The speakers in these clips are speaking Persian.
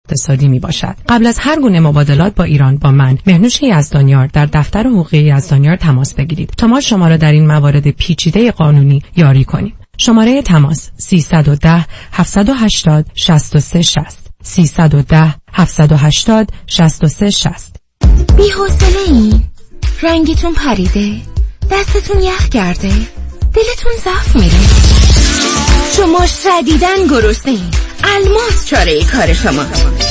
اقتصادی می باشد. قبل از هر گونه مبادلات با ایران با من مهنوش یزدانیار در دفتر حقوقی یزدانیار تماس بگیرید تا ما شما را در این موارد پیچیده قانونی یاری کنیم. شماره تماس 310 780 63 60 310 780 63 60. بی‌حوصله‌ای؟ رنگتون پریده؟ دستتون یخ کرده؟ دلتون ضعف میره؟ شما شدیداً گرسنه‌اید. الماس چاره کار شما.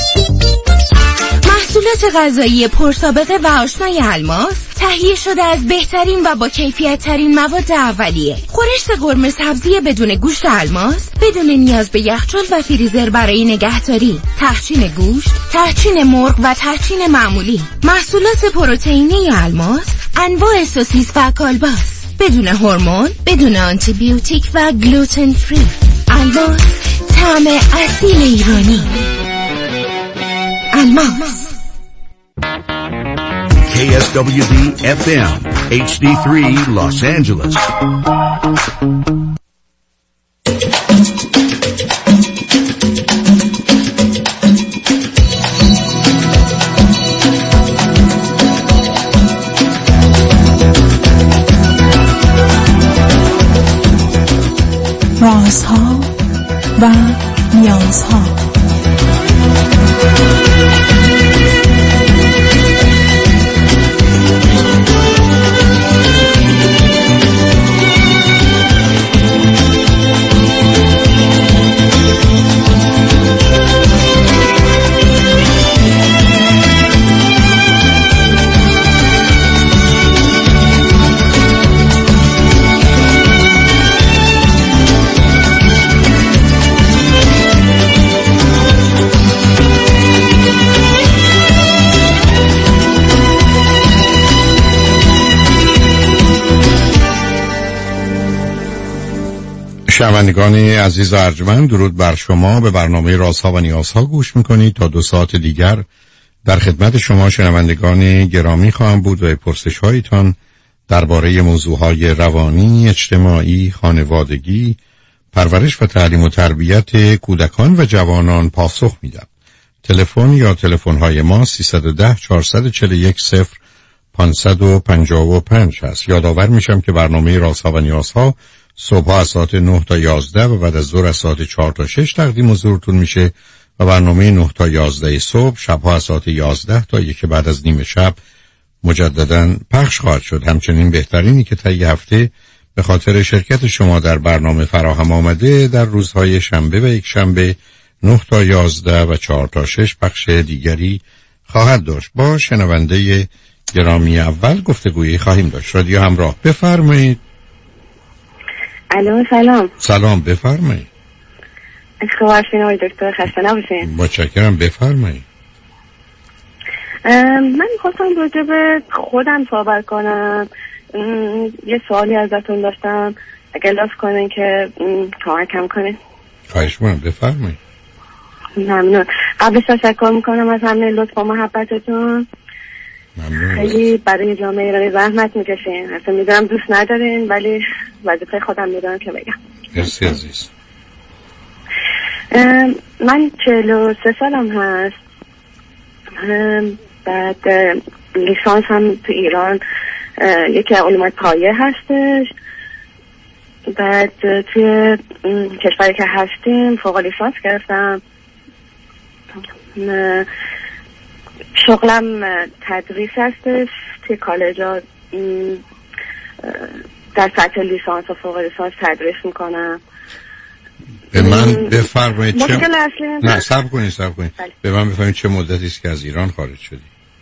محصولات غذایی پرسابقه و آشنای الماس تهیه شده از بهترین و با کیفیت ترین مواد اولیه. خورش قرمه سبزی بدون گوشت الماس، بدون نیاز به یخچال و فریزر برای نگهداری، تحچین گوشت، تحچین مرغ و تحچین معمولی. محصولات پروتئینی الماس، انواع سوسیس و کالباس، بدون هورمون، بدون آنتی بیوتیک و گلوتن فری. الماس، طعم اصیل ایرانی. الماس. KSWB FM HD3 Los Angeles. رازها و نیازها. شنوندگان عزیز و ارجمند، درود بر شما. به برنامه رازها و نیازها گوش میکنید. تا 2 ساعت دیگر در خدمت شما شنوندگان گرامی خواهم بود و پرسش هایتان درباره موضوعهای روانی، اجتماعی، خانوادگی، پرورش و تعلیم و تربیت کودکان و جوانان پاسخ میدم. تلفن یا تلفن های ما 310 441 0555 هست. یادآور میشم که برنامه رازها و نیازها صبح از ساعت 9 تا 11 و بعد از ظهر از ساعت 4 تا 6 تقدیم حضورتون میشه و برنامه 9 تا 11 صبح شبها از ساعت 11 تا 1 بعد از نیم شب مجددا پخش خواهد شد. همچنین بهترینی که طی هفته به خاطر شرکت شما در برنامه فراهم آمده در روزهای شنبه و یک شنبه 9 تا 11 و 4 تا 6 پخش دیگری خواهد داشت. با شنونده گرامی اول گفتگویی خواهیم داشت. رادیو همراه، بفرمایید. الو، سلام. سلام، بفرمایید. خوب هستین آقای دکتر؟ خسته نباشین. متشکرم، بفرمایید. من می‌خواستم راجع به خودم صحبت کنم. یه سوالی ازتون داشتم، اگه لطف کنین که کمکم کنین. خواهش می‌کنم، بفرمایید. ممنون. قبلش تشکر می‌کنم از همه لطف و محبتتون. ممنون. خیلی برای جامعه ایرانی زحمت می‌کشین. اصلا می‌دونم دوست ندارین ولی وظیفه خودم می‌دونم که بگم. مرسی عزیز. من 43 سالم هست. بعد لیسانس هم تو ایران یکی علوم پایه هستش. بعد توی کشوری که هستیم فوق لیسانس گرفتم. شغلم تدریس هستش توی کالج‌ها. در سطح لیسانس و فوق لیسانس تدریس میکنم. به من بفرمایید چه نه صبر کنید بله. به من بفرمایید چه مدتی است که از ایران خارج شدی؟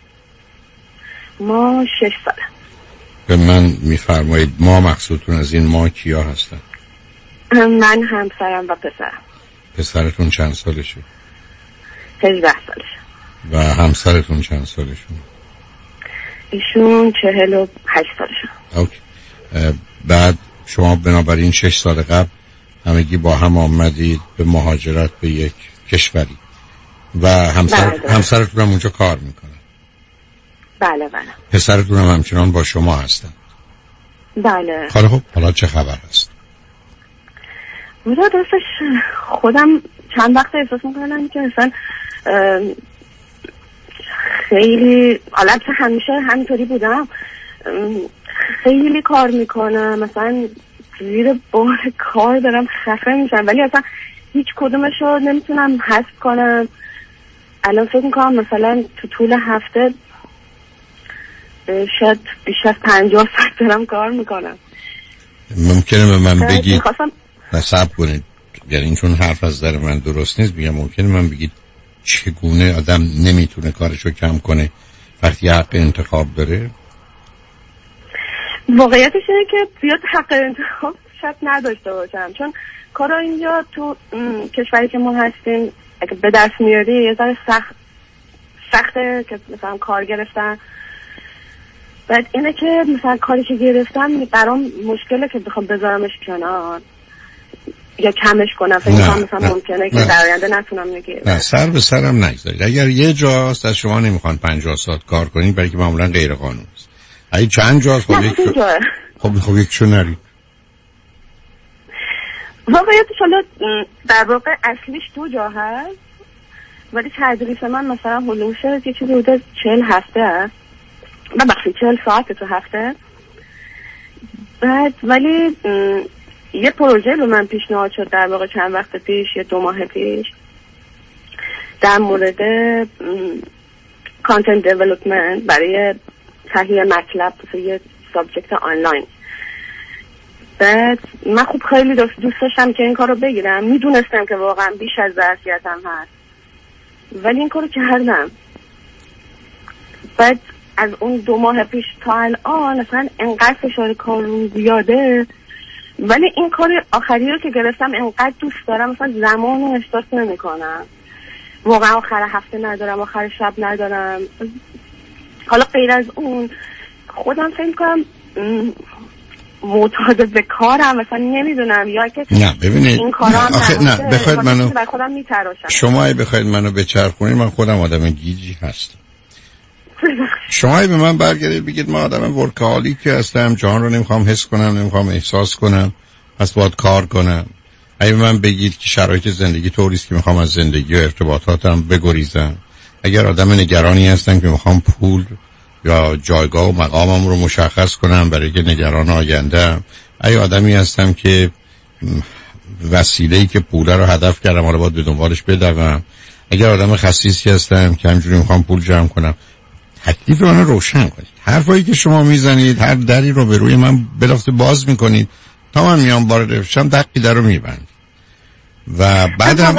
ما 6 ساله. به من میفرمایید ما مقصودتون از این ما کیا هستن؟ من، همسرم و پسرم. پسرتون چند سالشه؟ 18 سالشه. و همسرتون چند سالشون؟ ایشون 48 سالشه. اوکی. بعد شما بنابراین 6 سال قبل همگی با هم آمدید به مهاجرت به یک کشوری و همسرتون هم اونجا کار میکنه؟ بله. پسرتون هم همچنان با شما هستن؟ بله. خب حالا چه خبر هست؟ راستش خودم چند وقت احساس میکنم که اصلا خیلی البته همیشه همینطوری بودم، خیلی کار میکنم، مثلا زیر بار کار دارم خفه میشم، ولی اصلا هیچ کدومش رو نمیتونم حذف کنم. الان فکر میکنم مثلا تو طول هفته شاید بیش از 50 ساعت دارم کار میکنم. ممکنه به من بگید نصب کنید، یعنی این چون حرف از در من درست نیست، میگم ممکنه من بگید چگونه آدم نمیتونه کارشو کم کنه وقتی حق انتخاب داره؟ واقعیتش اینه که زیاد حق انتخاب شاید نداشته باشم، چون کارا اینجا تو کشوری که ما هستیم اگه به دست میاری یه ذره سخته که مثلا کار گرفتن. بعد اینه که مثلا کاری که گرفتم برام مشکله که بخوام بذارمش کنار یا کمش کنم. فکر کنم مثلا ممکنه که در آینده نتونم نگیرم. نه، سر به سرم نگذارید. اگر یه جاست از شما نمیخوان 50 ساعت کار کنید برای که معمولا غیر قانونی است. اگه چند جاست خب یکشو نرید. واقعیتش حالا در واقع اصلیش 2 جا هست، ولی تدریس من مثلا هلوش یه چیزی بوده 40 هفته است و بخشی 40 ساعت تو هفته. بعد ولی یه پروژه به من پیشنهاد شد در واقع چند وقت پیش، یه 2 ماه پیش، در مورد کانتنت دیولپمنت برای تهیه مطلب تو یه سابجکت آنلاین. بعد من خب خیلی دوست داشتم که این کار رو بگیرم، میدونستم که واقعا بیش از ظرفیتم هست، ولی این کار رو کردم. بعد از اون 2 ماه پیش تا الان مثلا انقدر فشار کار رو زیاده، ولی این کار آخری رو که گرفتم انقدر دوست دارم مثلا زمان رو احساس نمی کنم. واقعا آخر هفته ندارم، آخر شب ندارم. حالا غیر از اون خودم فکر کنم معتاد به کارم، مثلا نمیدونم، یا که نه ببینید این کارا هم نه بخواید منو خودم میتراشم. شما بخواید منو بچرخونید، من خودم آدم گیجی هستم. شما به من برگردید بگید من آدم ورکالیکی هستم، جهان رو نمیخوام حس کنم، نمیخوام احساس کنم، پس باید کار کنم. اگه من بگید که شرایط زندگی طوریست که میخوام از زندگی و ارتباطاتم بگریزم، اگر آدم نگرانی هستم که میخوام پول یا جایگاه و مقامم رو مشخص کنم برای که نگران آینده‌ام، اگه آدمی هستم که وسیله‌ای که پوله رو هدف کردم حالا باید به دنبالش بدوم، اگر آدم خسیسی هستم که همینجوری میخوام پول جمع کنم، تکلیف من روشن کنید. حرفایی که شما میزنید هر دری رو به روی من بلافت باز میکنید تا من میام وارد بشم دقیقی در رو میبندید و بعدم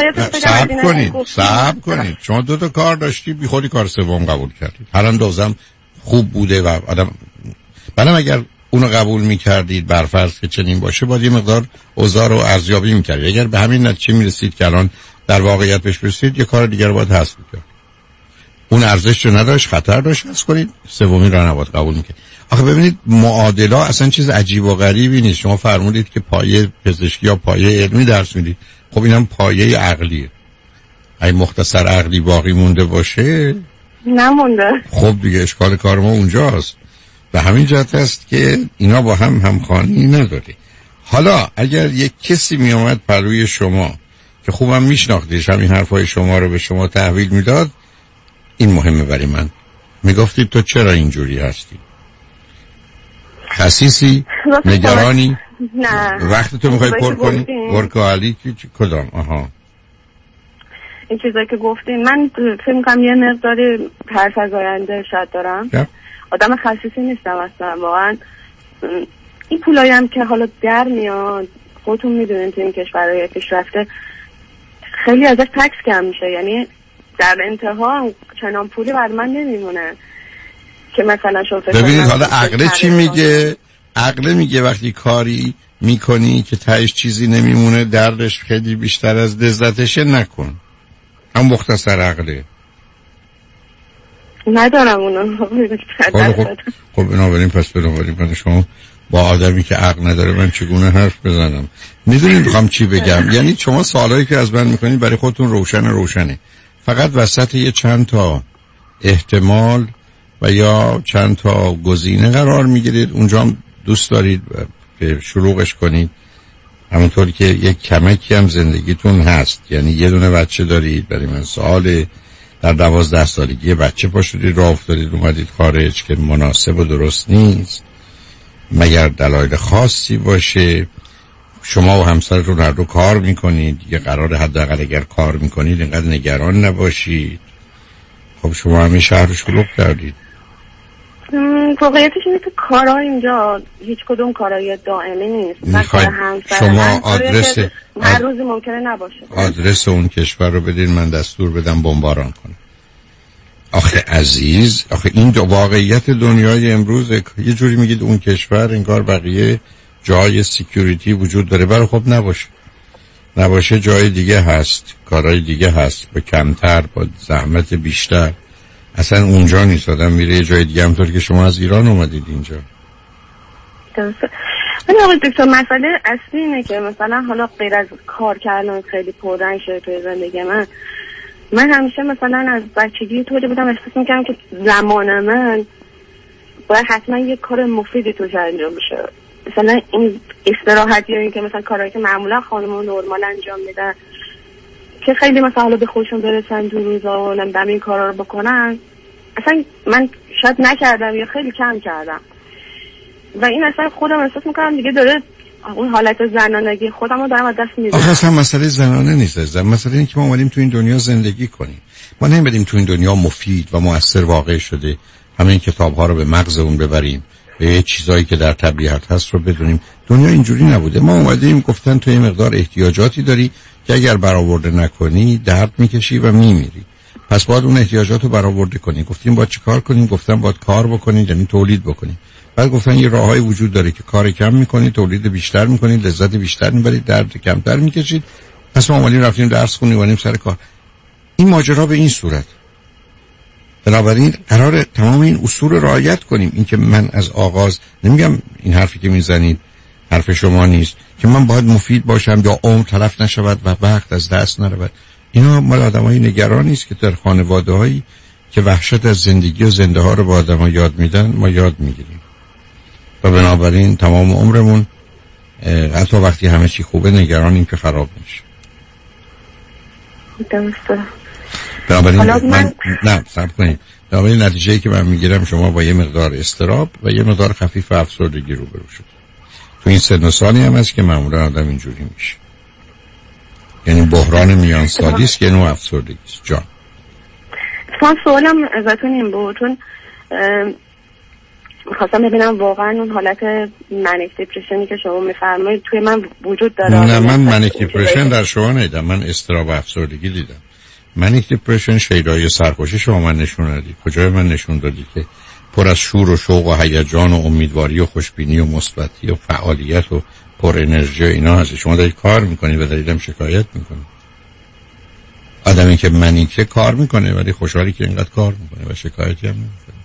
صبر کنید. شما 2 تا کار داشتی، بی خودی کار سوم قبول کردید، هران دوزم خوب بوده و آدم بعدم اگر اونو قبول میکردید برفرض که چنین باشه باید یه مقدار اوضاع رو ارزیابی میکردید. اگر به همین نتیجه میرسید که الان در واقعیت بهش برسید یه کار دیگر رو باید حذف کنید. اون ارزش رو نداشت، خطر داشت، حذف کنید، سومی رو نباید قبول میکنید. آخه ببینید معادله اصلا چیز عجیب و غریبی نیست. شما فرمودید که پایه پزشکی یا پایه علمی درس میدید، خب اینم پایه عقلیه. اگه مختصر عقلی باقی مونده باشه نمونده، خب دیگه اشکال کار ما اونجاست. به همین جهت است که اینا با هم همخوانی نداره. حالا اگر یک کسی می اومد پروی شما که خوبم میشناختیش، همین حرفای شما رو به شما تحویل میداد، این مهمه برای من، میگفتید تو چرا اینجوری هستی؟ خسیسی؟ نگرانی؟ نه. وقتی تو میخوای پر کنی؟ ورکالی کدام؟ آها. این چیزایی که گفتیم من فکر می‌کنم یه مقداری ترس از آینده شاید دارم. آدم خصیصی نیستم اصلا واقعا. این پولایی هم که حالا در میاد خودتون میدونین تو این کشورهای پیشرفته خیلی ازش تکس کم میشه، یعنی در انتها چنان پولی بر من نمیمونه که مثلا شوفر. ببینید حالا عقل چی میگه؟ عقل میگه وقتی کاری میکنی که تهش چیزی نمیمونه دردش خیلی بیشتر از لذتشه نکن. هم مختصر عقله ندارم اونو. خب بنابراین پس بنابراین من شما با آدمی که عقل نداره من چگونه حرف بزنم؟ میدونید میخوام چی بگم؟ یعنی شما سوالایی که از من میکنید برای خودتون روشنه، فقط وسط یه چند تا احتمال و یا چند تا گزینه قرار میگیرید، اونجا هم دوست دارید که شروعش کنید. همونطوری که یک کمکی هم زندگیتون هست، یعنی یه دونه بچه دارید، برای من سواله در 12 سالگی بچه پا شدید راه افتادید اومدید خارج که مناسب و درست نیست، مگر دلایل خاصی باشه؟ شما و همسرتون هر دو کار میکنید، یه قرار حداقل اگر کار میکنید اینقدر نگران نباشید. خب شما همین شهر رو شلوغ کردید. واقعیتش اینه که کارها اینجا هیچ کدوم کارهای دائمی نیست. میخواید شما آدرس هر روزی ممکنه نباشه. آدرس اون کشور رو بدین من دستور بدم بمباران کنم. آخه عزیز، آخه این واقعیت دنیای امروز. یه جوری میگید اون کشور انگار بقیه جای سکیوریتی وجود داره، برای خب نباشه جای دیگه هست، کارهای دیگه هست با کمتر، با زحمت بیشتر. اصلا اونجا نیست، آدم میره یه جای دیگه. همطور که شما از ایران اومدید اینجا. درسته. ولی آقای دکتر مسئله اصلی اینه که مثلا حالا غیر از کار کردن خیلی پررنگ شده توی زندگی من همیشه مثلا از بچگی طوری بودم احساس میکنم که زمان من باید حتما یه کار مفیدی توش انجام بشه. مثلا این استراحتی یا این که مثلا کارهایی که معمولا خانم‌ها نرمال انجام میدن که خیلی مثلا حالا به خودشون برسن دو روزا و نمیدونم این کارا رو بکنن، اصلا من شاید نکردم یا خیلی کم کردم و این اصلا خودم احساس میکنم دیگه داره اون حالت زنانگی خودم رو دارم از دست میدم. آخه اصلا مسئله زنانه نیست، مسئله اینه که ما اومدیم تو این دنیا زندگی کنیم. ما نمیدیم تو این دنیا مفید و مؤثر واقع شده همین کتاب‌ها رو به مغز اون ببریم، به چیزایی که در طبیعت هست رو بدونیم. دنیا اینجوری نبوده. ما اومدیم گفتن تو این مقدار احتیاجاتی داری که اگر برآورده نکنی درد میکشی و میمیری، پس باید اون احتیاجات رو برآورده کنی. گفتیم باید چی کار کنیم؟ گفتم باید کار بکنید، یعنی تولید بکنید. بعد گفتن یه راههای وجود داره که کار کم میکنید، تولید بیشتر میکنید، لذت بیشتر میبرید، درد کمتر میکشید. پس ما اومدیم رفتیم درس خونیم، اومدیم سر کار. این ماجرا به این صورت. بنابراین قراره تمام این اصول رو رعایت کنیم. این که من از آغاز نمیگم این حرفی که میزنید حرف شما نیست که من باید مفید باشم یا عمر تلف نشود و وقت از دست نرود. اینا مال آدمای نگرانی است که در خانواده‌هایی که وحشت از زندگی و زنده ها رو به آدم‌ها یاد میدن ما یاد میگیریم و بنابراین تمام عمرمون حتی وقتی همه چی خوبه نگرانیم که خراب نشه. درسته. بنابراین نه صبر کنید. بنابراین نتیجه‌ای که من میگیرم شما با یه مقدار اضطراب و یه مقدار خفیف افسردگی روبرو شد. تو این سن و سالی هم هست که معمولا آدم اینجوری میشه. یعنی بحران میان سالی است که نوع افسردگی است. جان سوالم ازتون این بود، چون می‌خواستم ببینم واقعا اون حالت منیک دیپرشنی که شما می‌فرمایید توی من وجود داره؟ نه من منیک دیپرشن در شما ندیدم، من اضطراب و افسردگی دیدم. منیک دیپرشن شیدای سرخوشی شما من نشون ندید. کجای من نشون دادی که پر از شور و شوق و هیجان و امیدواری و خوشبینی و مثبتی و فعالیت و پر انرژی و اینا هست؟ شما دارید کار میکنید و داریدم شکایت میکنید. آدمی که منیکه کار میکنه ولی خوشحالی که اینقدر کار میکنه و شکایتی هم نمیکنه.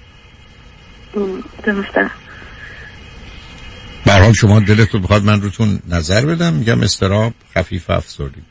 درسته. به هر حال شما دلتون بخواد من روتون نظر بدم میگم اضطراب خفیف افسردگی.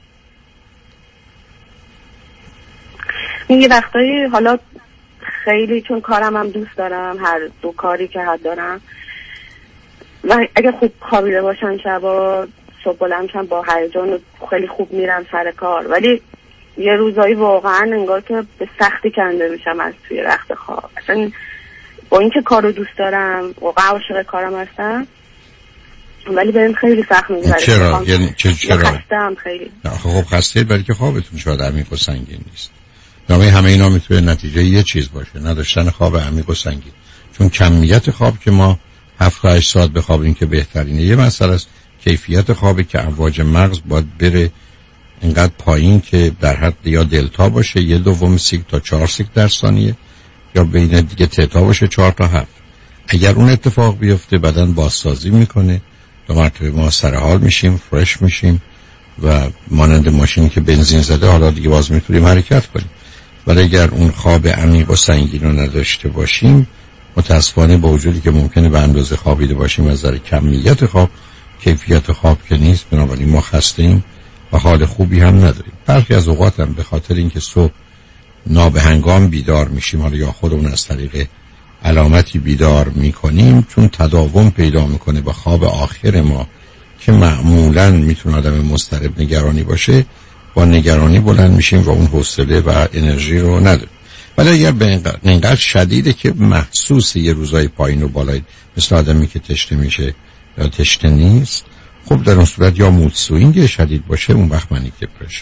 یه وقتایی حالا خیلی چون کارم هم دوست دارم، هر دو کاری که حد دارم و اگه خوب خوابیده باشم شبا صبح بلند شم با هیجان خیلی خوب میرم سر کار، ولی یه روزایی واقعا انگار که به سختی کنده میشم از توی رخت خواب. اصلا با اینکه کارو دوست دارم واقعا عاشق کارم هستم ولی بهم خیلی سخت میگذره. چرا؟ یعنی چرا؟ خستم خیلی. خب خسته برای که خوابتون شاید عمیق و سنگین نیست. همه اینا میتونه نتیجه یه چیز باشه، نداشتن خواب عمیق و سنگین. چون کمیت خواب که ما 7 تا 8 ساعت بخوابیم که بهترینه. یه مسئله است کیفیت خوابی که امواج مغز باید بره اینقدر پایین که در حد یا دلتا باشه، 1/2 سیک تا 4 سیک در ثانیه، یا بین دیگه تتا باشه 4 تا 7. اگر اون اتفاق بیفته بدن بازسازی میکنه، دو مرتبه ما سر حال میشیم، فرش میشیم و مانند ماشینی که بنزین زده حالا دیگه باز میتونیم حرکت کنیم. ولی اگر اون خواب عمیق و سنگین رو نداشته باشیم متاسفانه با وجودی که ممکنه به اندازه خوابیده باشیم از نظر کمیت خواب، کیفیت خواب که نیست. بنابراین ما خسته‌ایم و حال خوبی هم نداریم. برخی از اوقات هم به خاطر اینکه صبح نابهنگام بیدار میشیم، حالا یا خودمون از طریق علامتی بیدار میکنیم، چون تداوم پیدا میکنه با خواب آخر ما که معمولاً میتونه آدم مضطرب نگرانی باشه، با نگرانی بلند میشیم و اون حوصله و انرژی رو نداریم. ولی اگر به اینقدر شدیده که محسوس یه روزای پایین و بالایی مثل آدمی که تشنه میشه یا تشنه نیست، خب در اون صورت یا مود سوینگ شدید باشه، اون وقت منیک دپرشن.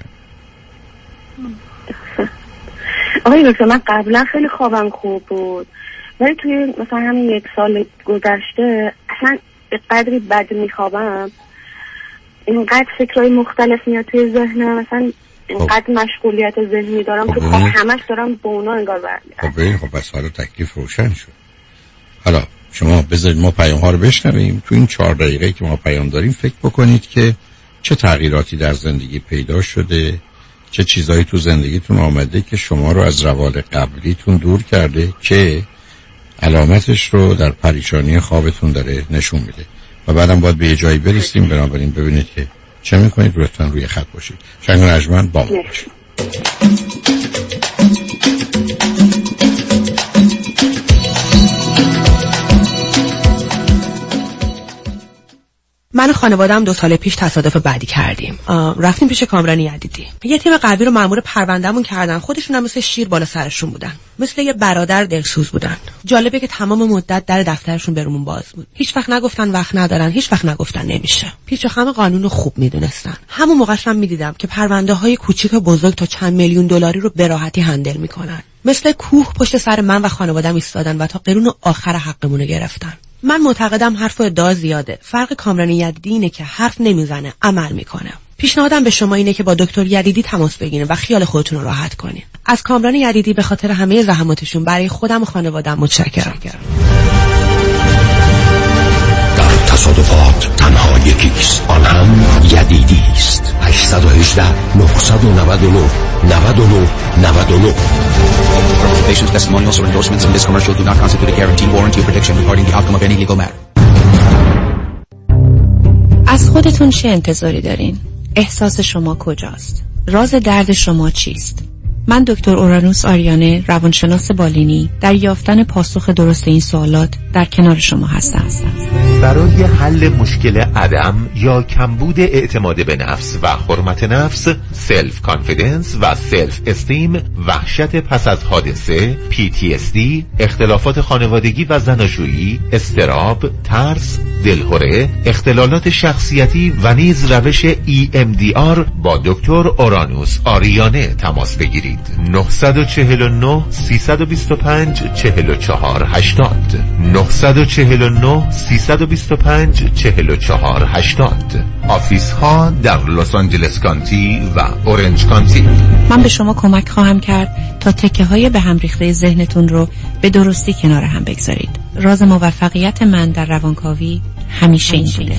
آقای دکتر، من قبلا خیلی خوابم خوب بود، ولی توی مثلا همین 1 سال گذشته اصلا به قدری بد میخوابم، اینقدر فکرهای مختلف میاد توی ذهنم، مثلا اینقدر مشغولیت ذهنی دارم که همش دارم به اونا انگار برمیگردم. خب بس حالا تکلیف روشن شد. حالا شما بذارید ما پیام ها رو بشنویم. تو این 4 دقیقه که ما پیام داریم فکر بکنید که چه تغییراتی در زندگی پیدا شده، چه چیزایی تو زندگیتون آمده که شما رو از روال قبلیتون دور کرده که علامتش رو در پریشانی خوابتون داره نشون میده و بعدم باید به یه جایی برسیم. بنابراین ببینید که چه میکنید، لطفاً روی خط باشید. شنگ نجمن با ما باشید. من و خانواده‌ام 2 سال پیش تصادف بعدی کردیم. رفتیم پیش کامران یدیدی. یه تیم قلبی رو مأمور پروندهمون کردن. خودشون هم مثل شیر بالا سرشون بودن. مثل یه برادر دلسوز بودن. جالبه که تمام مدت در دفترشون برامون باز بود. هیچ وقت نگفتن وقت ندارن، هیچ وقت نگفتن نمیشه. پیچ و خم قانون رو خوب میدونستن. همون موقعش هم میدیدم که پرونده‌های کوچیک و بزرگ تا چند میلیون دلاری رو به راحتی هندل میکنن. مثل کوه پشت سر من و خانواده‌ام ایستادن و تا قرون آخر حقمون رو گرفتن. من معتقدم حرف و ادعا زیاده. فرق کامران یدیدی اینه که حرف نمیزنه، عمل میکنه. پیشنهادم به شما اینه که با دکتر یدیدی تماس بگیرید و خیال خودتون رو راحت کنید. از کامران یدیدی به خاطر همه زحماتشون برای خودم و خانواده‌ام متشکرم. در تصادفات تنها یکیست، آن هم یدیدی است. 818 999 99 99. Patients' testimonials or endorsements in this commercial do not constitute a guarantee, warranty, or prediction regarding the outcome of any legal matter. از خودتون چه انتظاری دارین؟ احساس شما کجاست؟ راز درد شما چیست؟ من دکتر اورانوس آریانه، روانشناس بالینی، در یافتن پاسخ درست این سوالات در کنار شما هستم. برای حل مشکل عدم یا کمبود اعتماد به نفس و حرمت نفس، سلف کانفیدنس و سلف استیم، وحشت پس از حادثه، PTSD، اختلافات خانوادگی و زناشویی، اضطراب، ترس، دلهره، اختلالات شخصیتی و نیز روش EMDR با دکتر اورانوس آریانه تماس بگیرید. 949 325 44 80 949 325 44 80. آفیس ها در لس آنجلس کانتی و اورنج کانتی. من به شما کمک خواهم کرد تا تکه های به هم ریخته ذهنتون رو به درستی کنار هم بگذارید. راز موفقیت من در روانکاوی همیشه این بوده.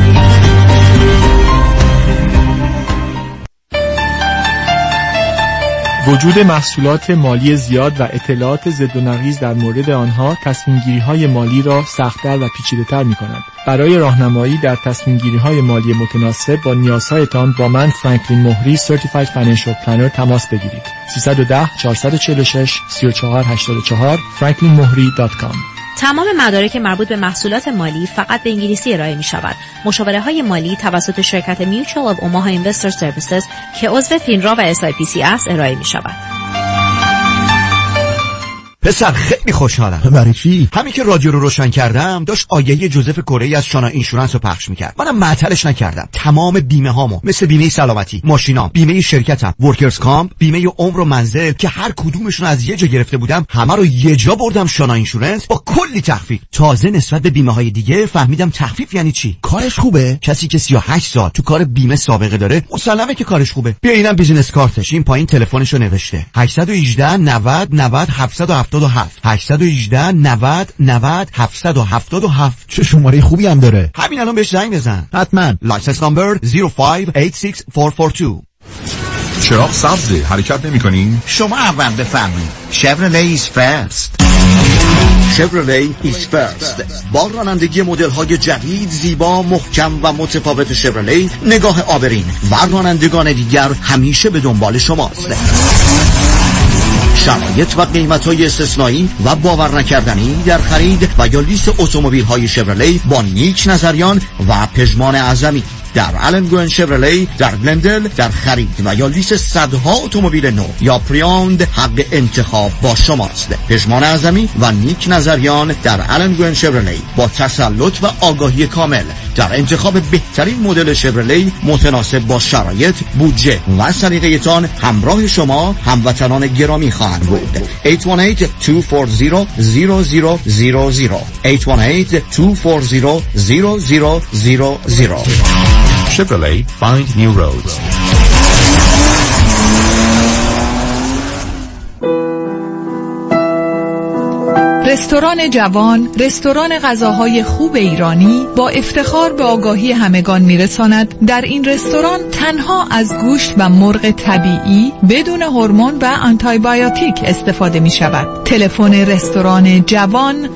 وجود محصولات مالی زیاد و اطلاعات ضد و نقیض در مورد آنها تصمیم‌گیری‌های مالی را سخت‌تر و پیچیده‌تر می‌کند. برای راهنمایی در تصمیم‌گیری‌های مالی متناسب با نیازهایتان با من فرانکلین مهری Certified Financial Planner تماس بگیرید. 310 446 3484 franklinmohri.com. تمام مدارک مربوط به محصولات مالی فقط به انگلیسی ارائه می شود. مشاوره های مالی توسط شرکت Mutual of Omaha Investor Services که عضو فینرا و SIPC است ارائه می شود. پسر خیلی خوشحالم. برای چی؟ همین که رادیو رو روشن کردم داشت آگهی جوزف کره از شانا اینشورنس رو پخش میکرد. منم معطلش نکردم. تمام بیمه هامو مثل بیمه سلامتی، ماشینام، بیمه شرکتم، ورکرز کامپ، بیمه عمر و منزل که هر کدومشون از یه جا گرفته بودم همه رو یه جا بردم شانا اینشورنس با کلی تخفیف. تازه نسبت به بیمه های دیگه فهمیدم تخفیف یعنی چی. کارش خوبه. کسی که 38 سال تو کار بیمه سابقه داره مسلمه که کارش خوبه. بیا اینم بیزینس کارتش. این پایین تلفنشو نوشته. 818 90 90 777 818 90 90 777. چه شماره خوبی هم داره. همین الان بهش زنگ بزن. حتما. لایسنس نمبر 0586442. چراغ سبزه، حرکت نمی‌کنین؟ شما اول بفرمایید. شفرلی is first. شفرلی is first. با رانندگی مدل‌های جدید، زیبا، محکم و متفاوت شفرلی، نگاه آبرین و رانندگان دیگر همیشه به دنبال شماست. شرایط و قیمت‌های استثنایی و باور نکردنی در خرید و یا لیست اتومبیل‌های شفرلی با نیک نظریان و پژمان اعظمی. در آلن گوئن شevrolet در گلندل در خرید و یا لیز صدها اتومبیل نو یا پریوند حق انتخاب با شماست. پژمان اعظمی و نیک نظریان در آلن گوئن شevrolet با تسلط و آگاهی کامل در انتخاب بهترین مدل شevrolet متناسب با شرایط، بودجه و سلیقه‌تان همراه شما هموطنان گرامی خواهند بود. 818-240-0000 818-240-0000 Chevrolet, find new roads. رستوران جوان، رستوران غذاهای خوب ایرانی با افتخار به آگاهی همگان میرساند در این رستوران تنها از گوشت و مرغ طبیعی بدون هورمون و آنتیبیوتیک استفاده می شود. تلفن رستوران جوان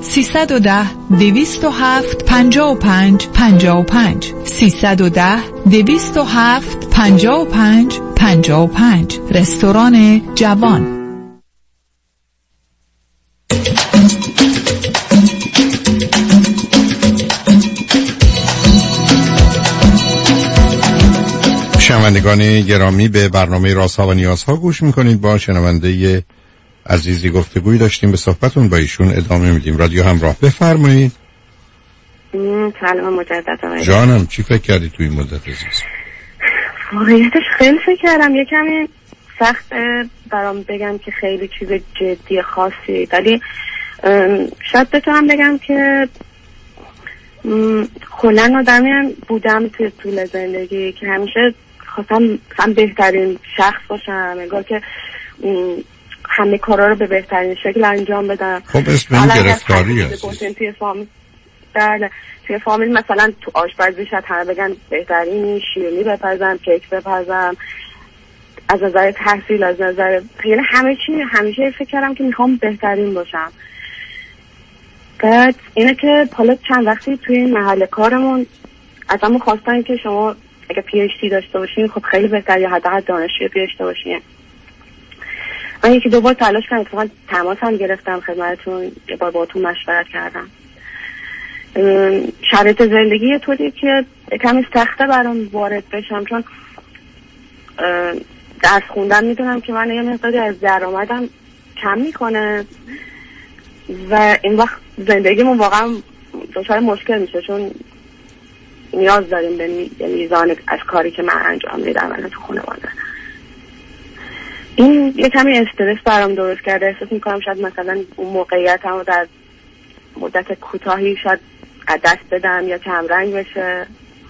310-207-55-55 310-207-55-55 رستوران جوان. شنوندگان گرامی، به برنامه رازها و نیازها گوش میکنید. با شنونده عزیزی گفتگوی داشتیم، به صحبتون با ایشون ادامه میدیم. رادیو همراه، بفرمایید. سلام مجدد آقای جانم، چی فکر کردی توی این مدت عزیز؟ واقعیتش خیلی فکر کردم. یه کمی سخت برام بگم که خیلی چیز جدی خاصی، ولی شاید بتونم بگم که کلا آدمی بودم توی طول زندگی که همیشه خواستم بهترین شخص باشم، انگار که همه کارا رو به بهترین شکل انجام بدم. خب اسم این گرفتاری هست. توی فامیل مثلا تو آشپزی شاید همه بگن بهترینی، شیرینی بپزم، کیک بپزم، از نظر تحصیل، از نظر یعنی همه چی همیشه فکر کردم که میخوام بهترین باشم. بعد اینه که حالا چند وقتی توی این محل کارمون ازمون خواستن که شما اگه PhD داشته باشین خب خیلی بهتر، یا حداقل دانشجوی PhD باشین. من یکی دو بار تلاش کردم، اتفاقا تماس هم گرفتم خدمتتون، یه بار باهاتون مشورت کردم. شرایط زندگی طوری که کمی سخته برام وارد بشم، چون درس خوندن میدونم که من یه مقداری از درآمدم کم میکنه و این وقت زندگیمون واقعا دچار مشکل میشه، چون نیاز داریم به میزان از کاری که من انجام میدم الان تو خانواده. این یه کمی استرس برام درست کرده. احساس میکنم شاید مثلا اون موقعیتمو در مدت کوتاهی شاید از دست بدم یا کم رنگ بشه.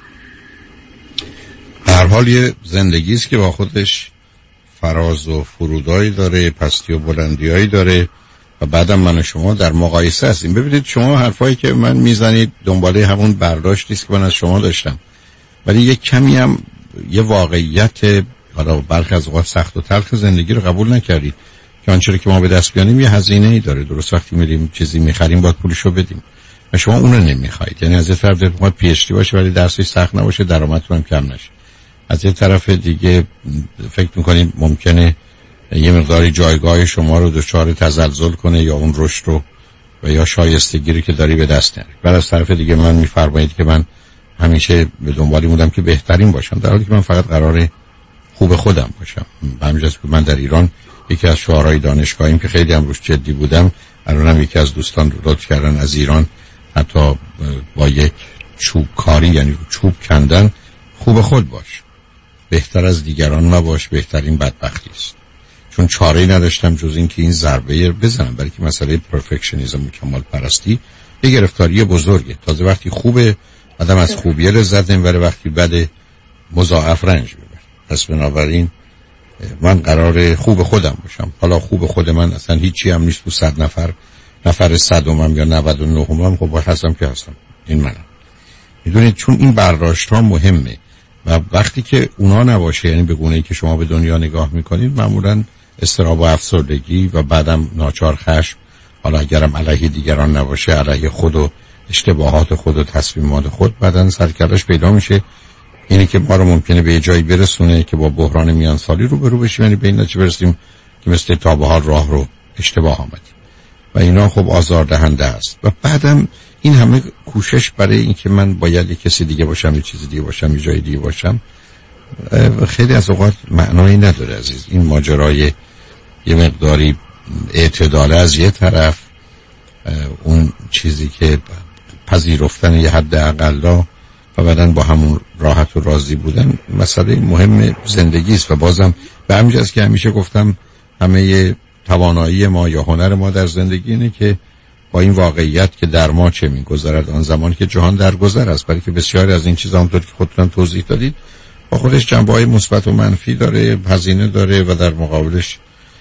هر حال یه زندگی است که با خودش فراز و فرودایی داره، پستی و بلندیایی داره و بعدم من و شما در مقایسه هستیم. ببینید شما حرفایی که من میزنید دنباله همون برداشتی است که من از شما داشتم، ولی یه کمی هم یه واقعیت حالا برخی از اوقات سخت و تلخ زندگی رو قبول نکردید که آنچه که ما به دست بیاریم یه هزینه‌ای داره. درست وقتی میریم چیزی میخریم باید پولشو بدیم و شما اون رو نمیخواید. یعنی از یه طرف دلتون میخواد PhD باشه ولی درسش سخت نباشه، درآمدتون هم کم نشه. از یه طرف دیگه فکر میکنید ممکنه یه مقداری جایگاه شما رو دچار تزلزل کنه یا اون رشد رو و یا شایستگی که داری به دست نیاری. ولی از طرف دیگه من میفرمایید که من همیشه به دنبالی بودم که بهترین باشم، در حالی که من فقط قراره خوب خودم باشم. همینجاست که من در ایران یکی از شعارهای دانشگاهیم که خیلی هم روش جدی بودم، الانم یکی از دوستان لطف کردن از ایران حتی با یک چوب کاری، یعنی چوب کندن، خوب خود باش، بهتر از دیگران مباش، بهترین بدبختی است. چون چاره‌ای نداشتم جز این که این ضربه بزنم، برای که مسئله پرفکشنیسم، کمال پرستی یه گرفتاری بزرگه. تازه وقتی خوبه آدم از خوبیه لذت نمیبره، وقتی بده مضاعف رنج میبره. پس بنابراین من قرار خوب خودم باشم. حالا خوب خود من اصلا هیچی هم نیست، تو 100 نفر 100م یا 99م خب هستم که هستم، این منم. میدونید چون این برداشت ها مهمه و وقتی که اونا نباشه، یعنی به گونه‌ای که شما به دنیا نگاه میکنید، معمولا اضطراب و افسردگی و بعدم ناچار خشم، حالا اگرم علیه دیگران نباشه علیه خود و اشتباهات خود و تصمیمات خود، بعدن سرکلش پیدا میشه. اینی که ما رو ممکنه به جایی برسونه که با بحران میانسالی روبرو بشیم، یعنی به این نتیجه برسیم که مثل تا به حال راه رو اشتباه آمدیم. و اینا خب آزاردهنده است. و بعدم این همه کوشش برای اینکه من باید یک کسی دیگه باشم، یه چیز دیگه باشم، یه جای دیگه باشم، خیلی از اوقات معنایی نداره عزیز. این ماجرای یه مقداری اعتدال از یه طرف، اون چیزی که پذیرفتن یه حد اقلا و بعدن با همون راحت و راضی بودن مسئله مهم زندگی است. و بازم به همین جاست که همیشه گفتم همه توانایی ما یا هنر ما در زندگی اینه که با این واقعیت که در ما چه می‌گذرد آن زمانی که جهان در گذر است، برای که بسیاری از این چیزا همونطور که خودتون توضیح دادید با خودش جنبه‌های مثبت و منفی داره، هزینه داره و در مقابلش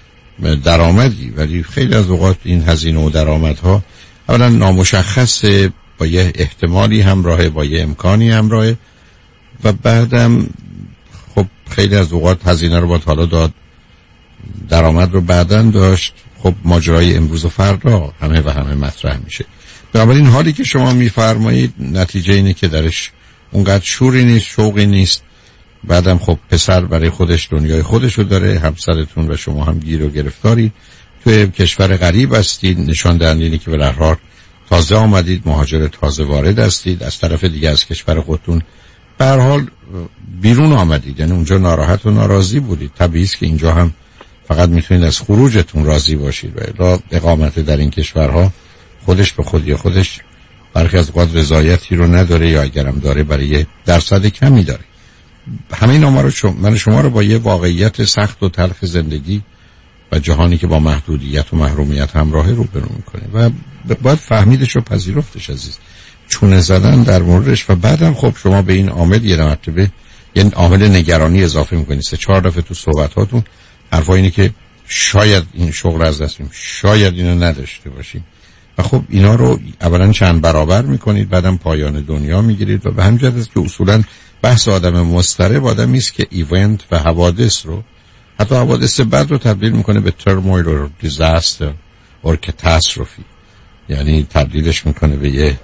درآمدی. ولی خیلی از اوقات این هزینه و درآمدها اولا نامشخص، با یه احتمالی همراهه، با یه امکانی همراهه و بعدم خب خیلی از اوقات هزینه رو باید حالا داد، درآمد رو بعدن داشت. خب ماجرای امروز و فردا همه مطرح میشه. بنابراین حالی که شما میفرمایید نتیجه اینه که درش اونقدر شوری نیست، شوقی نیست. بعدم خب پسر برای خودش دنیای خودشو داره، همسرتون و شما هم گیر و گرفتاری، توی کشور غریب هستید، نشان دهنده اینه که به هر حال تازه آمدید، مهاجر تازه وارد هستید، از طرف دیگه از کشور خودتون به هر حال بیرون آمدید، یعنی اونجا ناراحت و ناراضی بودید. طبیعی است که اینجا هم فقط میتونید از خروجتون راضی باشید و اقامت در این کشورها خودش به خودی خودش برخی از اوقات رضایتی رو نداره یا اگرم داره برای درصد کمی داره. همه اینا من شما رو با یه واقعیت سخت و تلخ زندگی و جهانی که با محدودیت و محرومیت همراهه روبرو میکنه و باید فهمیدش و پذیرفتش عزیز، چونه زدن در موردش. و بعدم خب شما به این عامل یه مرتبه یه عامل نگرانی اضافه میکنید. 3-4 دفعه تو صحبتاتون حرفا اینه که شاید این شغل از دست میدیم، شاید اینو نداشته باشیم و خب اینا رو اولا چند برابر میکنید، بعدم پایان دنیا میگیرید و به همین جهت است که اصولا بحث آدم مضطرب آدمی است که ایونت و حوادث رو، حتی حوادث بد رو تبدیل میکنه به ترمویل و دیزاستر و کاتاستروفی، یعنی تبدیلش میکنه به یه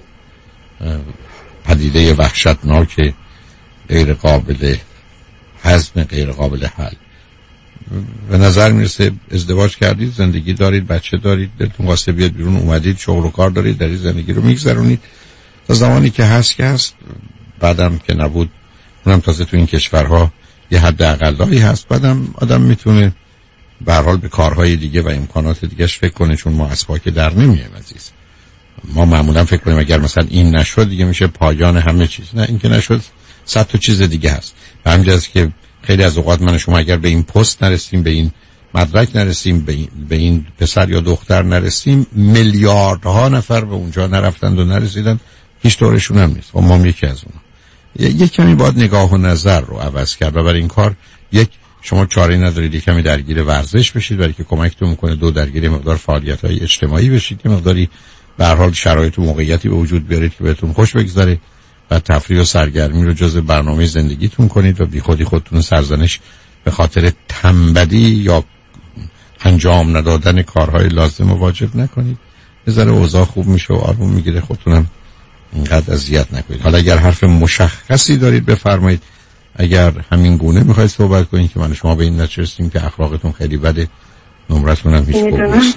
پدیده وحشتناک غیر قابل هضم، غیر قابل حل. به نظر میرسه ازدواج کردید، زندگی دارید، بچه دارید، دلتون واسه بیاد بیرون، اومدید شغل و کار دارید، در این زندگی رو میگذرونید تا زمانی که هست که هست. بعدم که نبود، اونم تازه تو این کشورها یه حد اقلایی هست. بعدم آدم میتونه به هر حال به کارهای دیگه و امکانات دیگهش فکر کنه، چون ما از پاک در نمیایم عزیز. ما معمولا فکر کنیم اگر مثلا این نشد دیگه میشه پایان همه چیز. نه، این که نشد 100 تا چیز دیگه هست. به همین جاست که خیلی از اوقات من و شما اگر به این پست نرسیم، به این مدرک نرسیم، به این پسر یا دختر نرسیم، میلیاردها نفر به اونجا نرفتند و نرسیدن، هیچ طورشون هم نیست. و ما هم یکی از اونها. یک کمی باید نگاه و نظر رو عوض کرد و برای این کار شما چاره ندارید یک کمی درگیر ورزش بشید برای که کمکتون میکنه، دو درگیر مقدار فعالیت‌های اجتماعی بشید، یه مقداری به هر حال شرایط و موقعیتی به وجود بیارید که بهتون خوش بگذره و تفریح و سرگرمی رو جزء برنامه زندگیتون کنید و بیخودی خودتون سرزنش به خاطر تنبلی یا انجام ندادن کارهای لازم و واجب نکنید. یه ذره اوضاع خوب میشه و آروم میگیره، خودتونم اینقدر اذیت نکنید. حالا اگر حرف مشخصی دارید بفرمایید، اگر همین گونه میخواید صحبت کنید که من شما به این نتیجه رسیدیم که اخلاقتون خیلی بده، نمرتون هم هیچ خوب نیست.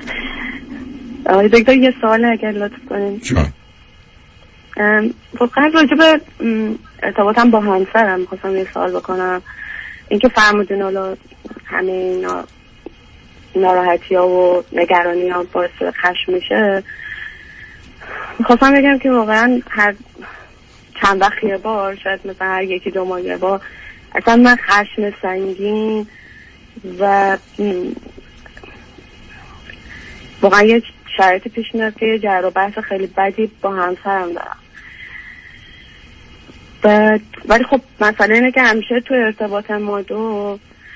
آقای دکتر یه سوال اگر لطف کنید. فقط راجع به ارتباطم با همسرم میخواستم یه سوال بکنم. اینکه فرمودین حالا همه اینا ناراحتی ها و نگرانی ها باعث خشم میشه، میخواستم بگم که واقعا هر چند وقت یه بار، شاید مثلا هر یکی دو ماه یه بار، اصلا من خشم سنگین و واقعا یه شرایط پیش میاد که یه جر و بحث خیلی بدی با همسرم دارم. ولی خب مسئله اینه که همیشه توی ارتباط ما دو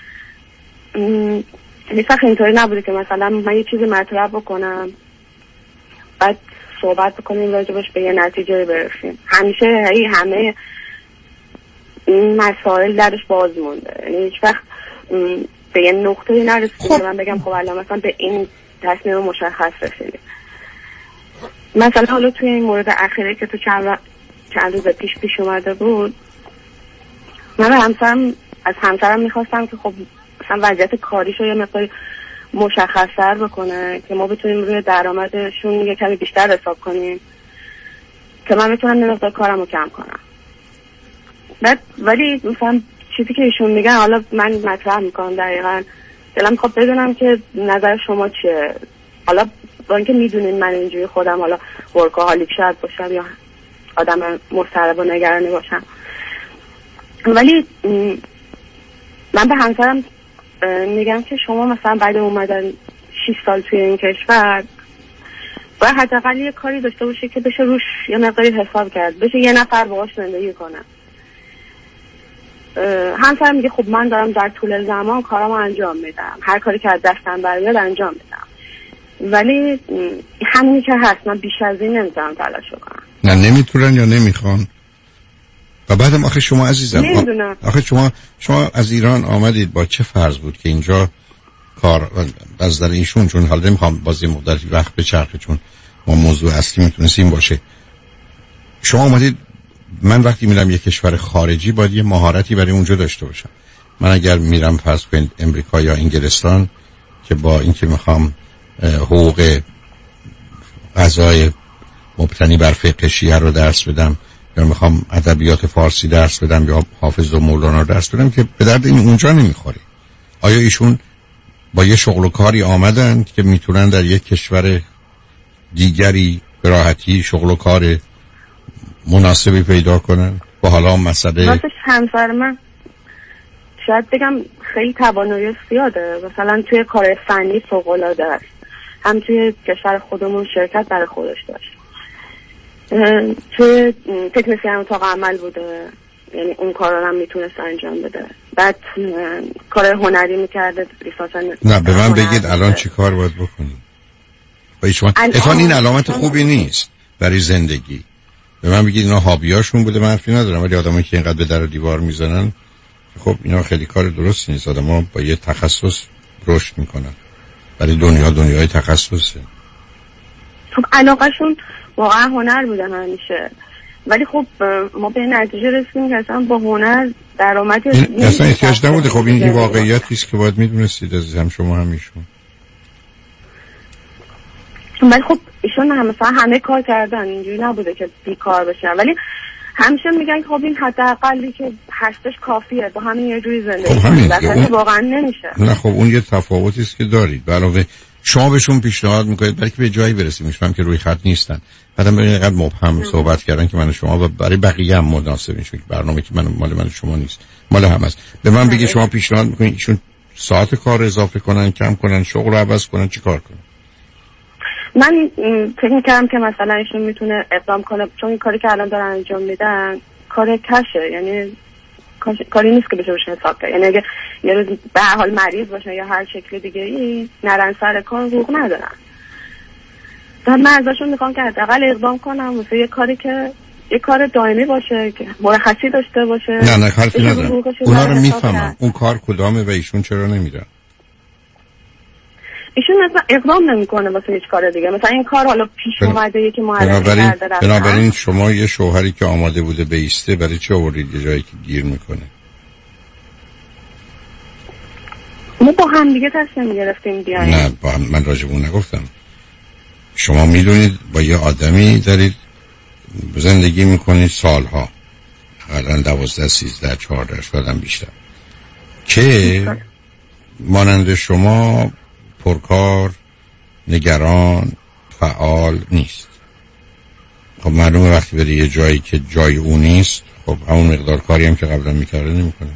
هیچ وقت اینطوری نبوده که مثلا من یه چیزی مطرح بکنم بعد صحبت بکنیم راجبش به یه نتیجه برسیم. همیشه همه این مسائل درش باز مونده، یعنی هیچ وقت به یه نقطه نرسیدیم که من بگم خب الان مثلا به این تصمیم مشخص رسیدیم. مثلا حالا توی این مورد اخیره که تو چند روز پیش اومده بود، من از همسرم میخواستم که خب مثلا وضعیت کاریشو یه مقدار مشخص‌تر بکنه که ما بتونیم روی درآمدشون یه کمی بیشتر حساب کنیم که من بتونم مقدار کارمو کم کنم. بعد ولی مثلا چیزی که ایشون میگن حالا من مطرح میکنم دقیقاً دلم میخواد بدونم که نظر شما چیه. حالا با اینکه میدونین من اینجوری خودم حالا ورکاهالیک شاید باشم یا آدم مضطرب و نگرانی باشم، ولی من به همسرم میگم که شما مثلا بعد اومدن 6 سال توی این کشور باید حداقل یه کاری داشته باشه که بشه روش یه مقداری حساب کرد، بشه یه نفر باهاش زندگی کنه. همسرم میگه خب من دارم در طول زمان کارامو انجام میدم، هر کاری که از دستم برمیاد انجام میدم، ولی همینی که هست من بیش از این نمیتونم تلاش کنم. نه نمیتونن یا نمیخوان؟ و بعدم آخه شما عزیزم آخه شما از ایران آمدید با چه فرض بود که اینجا کار از در ایشون، چون حالا نمیخوام بازی مدتی وقت بچرخه چون ما موضوع اصلی میتونست این باشه، شما آمدید من وقتی میرم یک کشور خارجی باید یه مهارتی برای اونجا داشته باشم. من اگر میرم فرض کنید امریکا یا انگلستان که با اینکه میخوام حقوق قضای مبتنی بر فقه شیعه رو درس بدم یا میخوام ادبیات فارسی درس بدم یا حافظ و مولانا درس بدم که به درد این اونجا نمیخوره. آیا ایشون با یه شغل و کاری آمدن که میتونن در یک کشور دیگری به راحتی شغل و کار مناسبی پیدا کنن؟ با حالا مسئله واسه همسر من شاید بگم خیلی توانایی زیاده، مثلا توی کار فنی فوق‌العاده است، هم توی کشور خودمون شرکت برای خودش داشت، توی تکنسین اتاق عمل بوده، یعنی اون کارا هم میتونست انجام بده، بعد کار هنری میکرده. نه به من بگید الان چی کار باید بکنیم؟ اتفاقا این علامت خوبی نیست برای زندگی. به من بگید اینا هابیاشون بوده، من حرفی ندارم، ولی آدمایی که اینقدر به در و دیوار میزنن خب اینا خیلی کار درست نیست. آدم‌ها با یه تخصص رشد میکنن، برای دنیای تخصصه. خب علاقه‌شون واقعا هنر بوده همیشه، ولی خب ما به نتیجه رسیدیم که اصلا با هنر درآمدی اصلا احتیاج نبوده. خب این واقعیتی است که باید میدونستید از هم شما هم ایشون. ولی خب ایشون هم مثلا همه کار کردن، اینجوری نبوده که بیکار بشن، ولی همیشه میگن خب این حداقلی که هستش کافیه، با همین یه جوری زندگی کنید، واقعا نمیشه. نه خب اون یه تفاوتی است که دارید. علاوه شما بهشون پیشنهاد میکنید برای که به جایی برسیم، میشم که روی خط نیستن، بعدم ببینید اینقدر مبهم صحبت کردن که من شما و برای بقیه هم مناسب میشه. برنامه که مال من شما نیست، مال هم است. به من بگید شما پیشنهاد میکنید ایشون ساعت کار اضافه کنن، کم کنن، شغل رو عوض کنن، چی کار کنن؟ من فکر می‌کردم که مثلا ایشون میتونه اقدام کنه، چون این کاری که الان دارن انجام میدن کار کشه، یعنی کاری نیست که بشه حساب کرد. یعنی اگه یه روز به هر حال مریض باشن یا هر شکل دیگه ای نرن سر کار حقوق ندارن. من ازشون میخوام که حداقل اقدام کنم واسه یه کاری که یه کار دائمی باشه که مرخصی داشته باشه. نه حرفی ندارم، اونا رو میفهمم. اون کار کدامه و ایشون چرا نمیرن؟ ایشون مثلا اقدام نمیکنه واسه هیچ کار دیگه. مثلا این کار حالا پیش اومده یکی معرفی کرده. بنابراین شما یه شوهری که آماده بوده بیسته برای چه آوردید یه جایی که گیر میکنه؟ ما با هم دیگه تصمیم گرفتیم بیاییم. نه با هم، من راجع به اون نگفتم. شما میدونید با یه آدمی دارید زندگی میکنید سالها، الان 12 13 14 شاید بیشتر، که مانند شما پرکار، نگران، فعال نیست. خب معلومه وقتی بری یه جایی که جای اون نیست، خب همون مقدار کاری هم که قبلا میکرده نمیکنه.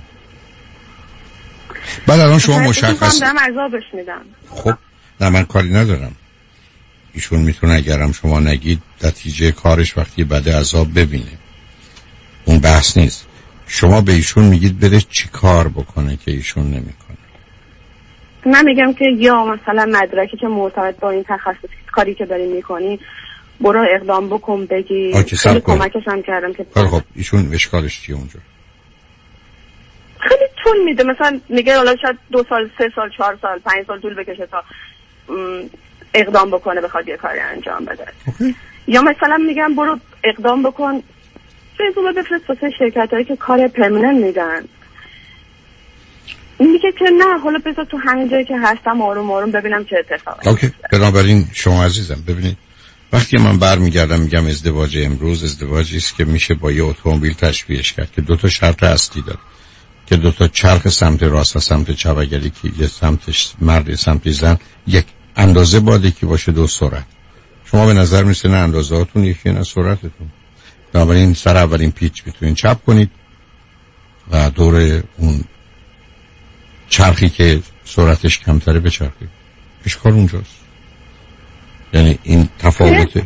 بعد الان شما مشخص خب نه من کاری ندارم، ایشون میتونه اگرم شما نگید نتیجه کارش وقتی بعد عذاب ببینه، اون بحث نیست. شما به ایشون میگید بره چی کار بکنه که ایشون نمیکنه. من میگم که یا مثلا مدرکی که مرتبط با این تخصص کاری که داری میکنی برو اقدام بکن، بگی خیلی کمکش هم کردم که خب ایشون اشکالش چیه اونجا؟ خیلی طول میده، مثلا میگه حالا شاید 2 سال 3 سال 4 سال 5 سال طول بکشه تا اقدام بکنه بخواد یه کاری انجام بده. یا مثلا میگم برو اقدام بکن رزومه بفرست واسه شرکتایی که کار پرمننت میدن. میگه که نه حالا بذار تو همین جایی که هستم آروم آروم ببینم چه اتفاقی. اوکی. بنابراین شما عزیزم ببینید وقتی من برمیگردم میگم ازدواج امروز ازدواجی است که میشه با یه اتومبیل تشبیهش کرد که 2 شرط اصلی داره که 2 چرخ سمت راست و سمت چپ اگر یکی سمتش مرد سمت زن یک اندازه باید که باشه 2 سرعت. شما به نظر میسه نه اندازه‌هاتون یکی نه سرعتتون. بنابراین سر اولین پیچ میتونین چپ کنید و دور اون چرخی که سرعتش کمتره بچرخید. اشکال اونجاست. یعنی این تفاوتش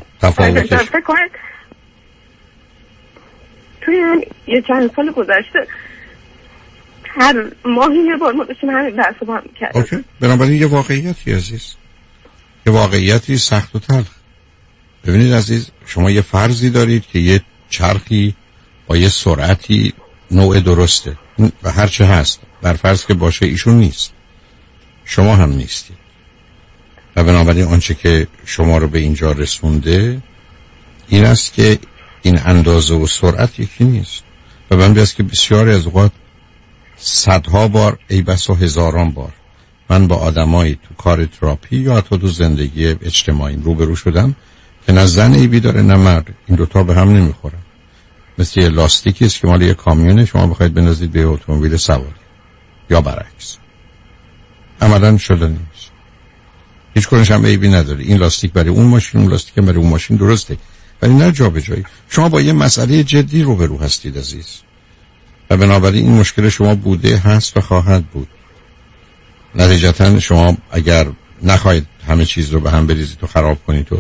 توی یه چند سال گذشته هر ماهی یه بار ما داشتیم همین بحث با هم کردیم. اوکی. بنابراین یه واقعیتی عزیز، یه واقعیتی سخت و تلخ. ببینید عزیز، شما یه فرضی دارید که یه چرخی با یه سرعتی نوع درسته و هرچه هست بر فرض که باشه ایشون نیست، شما هم نیستید و بنابراین آنچه که شما رو به اینجا رسونده این است که این اندازه و سرعت یکی نیست و من بیست که بسیاری از اوقات صدها بار ای بسا هزاران بار من با آدمایی تو کار تراپی یا حتی تو زندگی اجتماعی روبرو شدم که نه زن ایبی داره نه مرد، این دوتا به هم نمیخورن. مثل یه لاستیکی است که مال یه کامیونه شما بخواید بندازید به اتومبیل سواری یا برعکس، عملاً شده نیست. هیچ کنش هم ایبی نداره. این لاستیک برای اون ماشین، اون لاستیک برای اون ماشین درسته ولی نه جا به جایی. شما با یه مسئله جدی روبرو هستید عزیز و بنابراین این مشکل شما بوده، هست و خواهد بود. نتیجتاً شما اگر نخواهید همه چیز رو به هم بریزید و خراب کنید و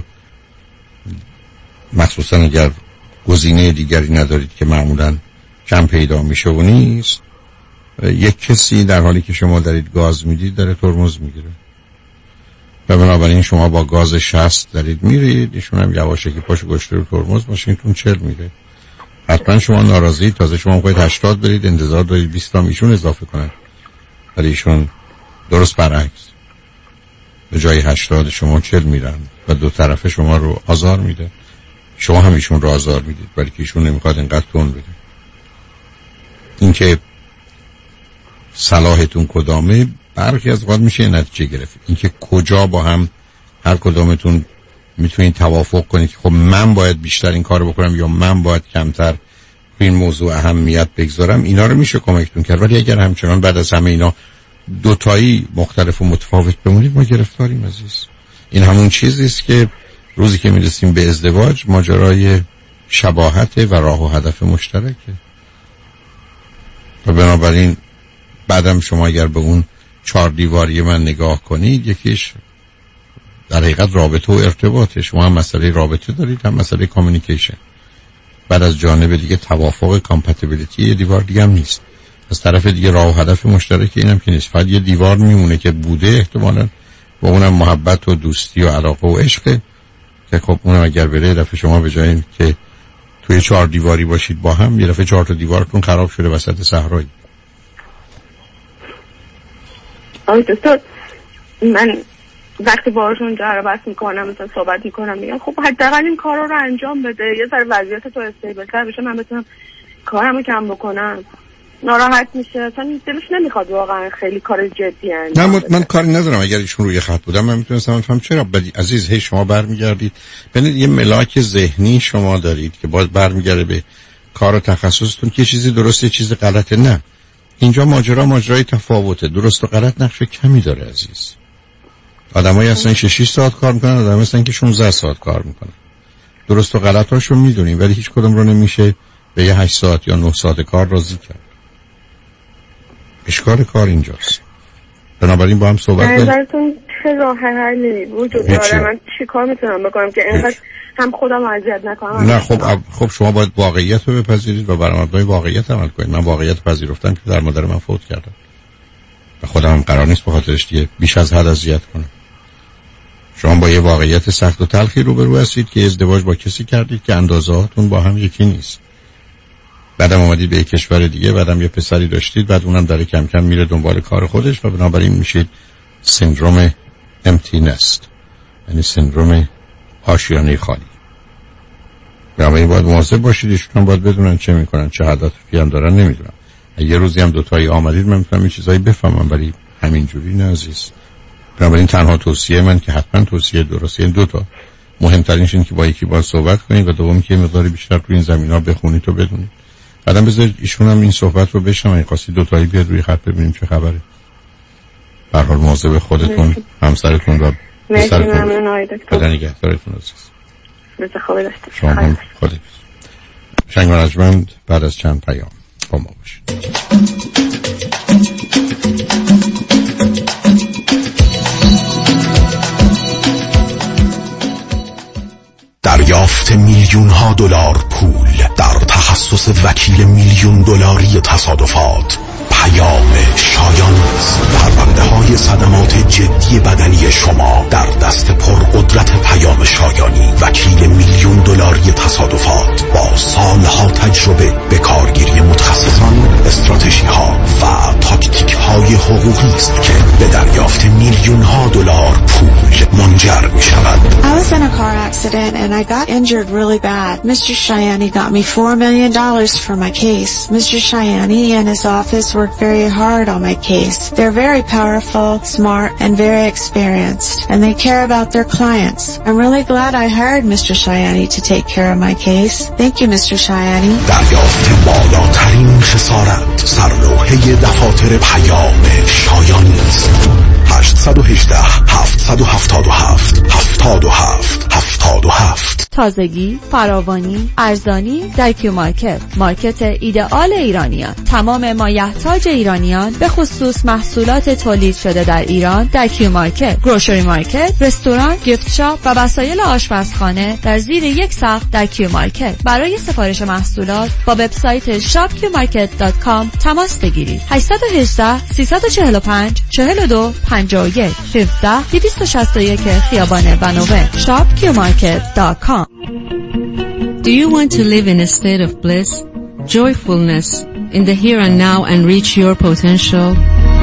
مخصوصاً اگر گزینه دیگری ندارید که معمولاً کم پیدا میشه و نیست، یک کسی در حالی که شما دارید گاز میدید داره ترمز میگیره و بنابراین شما با گاز 60 دارید میرید، ایشون هم یواشکی پاشو گشته رو ترمز ماشینتون 40 میره. حتما شما ناراضی، تازه شما باید 80 برید انتظار دارید 20 تا ایشون اضافه کنن ولی ایشون درست برعکس به جای 80 شما 40 میرن و دو طرف شما رو آزار میده. شما هم ایشون رو آزار میدید ولی که ایشون نمیخواد اینقدر تون بده. این که صلاحتون کدامه برخی از اوقات میشه نتیجه گرفت. اینکه کجا با هم هر کدامتون میتونید توافق کنید که خب من باید بیشتر این کارو بکنم یا من باید کمتر این موضوع اهمیت بگذارم، اینا رو میشه کمکتون کرد. ولی اگر همچنان بعد از همه اینا دوتایی مختلف و متفاوت بمونید ما گرفتاریم عزیز. این همون چیزی است که روزی که میرسیم به ازدواج ماجرای شباهت و راه و هدف مشترکه و بنابراین بعدم شما اگر به اون 4 دیواری من نگاه کنید یکیش در حقیقت رابطه و ارتباطه. شما هم مسئله رابطه دارید هم مسئله کامیونیکیشن. بعد از جانب دیگه توافق کامپتیبیلیتی یه دیوار دیگه هم نیست. از طرف دیگه راه و هدف مشترک اینم که نیست. فقط یه دیوار میمونه که بوده احتمالاً با اونم محبت و دوستی و علاقه و عشق که خب اونم اگر بره دفعه شما به جای این که توی 4 دیواری باشید با هم یه دفعه 4 تا دیوارتون خراب شده وسط صحرایی. آقای دکتر من وقتی باهاشون جر بحث میکنم مثلا صحبت میکنم میگم خب حداقل این کارا رو انجام بده یه ذره وضعیت تو استیبل‌تر بشه من بتونم کارمو کم بکنم. ناراحت میشه اصلا دلش نمیخواد واقعا خیلی کار جدی انجام بده. من کاری ندارم اگر ایشون روی خط بودم من میتونستم بفهم چرا عزیز هی شما برمیگردید. ببینید یه ملاک ذهنی شما دارید که باز برمیگرده به کار و تخصصتون که چیزی درسته چیزی غلطه. نه، اینجا ماجرای تفاوته. درست و غلط نقش کمی داره عزیز. آدمایی هستن 6 ساعت کار میکنن، آدمایی هستن که 16 ساعت کار میکنن. درست و غلطاشو میدونیم ولی هیچ کدوم رو نمیشه به یه 8 ساعت یا 9 ساعت کار راضی کرد. اشکال کار اینجاست. بنابراین با هم صحبت کنیم. نظرتون چه راه حلی وجود داره؟ من چیکار میتونم بکنم که اینقدر هم خودم اذیت نکنم؟ نه خب شما باید واقعیت رو بپذیرید و بر مبنای واقعیت عمل کنید. من واقعیت پذیرفتم که در مادر من فوت کردم و خودم هم قرار نیست به خاطرش دیگه بیش از حد اذیت کنم. شما با یه واقعیت سخت و تلخی روبرو هستید که ازدواج با کسی کردید که اندازه‌هاتون با هم یکی نیست. بعدم اومدید به یک کشور دیگه، بعدم یه پسری داشتید، بعد اونم داره کم کم میره دنبال کار خودش و بنابراین میشید سندروم empty nest، یعنی سندروم آشیانه خالی. بنابراین باید مواظب باشید. ایشون باید بدونن چه میکنن، چه هدفی هم دارن. نمیدونم یه روزی هم دوتایی آمدید من میتونم این چیزایی بفهمم، ولی همینجوری نه عزیز. بنابراین تنها توصیه من که حتما توصیه درسته این دوتا، مهمترینش این که با یکی باید صحبت کنید و دوم که مقداری بیشتر تو این زمینا بخونید و بدونید. بعدم بذارید ایشون هم این صحبت رو بشنوه. این قاصد دوتایی بیاد روی خط ببینیم چه خبره. به هر حال مواظب خودتون، همسرتون و پسرتون خدا نگهدارتون عزیز. روز خوبی داشته شما هم خدا. شنگ و رجمند بعد از چند پیام با ما باشید. دریافت میلیون ها دلار پول در تخصص وکیل میلیون دلاری تصادفات. پیام شایان، پرونده های صدمات جدی بدنی شما در دست پرقدرت پیام شایانی، وکیل میلیون دلاری تصادفات با سالها تجربه به کارگیری متخصصان، استراتژی ها و تاکتیک های حقوقی است که به دریافت میلیون ها دلار پول منجر می شود. I was in a car accident and I got injured really bad. Mr. Shayani got me $4 million for my case. Mr. Shayani and his office worked very hard on my case. They're very powerful, smart, and very experienced, and they care about their clients. I'm really glad I hired Mr. Shayani to take care of my case. Thank you, Mr. Shayani. دریافت بالاترین خسارت سرلوحه دفاتر پیام شایانی است. 818 777 77 77. تازگی، فراوانی، ارزانی در کیو مارکت، مارکت ایدئال ایرانیان. تمام مایحتاج ایرانیان به خصوص محصولات تولید شده در ایران در کیو مارکت. گروشری مارکت، رستوران، گیفت شاپ و وسایل آشپزخانه در زیر یک سقف در کیو مارکت. برای سفارش محصولات با وبسایت shopqmarket.com تماس بگیرید. 818 345 42 51 17 261 خیابان بنوه. shopqmarket.com. Do you want to live in a state of bliss, joyfulness, in the here and now and reach your potential?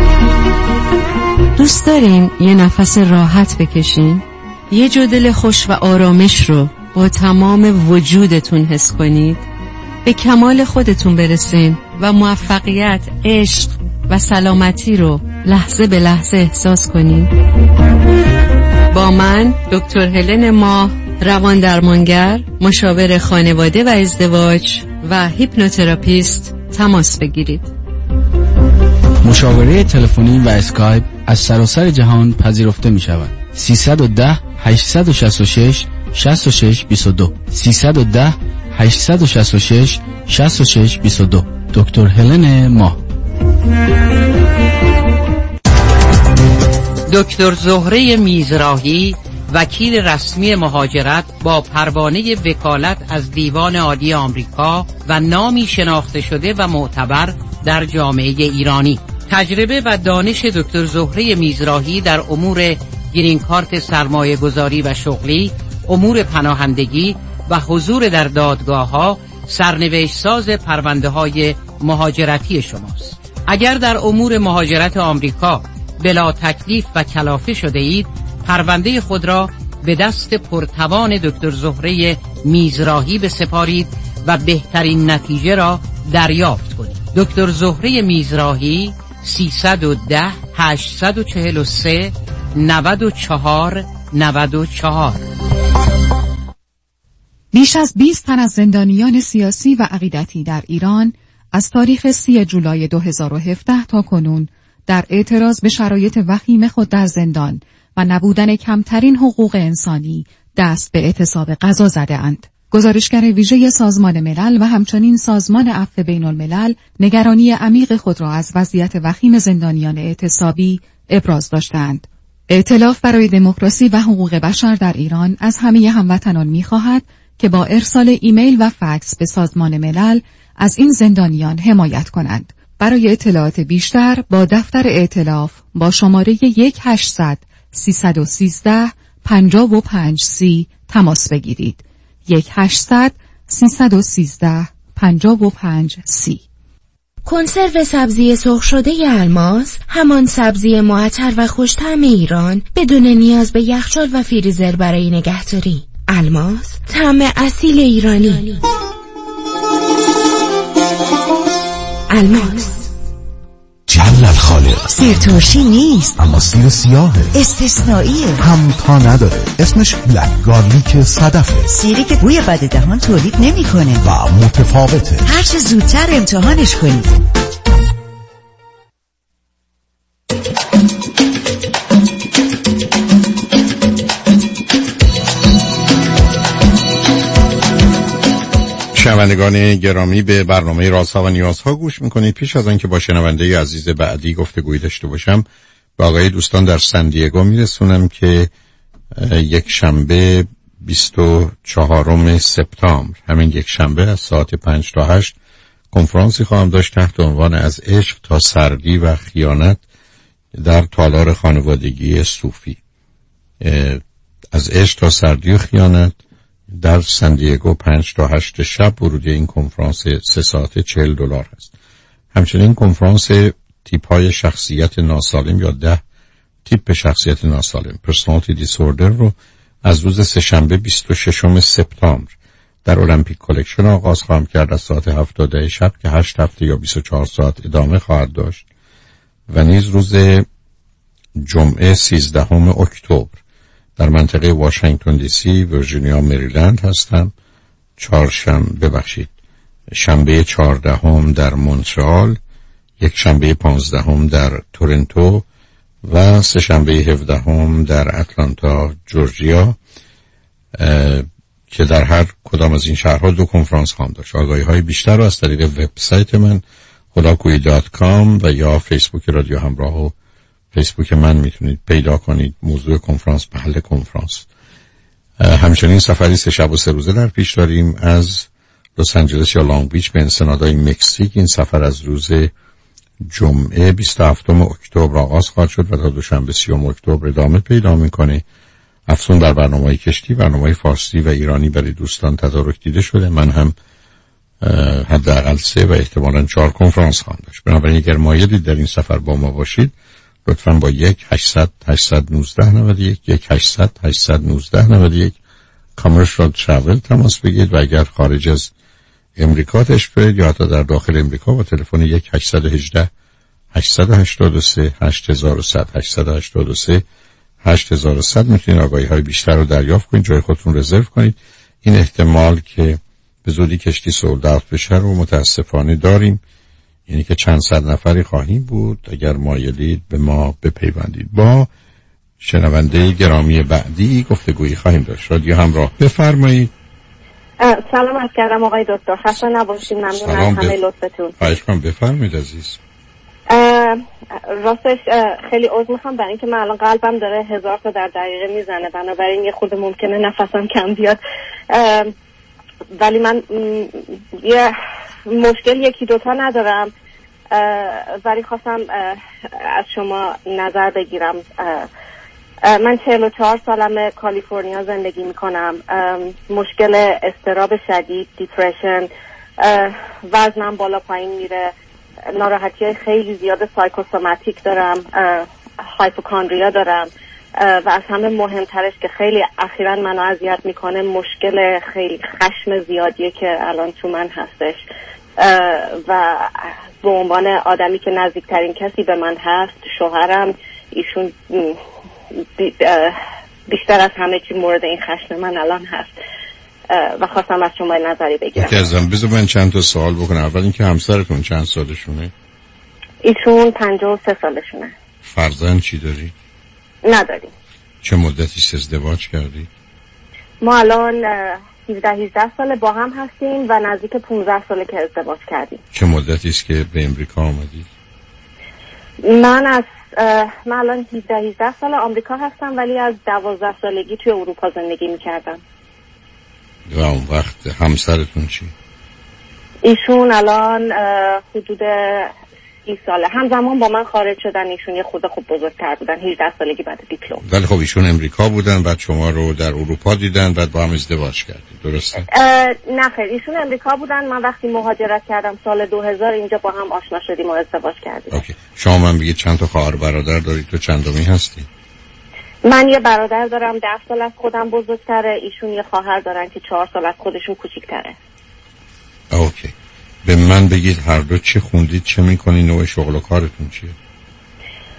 دوست دارین یه نفس راحت بکشین؟ یه جو دل خوش و آرامش رو با تمام وجودتون حس کنید؟ به کمال خودتون برسین و موفقیت، عشق و سلامتی رو لحظه به لحظه احساس کنید؟ با من دکتر هلن ماه، روان درمانگر، مشاور خانواده و ازدواج و هیپنوتراپیست تماس بگیرید. مشاوره تلفنی و اسکایپ از سراسر جهان پذیرفته می شود. 310 866 66 22 310 866 66 22. دکتر هلن ماه. دکتر زهره میزراهی، وکیل رسمی مهاجرت با پروانه وکالت از دیوان عالی آمریکا و نامی شناخته شده و معتبر در جامعه ایرانی. تجربه و دانش دکتر زهره میزراهی در امور گرین کارت سرمایه گذاری و شغلی، امور پناهندگی و حضور در دادگاه‌ها سرنوشت ساز پرونده های مهاجرتی شماست. اگر در امور مهاجرت آمریکا بلا تکلیف و کلافه شده اید، پرونده خود را به دست پرتوان دکتر زهره میزراهی بسپارید و بهترین نتیجه را دریافت کنید. دکتر زهره میزراهی 310 843 94 94. بیش از 20 تن از زندانیان سیاسی و عقیدتی در ایران از تاریخ 30 جولای 2017 تا کنون در اعتراض به شرایط وخیم خود در زندان و نبودن کمترین حقوق انسانی دست به اعتصاب غذا زده اند. گزارشگر ویژه سازمان ملل و همچنین سازمان عفو بین الملل نگرانی عمیق خود را از وضعیت وخیم زندانیان اعتصابی ابراز داشتند. ائتلاف برای دموکراسی و حقوق بشر در ایران از همه هموطنان می‌خواهد که با ارسال ایمیل و فکس به سازمان ملل از این زندانیان حمایت کنند. برای اطلاعات بیشتر با دفتر ائتلاف با شماره 1-800-313-5530 تماس بگیرید. 1-800-313-5530. کنسرو سبزی سرخ شده الماس، همان سبزی معطر و خوش‌طعم ایران بدون نیاز به یخچال و فریزر برای نگهداری. الماس، طعم اصیل ایرانی. الماس. الخالق. سیر ترشی نیست، اما سیر سیاهه، استثنائیه، هم تا نداره. اسمش بلک گارلیک صدفه. سیری که بوی بد دهان تولید نمیکنه و متفاوته. هر چه زودتر امتحانش کنید. شنوندگان گرامی، به برنامه رازها و نیازها گوش میکنید. پیش از آنکه با شنونده عزیز بعدی گفتگویی داشته باشم، با آقای دوستان در سندیگو میرسونم که یک شنبه 24 سپتامبر، همین یک شنبه از ساعت 5 تا 8 کنفرانسی خواهم داشت تحت عنوان از عشق تا سردی و خیانت در تالار خانوادگی صوفی. از عشق تا سردی و خیانت در سندیگو 5 تا 8 شب. ورودی این کنفرانس 3 ساعته $40 هست. همچنین کنفرانس تیپ های شخصیت ناسالم یا 10 تیپ شخصیت ناسالم پرسونالیتی دیسوردر رو از روز سه‌شنبه 26 سپتامبر در المپیک کلکشن آغاز خواهم کرد از ساعت 7 شب که 8 هفته یا 24 ساعت ادامه خواهد داشت و نیز روز جمعه 13 اکتبر در منطقه واشنگتن دی سی، ویرجینیا، مریلند هستم. شنبه 14 در مونترال، یک شنبه 15 در تورنتو و سه شنبه 17 در اتلانتا، جورجیا، که در هر کدام از این شهرها 2 کنفرانس خواهم داشت. آگاهی‌های بیشتر رو از طریق وبسایت من خداکویی.com و یا فیسبوک رادیو همراه و فیسبوک من میتونید پیدا کنید. موضوع کنفرانس محل کنفرانس. همچنین سفری 3 شب و 3 روزه در پیش داریم از لس آنجلس یا لانگ بیچ به انسنادای مکزیک. این سفر از روز جمعه 27 اکتبر آغاز خواهد شد و تا دوشنبه 30 اکتبر ادامه پیدا میکنه. افزون در برنامه‌های کشتی، برنامه‌های فارسی و ایرانی برای دوستان تدارک دیده شده. من هم حداقل 3 و احتمالاً 4 کنفرانس خواهم داشت. بنابراین اگر مایلید در این سفر با ما باشید، لطفاً با 1-800-819-91 1-800-819-91 کامرشال ترافل تماس بگیرید و اگر خارج از امریکا تشریف دارید یا حتی در داخل امریکا با تلفن 1-818-883-8100 میتونید آگاهی‌های بیشتر رو دریافت کنید، جای خودتون رزرو کنید. این احتمال که به زودی کشتی سولد اوت بشه رو متاسفانه داریم، یعنی که چند صد نفری خواهیم بود. اگر مایلید به ما بپیوندید. با شنونده گرامی بعدی گفتگویی خواهیم داشت. رادیو همراه، بفرمایید. سلام عرض کردم آقای دکتر، خسته نباشید. ممنون از همه لطفتون. خواهش کنم، بفرمایید عزیز. راستش خیلی عذر میخوام برای اینکه من الان قلبم داره 1000 تا در دقیقه میزنه، بنابراین یه خود ممکنه نفسم کم بیاد، ولی من یه مشکل 1-2 تا ندارم، ولی خواستم از شما نظر بگیرم. من 44 سالمه، کالیفرنیا زندگی میکنم. مشکل اضطراب شدید، دیپرشن، وزنم بالا پایین میره، ناراحتی خیلی زیاد سایکوسوماتیک دارم، هایپوکاندریا دارم و از همه مهمترش که خیلی اخیراً منو اذیت میکنه مشکل خیلی خشم زیادیه که الان تو من هستش و به عنوان آدمی که نزدیکترین کسی به من هست، شوهرم، ایشون بیشتر از همه چی مورد این خشم من الان هست و خواستم از شما نظری بگیرم. بذار من چند تا سوال بکنم. اول اینکه همسرتون چند سالشونه؟ ایشون 53 سالشونه. فرزند چی داری؟ نداریم. چه مدتی ازدواج کردی؟ ما الان 17-18 ساله با هم هستیم و نزدیک 15 ساله که ازدواج کردیم. چه مدتی است که به امریکا آمدی؟ من الان 17-18 سال آمریکا هستم ولی از 12 سالگی توی اروپا زندگی میکردم. و اون وقت همسرتون چی؟ ایشون الان حدود 30 ساله همزمان با من خارج شدن. ایشون یه خود خوب بزرگتر بودن، 18 سالگی بعد دیپلم. ولی خب ایشون امریکا بودن بعد شما رو در اروپا دیدن بعد با هم ازدواج کردید، درسته؟ نه خیر، ایشون امریکا بودن، من وقتی مهاجرت کردم سال 2000 اینجا با هم آشنا شدیم و ازدواج کردیم. اوکی. شما من بگید چند تا خواهر برادر دارید؟ تو چندمی هستی؟ من یه برادر دارم 10 سال از خودم بزرگتره، ایشون یه خواهر دارن که 4 سال از خودشون کوچیک‌تره. اوکی. به من بگید هر دو چی خوندید، چه میکنید، نوع شغل و کارتون چیه؟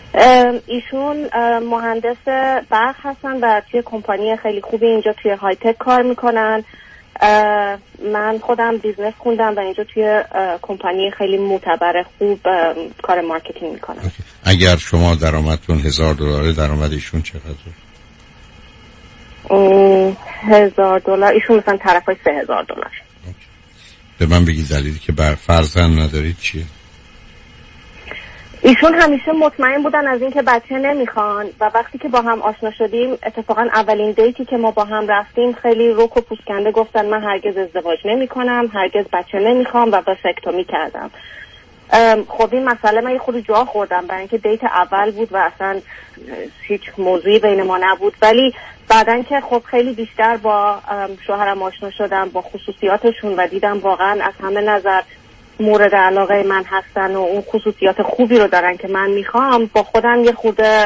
ایشون مهندس برق هستن و توی کمپانی خیلی خوبی اینجا توی های تک کار میکنن. من خودم بیزنس خوندم و اینجا توی کمپانی خیلی معتبر خوب کار مارکتینگ میکنم. اگر شما درآمدتون $1000 درآمد ایشون چقدره؟ $1000. ایشون مثلا طرفای $3000. به من بگید دلیلی که بر فرزند ندارید چیه؟ ایشون همیشه مطمئن بودن از اینکه بچه نمیخوان و وقتی که با هم آشنا شدیم اتفاقا اولین دیتی که ما با هم رفتیم خیلی رک و پوسکنده گفتن من هرگز ازدواج نمیکنم، هرگز بچه نمیخوام و واستکتومی کردم. خب این مسئله من یه خود جا خوردم برای اینکه دیت اول بود و اصلا هیچ موضوعی بین ما نبود، ولی بعدن که خب خیلی بیشتر با شوهرم آشنا شدم با خصوصیاتشون و دیدم واقعا از همه نظر مورد علاقه من هستن و اون خصوصیات خوبی رو دارن که من میخوام، با خودم یه خورده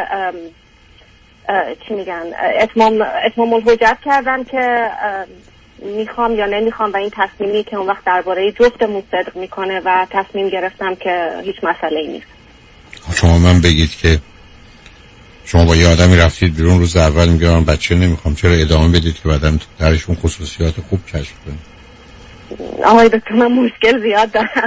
چی میگن اتمام الحجت کردم که میخوام یا نمیخوام و این تصمیمی که اون وقت درباره جفتمون صدق میکنه و تصمیم گرفتم که هیچ مسئله‌ای نیست. شما من بگید که شما با یه آدمی رفتید بیرون روز اول میگه من بچه نمیخوام، چرا ادامه بدید که بعدم درش اون خصوصیات خوب کشف کنید؟ آقای دکتر من مشکل زیاد دارم.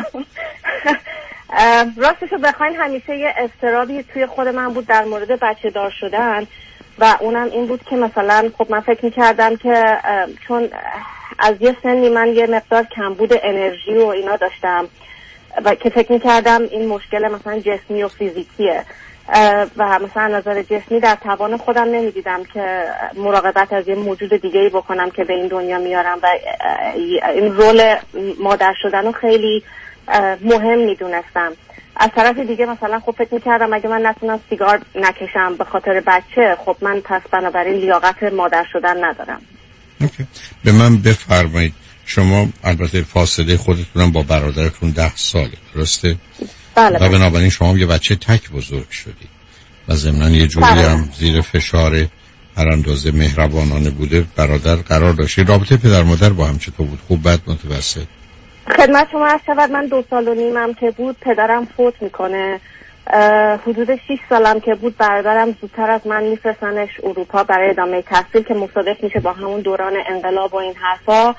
راستشو بخواین همیشه یه اضطرابی توی خود من بود در مورد بچه دار شدن و اونم این بود که مثلا خب من فکر میکردم که چون از یه سنی من یه مقدار کمبود انرژی و اینا داشتم و که فکر میکردم این مشکل مثلا جسمی و فیزیکیه و مثلا نظر جسمی در توان خودم نمیدیدم که مراقبت از یه موجود دیگه‌ای بکنم که به این دنیا میارم و این رول مادر شدن رو خیلی مهم میدونستم. از طرف دیگه مثلا خب فکر میکردم اگه من نتونم سیگار نکشم به خاطر بچه، خب من پس بنابراین لیاقت مادر شدن ندارم. به من بفرمایید شما البته فاصله خودتونم با برادرتون 10 ساله درسته؟ بله. و بنابراین شما یه بچه تک بزرگ شدید و ضمناً یه جوری هم زیر فشار هر اندازه مهربانانه بوده برادر قرار داشته. رابطه پدر مادر با هم چطور بود؟ خوب بد متوسط؟ خدمت شما عرض شود من 2 سال و نیمم که بود پدرم فوت میکنه. حدود 6 سالم که بود برادرم زودتر از من میفرستنش اروپا برای ادامه تحصیل که مصادف میشه با همون دوران انقلاب و این حرفا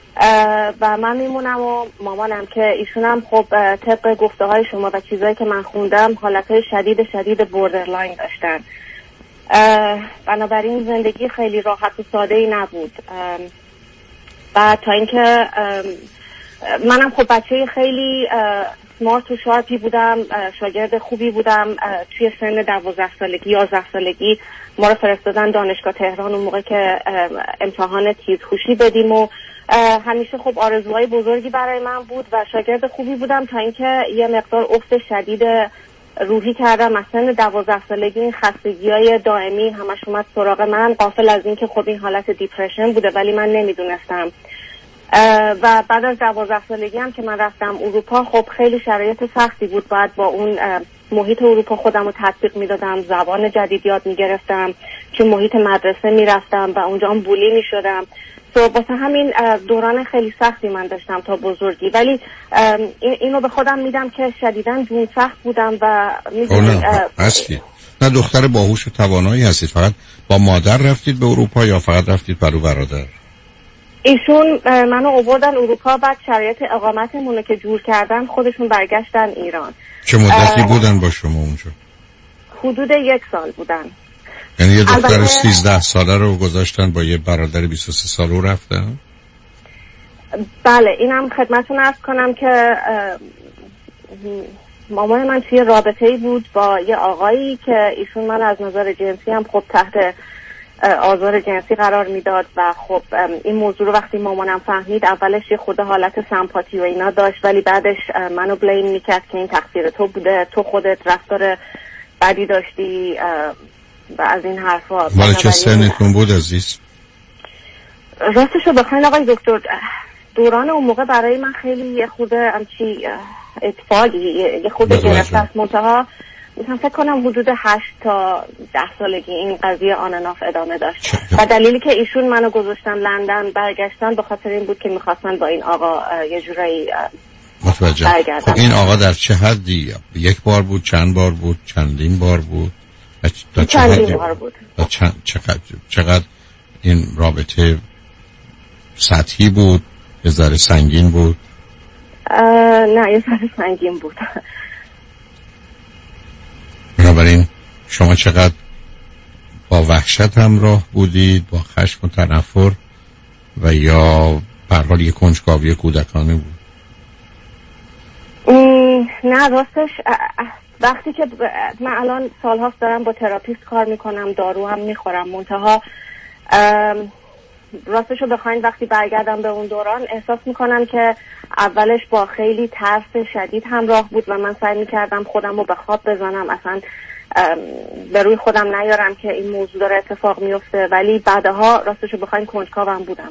و من میمونم و مامانم که ایشونم خب طبق گفته های شما و چیزایی که من خوندم حالتهای شدید بوردرلاین داشتن. بنابراین زندگی خیلی راحت و ساده ای نبود و تا اینکه منم خب بچه خیلی سمارت و شارپی بودم، شاگرد خوبی بودم. توی سن 12 سالگی 11 سالگی ما رو فرستادن دانشگاه تهران اون موقع که امتحان تیزهوشی بدیم و همیشه خب آرزوهای بزرگی برای من بود و شاگرد خوبی بودم تا اینکه یه مقدار افت شدید روحی کردم. از سن 12 سالگی این خستگی‌های دائمی همش اومد سراغ من، غافل از این که خب این حالت دیپرشن بوده ولی من نمیدونستم. و بعد از 12 سالگی هم که من رفتم اروپا خب خیلی شرایط سختی بود، بعد با اون محیط اروپا خودم رو تطبیق میدادم، زبان جدید یاد میگرفتم، چون محیط مدرسه میرفتم و اونجا هم بولی میشدم. واسه همین دوران خیلی سختی من داشتم تا بزرگی، ولی اینو به خودم میدم که شدیداً جون سخت بودم و میدونم نه دختر باهوش و توانایی هستید. فقط با مادر رفتید به اروپا یا فقط رفتید برادر؟ ایشون منو آوردن اروپا، بعد شرایط اقامتمون رو که جور کردن خودشون برگشتن ایران. چه مدتی بودن با شما اونجا؟ حدود 1 سال بودن. یعنی یه دختر 13 ساله رو گذاشتن با یه برادر 23 ساله رفتن؟ بله اینم خدمتتون عرض کنم که مامان من توی رابطه‌ای بود با یه آقایی که ایشون من از نظر جنسی هم خب تحت آزار جنسی قرار میداد و خب این موضوع رو وقتی مامانم فهمید اولش یه خود حالت سمپاتی و اینا داشت، ولی بعدش منو بلیم میکرد که این تقصیر تو بوده، تو خودت رفتار بدی داشتی و از این حرفا. مال چه سنتون بود عزیز؟ راستشو بخواین آقای دکتر دوران اون موقع برای من خیلی یه خورده همچی اتفاقی یه خورده گرفته است. منتها مثلا فکر کنم حدود 8 تا 10 سالگی این قضیه آن اند آف ادامه داشت و دلیلی که ایشون منو گذاشتن لندن برگشتن به خاطر این بود که میخواستن با این آقا یه جورایی متوجه. خب این آقا در چه حدی؟ یک بار بود، چند بار بود، چندین بار بود؟ چندین بار بود. چقدر این رابطه سطحی بود؟ یه ذره سنگین بود؟ نه یه ذره سنگین بود. بنابراین شما چقدر با وحشت همراه بودید، با خشم و تنفر و یا به هر حال یک کنجکاوی کودکانه بود؟ نه راستش وقتی که من الان سالهاست دارم با تراپیست کار میکنم، دارو هم میخورم، منتها راستشو بخواین وقتی برگردم به اون دوران احساس میکنم که اولش با خیلی ترس شدید همراه بود و من سعی میکردم خودم رو به خواب بزنم، اصلا به روی خودم نیارم که این موضوع داره اتفاق میفته، ولی بعدها راستشو بخواین کنجکاوم بودم.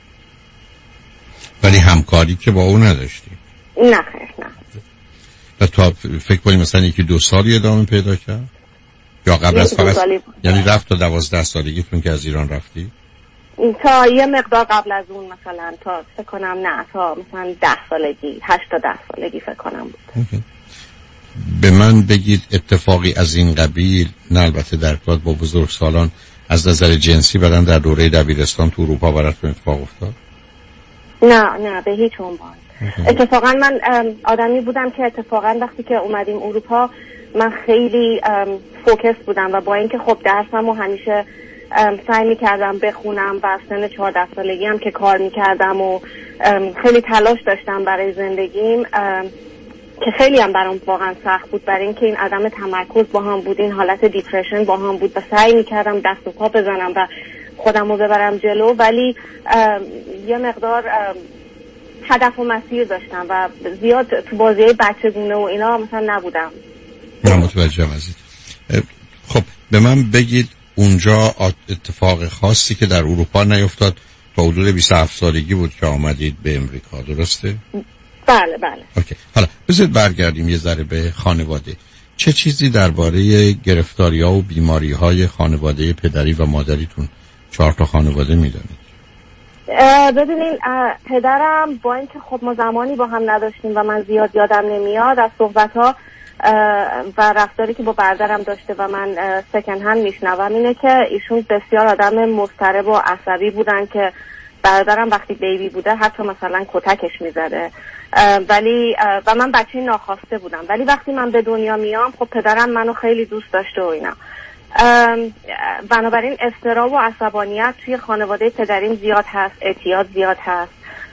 ولی همکاری که با اون نداشتی؟ نه خیر نه. و تا فکر کنی مثلا 1-2 سالی ادامه پیدا کرد؟ یا قبل از فقط یعنی رفت تا 12 سالگیتون که از ایران رفتی؟ تا یه مقدار قبل از اون مثلا تا فکر کنم نه تا مثلا 10 سالگی 8 تا 10 سالگی فکر کنم بود. به من بگید اتفاقی از این قبیل، نه البته در ارتباط با بزرگسالان، از نظر جنسی بعداً در دوره دبیرستان تو اروپا براتون اتفاق افتاد؟ نه به هیچ عنوان. اتفاقا من آدمی بودم که اتفاقا وقتی که اومدیم اروپا من خیلی فوکس بودم و با اینکه خب درسم و همیشه سعی میکردم بخونم و سن 14 سالگی هم که کار میکردم و خیلی تلاش داشتم برای زندگیم که خیلی هم برام واقعا سخت بود، برای اینکه این عدم تمرکز با هم بود، این حالت دیپرشن با هم بود و سعی میکردم دست و پا بزنم و خودم رو ببرم جلو، ولی یه مقدار هدف و مسیر داشتم و زیاد تو بازی بچگونه و اینا مثلا نبودم. من متوجهم عزیز. خب به من بگید اونجا اتفاق خاصی که در اروپا نیفتاد تا حدود 27 سالگی بود که آمدید به امریکا، درسته؟ بله. اوکی. حالا بذارید برگردیم یه ذره به خانواده. چه چیزی درباره گرفتاری‌ها و بیماری‌های خانواده پدری و مادریتون 4 تا خانواده می‌دونید؟ ببینین پدرم با اینکه خب ما زمانی با هم نداشتیم و من زیاد یادم نمیاد از صحبت‌ها و رفتاری که با برادرم داشته و من سکن هند میشنوم اینه که ایشون بسیار آدم مضطرب و عصبی بودن که برادرم وقتی بیبی بوده حتی مثلا کتکش میزده، ولی و من بچه ناخواسته بودم، ولی وقتی من به دنیا میام خب پدرم منو خیلی دوست داشته و اینا، بنابراین اضطراب و عصبانیت توی خانواده پدریم زیاد هست، اعتیاد زیاد هست.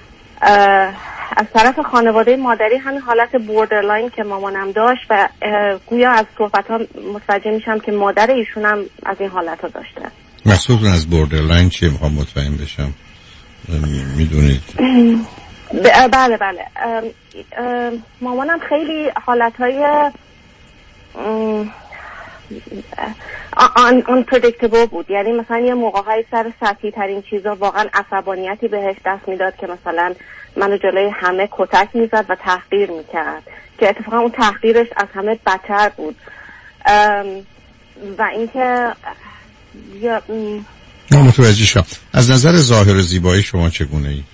از طرف خانواده مادری همین حالت بوردرلاین که مامانم داشت و گویا از صحبت‌ها متوجه میشم که مادر ایشون هم از این حالت‌ها داشته. مقصودتون از بوردرلاین چیه؟ میخوام مطمئن بشم. میدونید؟ بله. مامانم خیلی حالت‌های unpredictable بود، یعنی مثلا یه موقع‌های سر سطحی ترین چیزا واقعا عصبانیتی بهش دست میداد که مثلا منو جلوی همه کتک میزد و تحقیر میکرد که اتفاقا اون تحقیرش از همه بدتر بود. و اینکه متوجه شدم. از نظر ظاهر و زیبایی شما چگونه اید؟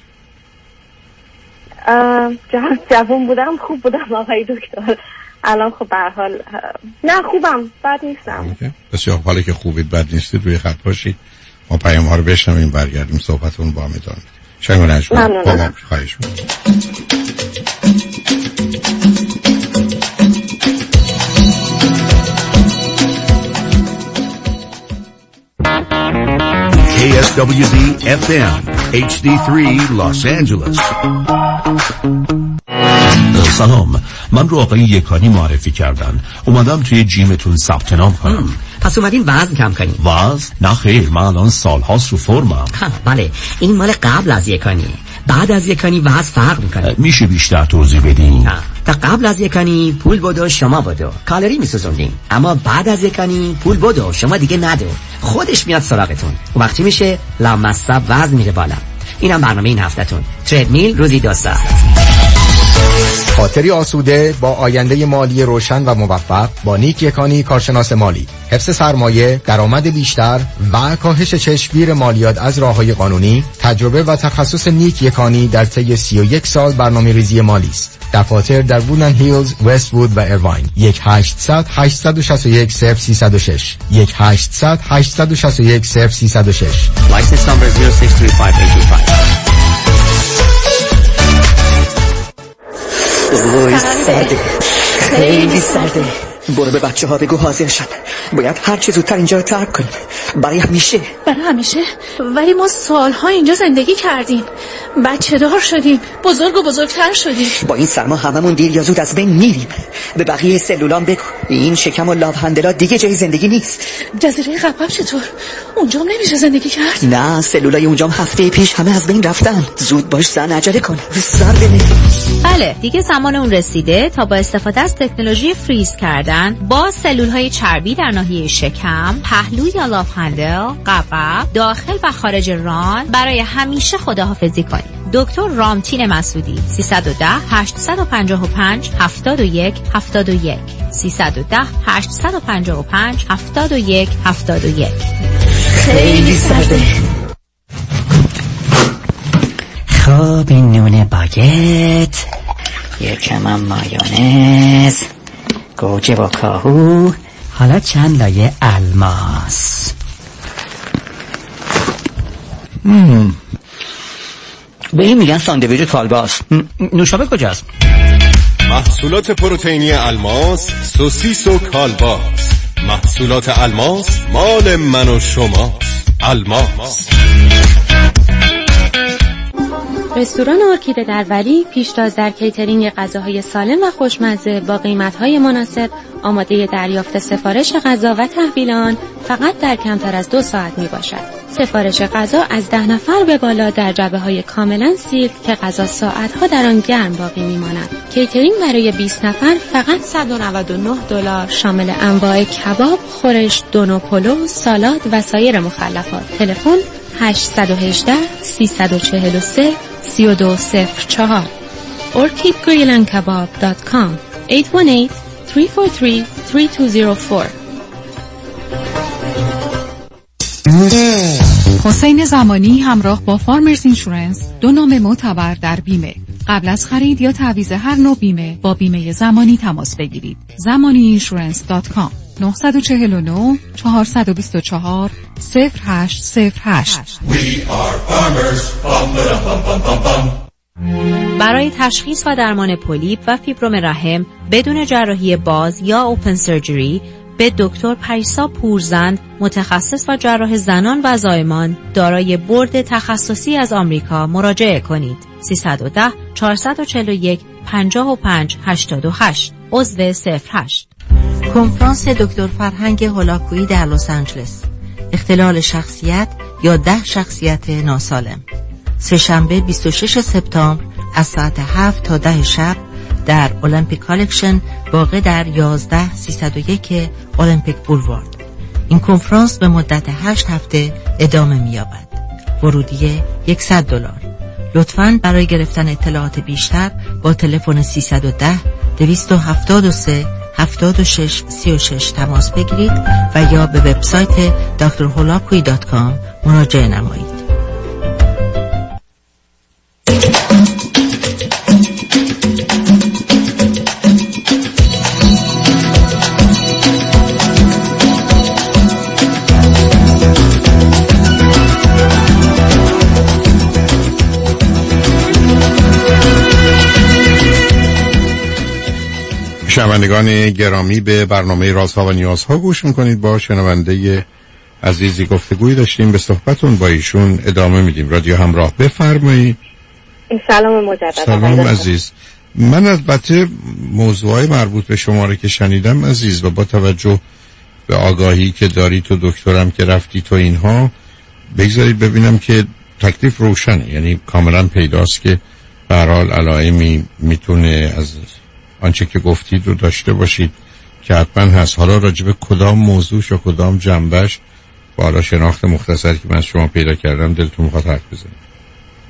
جوان بودم خوب بودم آقای دکتر، الان خب به هر حال نه خوبم، بد نیستم. بسیار، حالا که خوبید بد نیستید روی خط باشید، ما پیام ها رو بشنویم برگردیم صحبتون با هم ادامه بدیم. شنگ و نجمن با ما خواهش می‌کنم. KSWZ FM HD3 Los Angeles. سلام، من رو آقای یکانی معرفی کردن، اومدم توی جیمتون ثبت نام کنم. پس اومدین وزن کم کنیم؟ وزن؟ نه خیر، من الان سالهاست رو فرمم. بله، این مال قبل از یکانی. بعد از یکانی وزن فرق میکنه. میشه بیشتر توضیح بدین؟ تا قبل از یکانی پول بدو شما بدو، کالری میسوزوندین، اما بعد از یکانی پول بدو شما دیگه ندو، خودش میاد سراغتون. وقتی میشه لامصب وزن میره بالا. اینم برنامه این هفتهتون، تردمیل روزی 2 ساعت. خاطری آسوده با آینده مالی روشن و موفق با نیک یکانی کارشناس مالی. حفظ سرمایه، درآمد بیشتر و کاهش چشمگیر مالیات از راه‌های قانونی. تجربه و تخصص نیک یکانی در طی 31 سال برنامه‌ریزی مالی است. دفاتر در وودلند هیلز، وست وود و ایرواین. 1-800-861-0306 1-800-861-0306. License number 0635825. اوه سرده، خیلی سرده. برو به بچه ها بگو حاضر شن. باید هر چه زودتر اینجا رو ترک کنیم. برای همیشه. برای همیشه؟ ولی ما سالها اینجا زندگی کردیم، بچه دار شدیم، بزرگ و بزرگتر شدیم. با این سرما هممون دیر یا زود از بین میریم. به بقیه سلولان بگو این شکم و لاوهندلا دیگه جای زندگی نیست. جزیره قبقب چطور؟ اونجام نمیشه زندگی کرد؟ نه، سلولای اونجام هفته پیش همه از بین رفتن. زود باش زن، عجله کن. سر بنه. بله، دیگه زمان اون رسیده تا با استفاده از تکنولوژی فریز کردن با سلولهای چربی در ناحیه شکم، پهلو یا لاوهندل، قبقب، داخل و خارج ران برای همیشه خداحافظی کنید. دکتر رامتین مسعودی 310 855 71 71 310 855 71 71. خیلی سرده. خب این نون باگت، یکم هم مایونز، گوجه و کاهو، حالا چند لایه الماس. به این میگن ساندویچ کالباس. نوشابه کجاست؟ محصولات پروتئینی الماس، سوسیس و کالباس. محصولات الماس مال من و شماست. الماس. رستوران ارکیده در ولی پیشتاز در کیترینگ غذاهای سالم و خوشمزه با قیمت‌های مناسب، آماده دریافت سفارش غذا و تحویل آن فقط در کمتر از 2 ساعت میباشد. سفارش غذا از 10 نفر به بالا در جعبه‌های کاملا سیل که غذا ساعت‌ها در آن گرم باقی میماند. کیترینگ برای 20 نفر فقط $199 شامل انواع کباب، خورش، دونو پلو، سالاد و سایر مخلفات. تلفن 818 343 3204. orchidgrillandkebab.com 818-343-3204. حسین زمانی همراه با فارمرز اینشورنس، 2 نام معتبر در بیمه. قبل از خرید یا تعویض هر نوع بیمه با بیمه زمانی تماس بگیرید. zamaniinsurance.com 949 424 0808. برای تشخیص و درمان پولیپ و فیبروم رحم بدون جراحی باز یا اوپن سرجری به دکتر پریسا پورزند، متخصص و جراح زنان و زایمان دارای بورد تخصصی از آمریکا مراجعه کنید. 310 441 55 88. عضو 08. کنفرانس دکتر فرهنگ هولاکویی در لس آنجلس، اختلال شخصیت یا 10 شخصیت ناسالم. سه‌شنبه 26 سپتامبر از ساعت 7 تا 10 شب در المپیک کالکشن واقع در 11301 المپیک بولوارد. این کنفرانس به مدت 8 هفته ادامه می‌یابد. ورودیه $100. لطفاً برای گرفتن اطلاعات بیشتر با تلفن 310 273 7636 تماس بگیرید و یا به وبسایت drholakui.com مراجعه نمایید. شنوندگان گرامی، به برنامه رازها و نیازها گوش میکنید. با شنونده عزیزی گفتگوی داشتیم، به صحبتون با ایشون ادامه میدیم. رادیو همراه، بفرمایید. سلام مجدد. سلام عزیز. من البته موضوعای مربوط به شماره که شنیدم عزیز و با توجه به آگاهی که داری تو دکترم که رفتی تو اینها، بگذارید ببینم که تکلیف روشنه، یعنی کاملا پیداست که به هر حال علائمی میتونه از آنچه که گفتید رو داشته باشید که حتما هست. حالا راجب کدام موضوعش و کدام جنبش با حالا شناخت مختصری که من از شما پیدا کردم دلتون میخواد حرف بزنید؟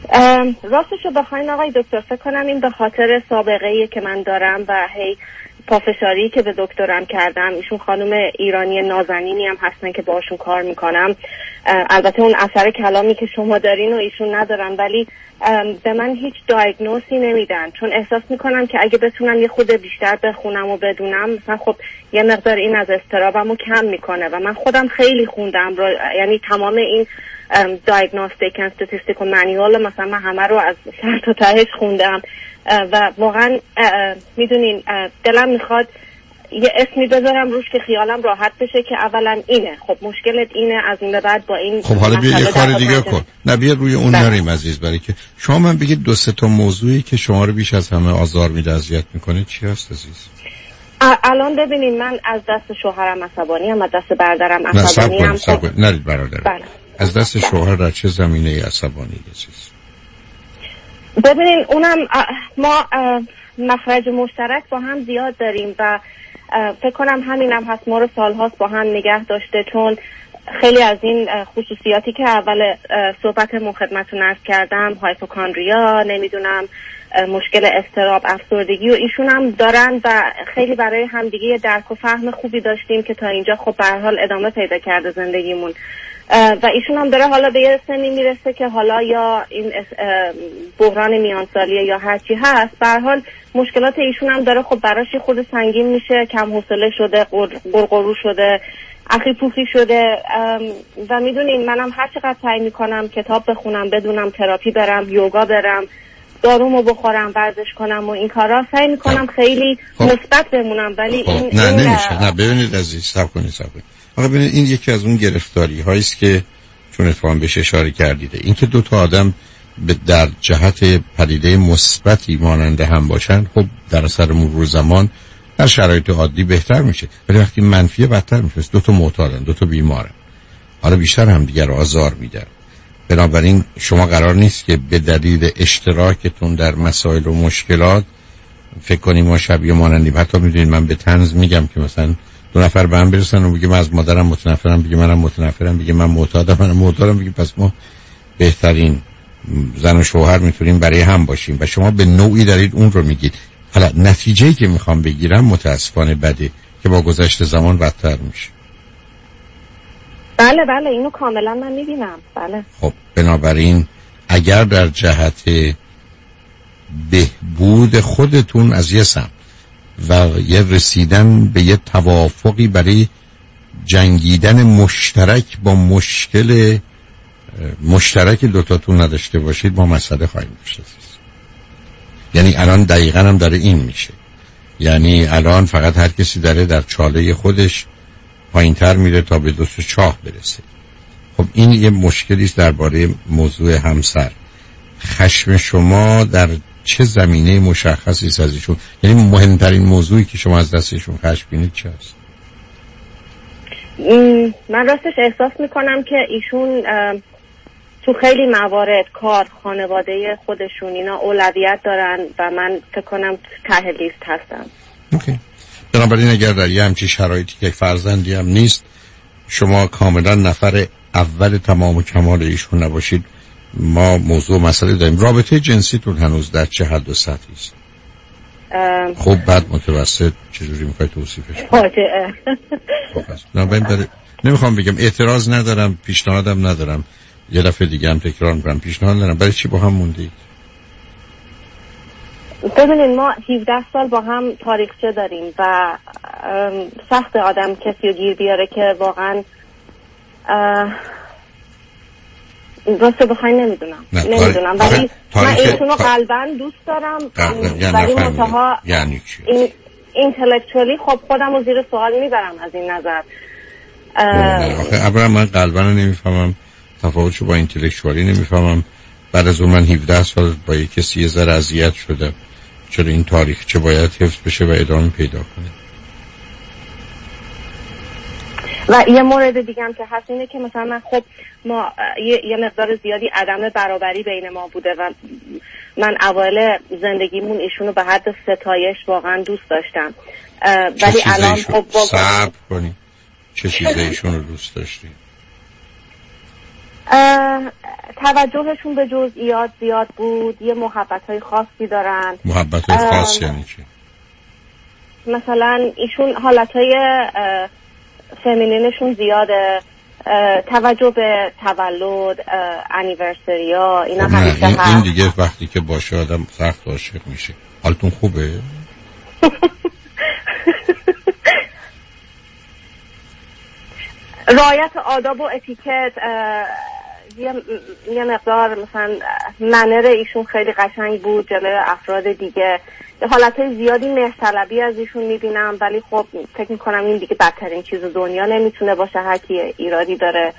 راستشو بخواین آقای دکتر فکر کنم این به خاطر سابقه‌ای که من دارم و هی پافشاری که به دکترم کردم. ایشون خانم ایرانی نازنینی هم هستن که باشون کار میکنم. البته اون اثر کلامی که شما دارین و ایشون ندارن، ولی به من هیچ دایگنوسی نمیدن، چون احساس میکنم که اگه بتونم یه خود بیشتر بخونم و بدونم مثلا خب یه مقدار این از اضطرابمو کم میکنه. و من خودم خیلی خوندم یعنی تمام این diagnostic and statistical manual مثلا من همه رو از سر تا تهش خوندم و واقعا میدونین دلم میخواد یه اسمی بذارم روش که خیالم راحت بشه که اولا اینه، خب مشکلت اینه، از این به بعد با این. خب حالا بیا یه کار دیگه کن، نه بیا روی اون نریم عزیز، برای که شما من بگید 2-3 تا موضوعی که شما رو بیش از همه آزار میده، اذیت میکنه چی هست عزیز؟ الان ببینین من از دست شوهرم عصبانی ام، از دست برادرم عصبانی ام. خب نرید برادر. بله. از دست شوهر در چه زمینه عصبانی هستید؟ ببینین اونم ما مخرج مشترک با هم زیاد داریم و فکر کنم همینم هست ما رو سالهاست با هم نگه داشته، چون خیلی از این خصوصیاتی که اول صحبتمون خدمتتون عرض کردم، هایپوکاندریا، نمیدونم مشکل اضطراب، افسردگی و ایشون هم دارن و خیلی برای همدیگه درک و فهم خوبی داشتیم که تا اینجا خب به هر حال ادامه پیدا کرده زندگیمون. و ایشون هم داره حالا به یه سنی میرسه که حالا یا این بحران میانسالیه یا هرچی هست، به هر حال مشکلات ایشون هم داره خب براش خود سنگین میشه، کم حوصله شده، قرقرو شده، اخی پوخی شده. و میدونین منم هر چقدر سعی میکنم کتاب بخونم، بدونم تراپی برم، یوگا برم، دارومو بخورم، ورزش کنم و این کارا سعی میکنم خیلی مثبت بمونم، ولی این نه نمیشه. نه ببینید عزیز صبر کنید. آقا ببینید این یکی از اون گرفتاری هایی است که چون اتفاقا بهش اشاره کردید، این که دو تا آدم در جهت پدیده مثبتی ماننده هم باشن، خب در اثر مرور زمان در شرایط عادی بهتر میشه، ولی وقتی منفی بدتر میشه. دو تا معتادن، دو تا بیمارن، حالا بیشتر هم دیگر آزار میدن. بنابراین شما قرار نیست که به دلیل اشتراکتون در مسائل و مشکلات فکر کنیم ما شبیه مانندیم. حتی میدونید من به طنز میگم که مثلا 2 نفر به هم برسن و بگیم من از مادرم متنفرم، بگیم منم متنفرم، بگیم من معتادم، بگیم پس ما بهترین زن و شوهر میتونیم برای هم باشیم و شما به نوعی دارید اون رو میگید. حالا نتیجه‌ای که میخوام بگیرم متاسفانه بده که با گذشت زمان بدتر میشه. بله اینو کاملا من میبینم. بله. خب بنابراین اگر در جهت بهبود خودتون از یه سمت و یه رسیدن به یه توافقی برای جنگیدن مشترک با مشکل مشترک دوتاتون نداشته باشید، ما مسئله خواهیم داشت. یعنی الان دقیقاً هم داره این میشه، یعنی الان فقط هر کسی داره در چاله خودش پایین‌تر میره تا به دوست چاه برسه. خب این یه مشکلی است درباره موضوع همسر. خشم شما در چه زمینه مشخصی است از ایشون؟ یعنی مهمترین موضوعی که شما از دستشون خشمگینید چه است؟ من راستش احساس میکنم که ایشون تو خیلی موارد کار، خانواده خودشون اینا اولویت دارن و من فکر کنم ته لیست هستم. اوکی. بنابراین اگر در یه همچین شرایطی که فرزندی هم نیست، شما کاملا نفر اول تمام و کمال ایشون نباشید، ما موضوع مسئله داریم. رابطه جنسیتون هنوز در چه حد و سطحی است؟ خب بعد متوسط چجوری میخوای توصیفش کنی؟ نمیخوام بگم اعتراض ندارم، پیشنهادم ندارم، یه دفعه دیگه هم تکرار میکنم پیشنهاد ندارم. برای چی با هم موندید؟ ببینید ما 17 سال با هم تاریخچه داریم و سخت آدم کسی رو گیر بیاره که واقعا راست بخوای نمیدونم ولی من ایشونو قلباً دوست دارم، ولی منتها یعنی چی؟ اینتלקچوالی خب خودم رو زیر سوال میبرم از این نظر. آخه اولا من قلباً نمیفهمم، تفاوتشو با اینتלקچوالی نمیفهمم. بعد از اون من 17 سال با یک کسی یه ذره اذیت شدم، چرا این تاریخچه باید حفظ بشه و ادامه پیدا کنه؟ و یه مورد دیگه هم که هست اینه که مثلا من خب ما یه مقدار زیادی عدم برابری بین ما بوده و من اوایل زندگیمون ایشونو به حد ستایش واقعا دوست داشتم، ولی الان خب صبر کنی چه چیزی ایشونو دوست داشتی؟ توجهشون به جزئیات زیاد بود. یه محبت‌های خاصی دارن. محبت‌های خاص یعنی چی؟ مثلا ایشون حالت‌های فمینینشون زیاده، توجه به تولد، انیورسریا، اینا همیشه هست. این دیگه وقتی که باشه آدم سخت عاشق میشه. حالتون خوبه؟ رعایت آداب و اتیکت، یه مقدار مثلا منر ایشون خیلی قشنگ بود جلوی افراد دیگه. حالتهای زیادی مهرطلبی از ایشون میبینم، ولی خب فکر میکنم این دیگه بدترین چیز دنیا نمیتونه باشه. هر کی ایرادی داره،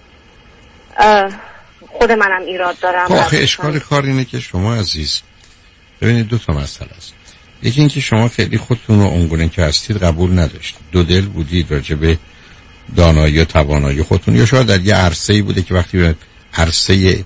خود منم ایراد دارم. آخه اشکال کار اینه که شما عزیز ببینید دو تا مسئله است. یکی این که شما خیلی خودتون رو اونگونه که هستید قبول نداشتید، دو دل بودید راجع به دانایی و توانایی خودتون، یا شاید در یه عرصه‌ای بوده که وقتی به عرصه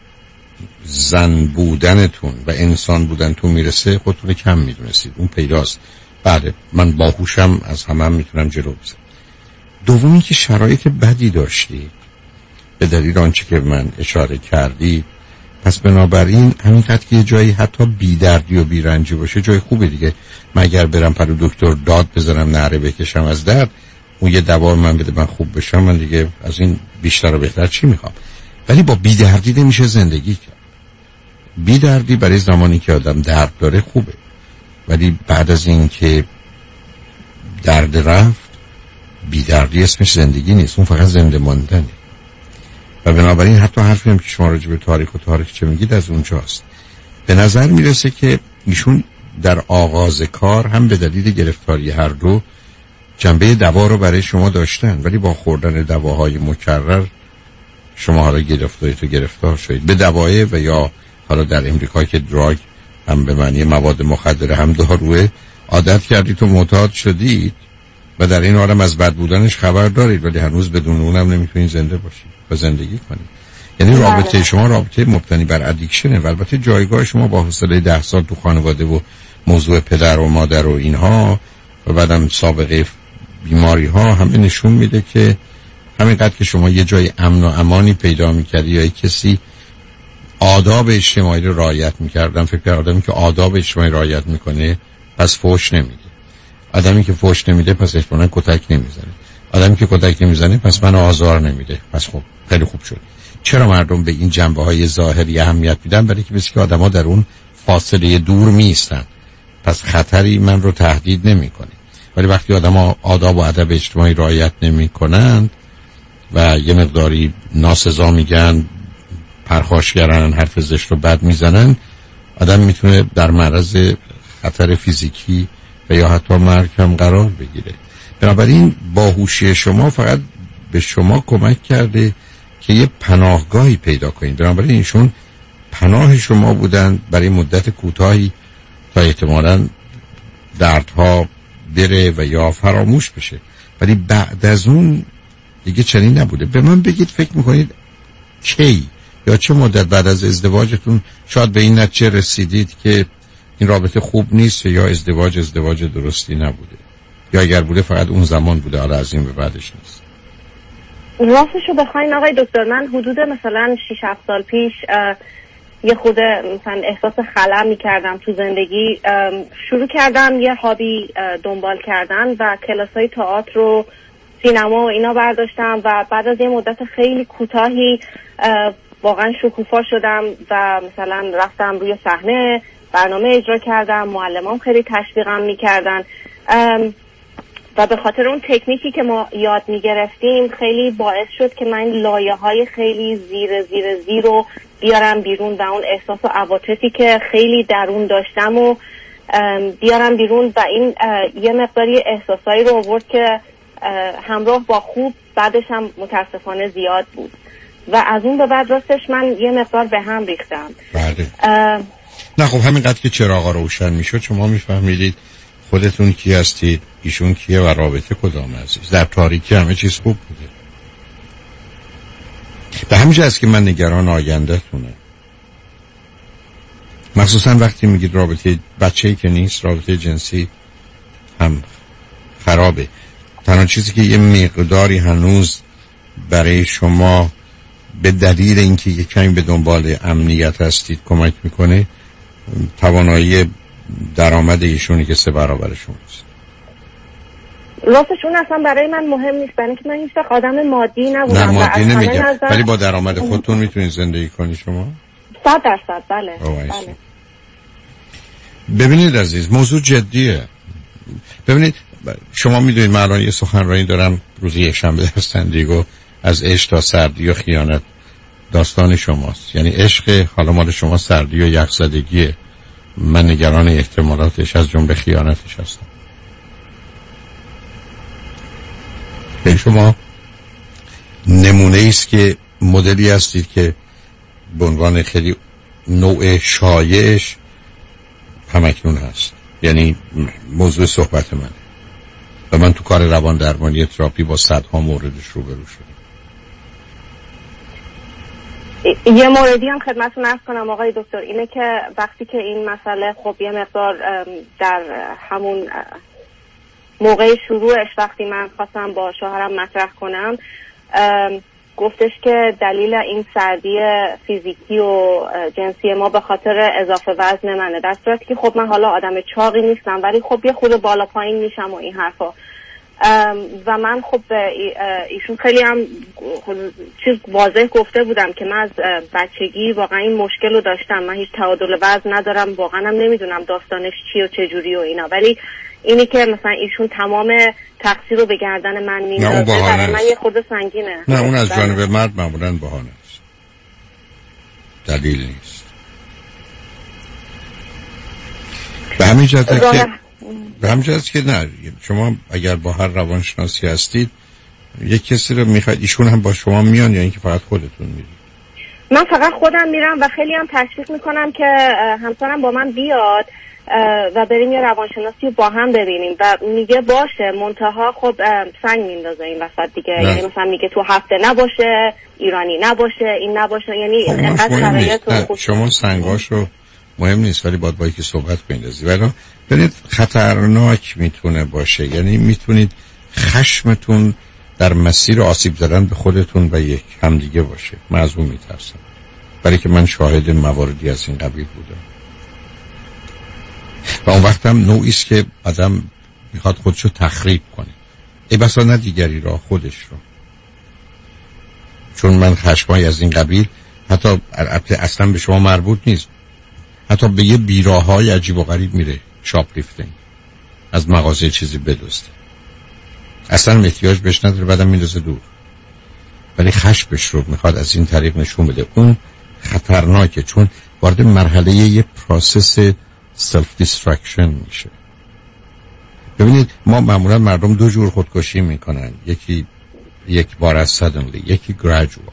زن بودنتون و انسان بودنتون میرسه خودتون کم میدونستید. اون پیداست. بعد من باهوشم، از همه میتونم جلو بزنم. دومی که شرایط بدی داشتی به دلیل آنچه که من اشاره کردی، پس بنابراین همینقدر که یه جایی حتی بی‌دردی و بی‌رنجی باشه جای خوبه دیگه. مگر برم پرو دکتر داد بزنم نعره بکشم از درد، اون یه دوا من بده من خوب بشم، من دیگه از این بیشتر و بهتر چی میخوام؟ ولی با بی‌دردی نمیشه زندگی کرد. بی‌دردی برای زمانی که آدم درد داره خوبه، ولی بعد از این که درد رفت بی‌دردی اسمش زندگی نیست، اون فقط زنده ماندنه. و بنابراین حتی حرفی هم که شما راجع به تاریخ و تاریخچه میگید از اونجاست. به نظر میرسه که ایشون در آغاز کار هم به دلیل گرفتاری هر دو جنبه دوا رو برای شما داشتن، ولی با خوردن دواهای مکرر شما حالا گرفتار شدید به دوایه، و یا حالا در امریکا که دراگ هم به معنی مواد مخدر هم داروه عادت کردید و معتاد شدید و در این عالم از بد بودنش خبر دارید، ولی هنوز بدون اونم نمیتونید زنده باشید و زندگی کنید. یعنی رابطه شما رابطه مبتنی بر ادیکشنه. و البته جایگاه شما با حوصله 10 سال تو خانواده و موضوع پدر و مادر و اینها و بعدم سابقه بیماری ها همه نشون میده که همینقدر که شما یه جای امن و امانی پیدا میکردی یا کسی آداب اجتماعی رو رعایت میکردم، فکر کنم آدمی که آداب اجتماعی رعایت میکنه پس فحش نمیده، آدمی که فحش نمیده پس احتمالاً کتک نمیزنه، آدمی که کتک نمیزنه پس من آزار نمیده، پس خب خیلی خوب شد. چرا مردم به این جنبه های ظاهری اهمیت میدن؟ برای که مثل که آدما در اون فاصله دور میستن، پس خطری من رو تهدید نمیکنه. ولی وقتی آدما آداب و ادب اجتماعی رعایت نمیکنند و یه مقداری ناسزا میگن، پرخاشگرن، حرف زشت رو بد میزنن، آدم میتونه در معرض خطر فیزیکی و یا حتی مرگ هم قرار بگیره. بنابراین باهوشی شما فقط به شما کمک کرده که یه پناهگاهی پیدا کنید. بنابراین ایشون پناه شما بودن برای مدت کوتاهی تا احتمالاً دردها بره و یا فراموش بشه، ولی بعد از اون دیگه چنین نبوده. به من بگید فکر میکنید کی یا چه مدت بعد از ازدواجتون شاید به این نتیجه رسیدید که این رابطه خوب نیست یا ازدواج درستی نبوده، یا اگر بوده فقط اون زمان بوده حالا از این به بعدش نیست؟ راستشو بخواین آقای دکتر، من حدود مثلا 6-7 سال پیش یه خود مثلا احساس خلأ می‌کردم تو زندگی، شروع کردم یه هابی دنبال کردن و کلاس‌های تئاتر و سینما و اینا برداشتم و بعد از یه مدت خیلی کوتاهی واقعا شکوفا شدم و مثلا رفتم روی صحنه برنامه اجرا کردم، معلمام خیلی تشویقم می‌کردن و به خاطر اون تکنیکی که ما یاد می‌گرفتیم خیلی باعث شد که من لایه‌های خیلی زیر رو بیارم بیرون و اون احساس و عواطفی که خیلی درون داشتم و بیارم بیرون و این یه مقداری احساسایی رو آورد که همراه با خوب بعدش هم متاسفانه زیاد بود و از اون به بعد راستش من یه مقدار به هم ریختم. بله. نه خب همینقدر که چراغا روشن میشد شما میفهمیدید خودتون کی هستید، ایشون کیه و رابطه کدام عزیز. در تاریکی همه چیز خوب بوده. به همینجا است که من نگران آینده تونه، مخصوصا وقتی میگید رابطه بچه‌ای که نیست، رابطه جنسی هم خرابه. تنها چیزی که یه مقداری هنوز برای شما به دلیل اینکه یک کمی به دنبال امنیت هستید کمک میکنه، توانایی درآمد ایشونی که 3 برابر شماست. راستش اون اصلا برای من مهم نیست، برای اینکه من هیچ وقت آدم مادی نبودم. نه مادی نمیگم، ولی با درآمد خودتون میتونید زندگی کنی شما؟ 100%. بله. بله. ببینید عزیز، موضوع جدیه. ببینید شما میدونید من الان یه سخنرانی دارم روز یکشنبه در سندیگو از عشق تا سردی و خیانت. داستان شماست، یعنی عشق حالا مال شما سردی و یخزدگیه، من نگران احتمالاتش از جمله خیانتش هستم. به شما نمونه ایست که مدلی هستید که به عنوان خیلی نوع شایعش همکنون هست، یعنی موضوع صحبت من و من تو کار روان درمانی تراپی با صدها موردش روبرو شدم. یه موردی هم خدمتتون عرض کنم آقای دکتر، اینه که وقتی که این مسئله خب یه مقدار در همون موقع شروعش وقتی من خواستم با شوهرم مطرح کنم، گفتش که دلیل این سردی فیزیکی و جنسی ما به خاطر اضافه وزن منه، در صورتی که خب من حالا آدم چاقی نیستم ولی خب یه خود بالا پایین میشم و این حرفا. و من خب ایشون خیلی هم چیز واضح گفته بودم که من از بچگی واقعا این مشکل رو داشتم، من هیچ تعادل وزن ندارم، واقعا هم نمیدونم داستانش چی و چجوری و اینا، ولی اینی که مثلا ایشون تمام تقصیر رو به گردن من میندازه برای من یه خود سنگینه. نه اون از جانب مرد معمولاً بهانه است، دلیل نیست. به همین جهت که نه، شما اگر با هر روانشناسی هستید یک کسی رو میخواید، ایشون هم با شما میان یا اینکه فقط خودتون میرید؟ من فقط خودم میرم و خیلی هم تشویق میکنم که همسرم با من بیاد و بریم یه روانشناسی با هم ببینیم و میگه باشه، منتها خب سنگ میندازه این وسط دیگه، یعنی مثلا میگه تو هفته نباشه، ایرانی نباشه، این نباشه، یعنی اینقدر شرایط شما سنگاشو مهم نیست ولی باید با یکی صحبت بندازی. ولی ببینید خطرناک میتونه باشه، یعنی میتونید خشمتون در مسیر آسیب زدن به خودتون و یک همدیگه باشه. من از اون میترسم، برای که من شاهد مواردی از این قبیل بودم و اون وقت هم نوعی است که آدم میخواد خودشو تخریب کنه، ای بسا نه دیگری را، خودش رو. چون من خشمای از این قبیل حتی اصلا به شما مربوط نیست، حتی به یه بیراهای عجیب و غریب میره، شاپلیفتینگ، از مغازه چیزی بدزده، اصلا احتیاج بهش نداره، بعدم میندازه دور، ولی خشمش رو میخواد از این طریق نشون بده. اون خطرناکه، چون وارد مرحله یه پروسس سلف دیسترکشن میشه. ببینید ما معمولا مردم 2 جور خودکشی میکنن، یکی یک بار از suddenly، یکی gradual.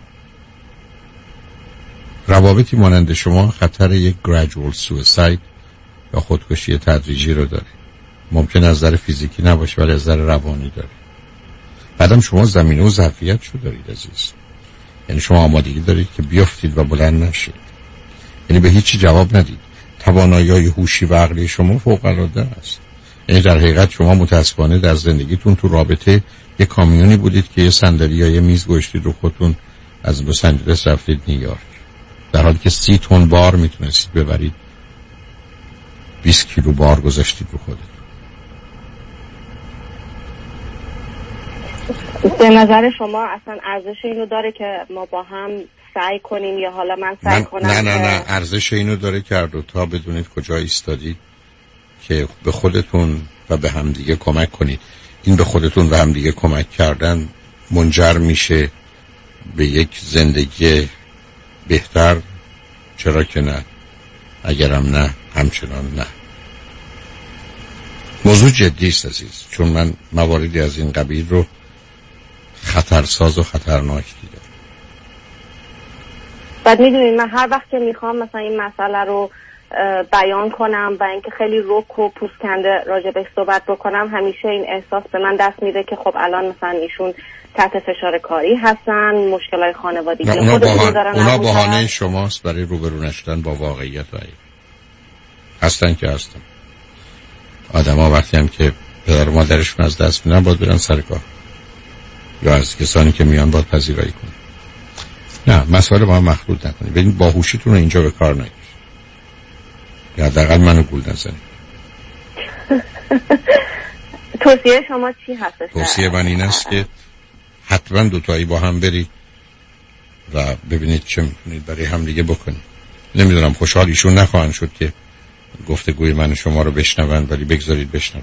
روابطی مانند شما خطر یک gradual suicide یا خودکشی تدریجی رو داره. ممکن از نظر فیزیکی نباشه ولی از نظر روانی داره. بعدم شما زمینه و ظرفیت شو دارید عزیز، یعنی شما آمادگی دارید که بیافتید و بلند نشید، یعنی به هیچی جواب ندید. توانایی هوشی و عقلی شما فوق العاده است. یعنی در حقیقت شما متاسفانه در زندگیتون تو رابطه یه کامیونی بودید که یه صندلی یا یه میز گذاشتید رو خودتون از لس آنجلس رفتید نیویورک، در حالی که 30 تن بار میتونستید ببرید، 20 کیلو بار گذاشتید رو خودتون. به نظر شما اصلا ارزش اینو داره که ما با هم سعی کنیم یا حالا من سعی کنم؟ نه ارزش اینو داره که هر دوتا بدونید کجا ایستادید که به خودتون و به همدیگه کمک کنید. این به خودتون و همدیگه کمک کردن منجر میشه به یک زندگی بهتر، چرا که نه، اگرم نه همچنان نه. موضوع جدی است عزیز، چون من مواردی از این قبیل رو خطرساز و خطرناک دیدم. بعد میدونید من هر وقت که میخوام مثلا این مسئله رو بیان کنم و اینکه خیلی رک و پوسکنده راجع بهش صحبت بکنم، همیشه این احساس به من دست میده که خب الان مثلا ایشون تحت فشار کاری هستن، مشکلای خانوادگی خودشون دارن. اونا بهانه شماست برای روبرو نشدن با واقعیت و عیب. هستن که هستن. آدم‌ها وقتی هم که پدر و مادرشون از دست میدن باید برن سر کار، یا از کسانی که میان باید پذیرایی کنن. نه، مسئله با هم مخلوط نکنید. ببین باهوشیتون رو اینجا به کار نگیرید. یا حداقل منو گول نزنید. توصیه شما چی هستش؟ توصیه من این است که حتما دوتایی با هم برید و ببینید چه میتونید برای هم دیگه بکنید. نمیدونم خوشحال ایشون نخواهند شد که گفتگوی من شما رو بشنون، ولی بگذارید بشنون.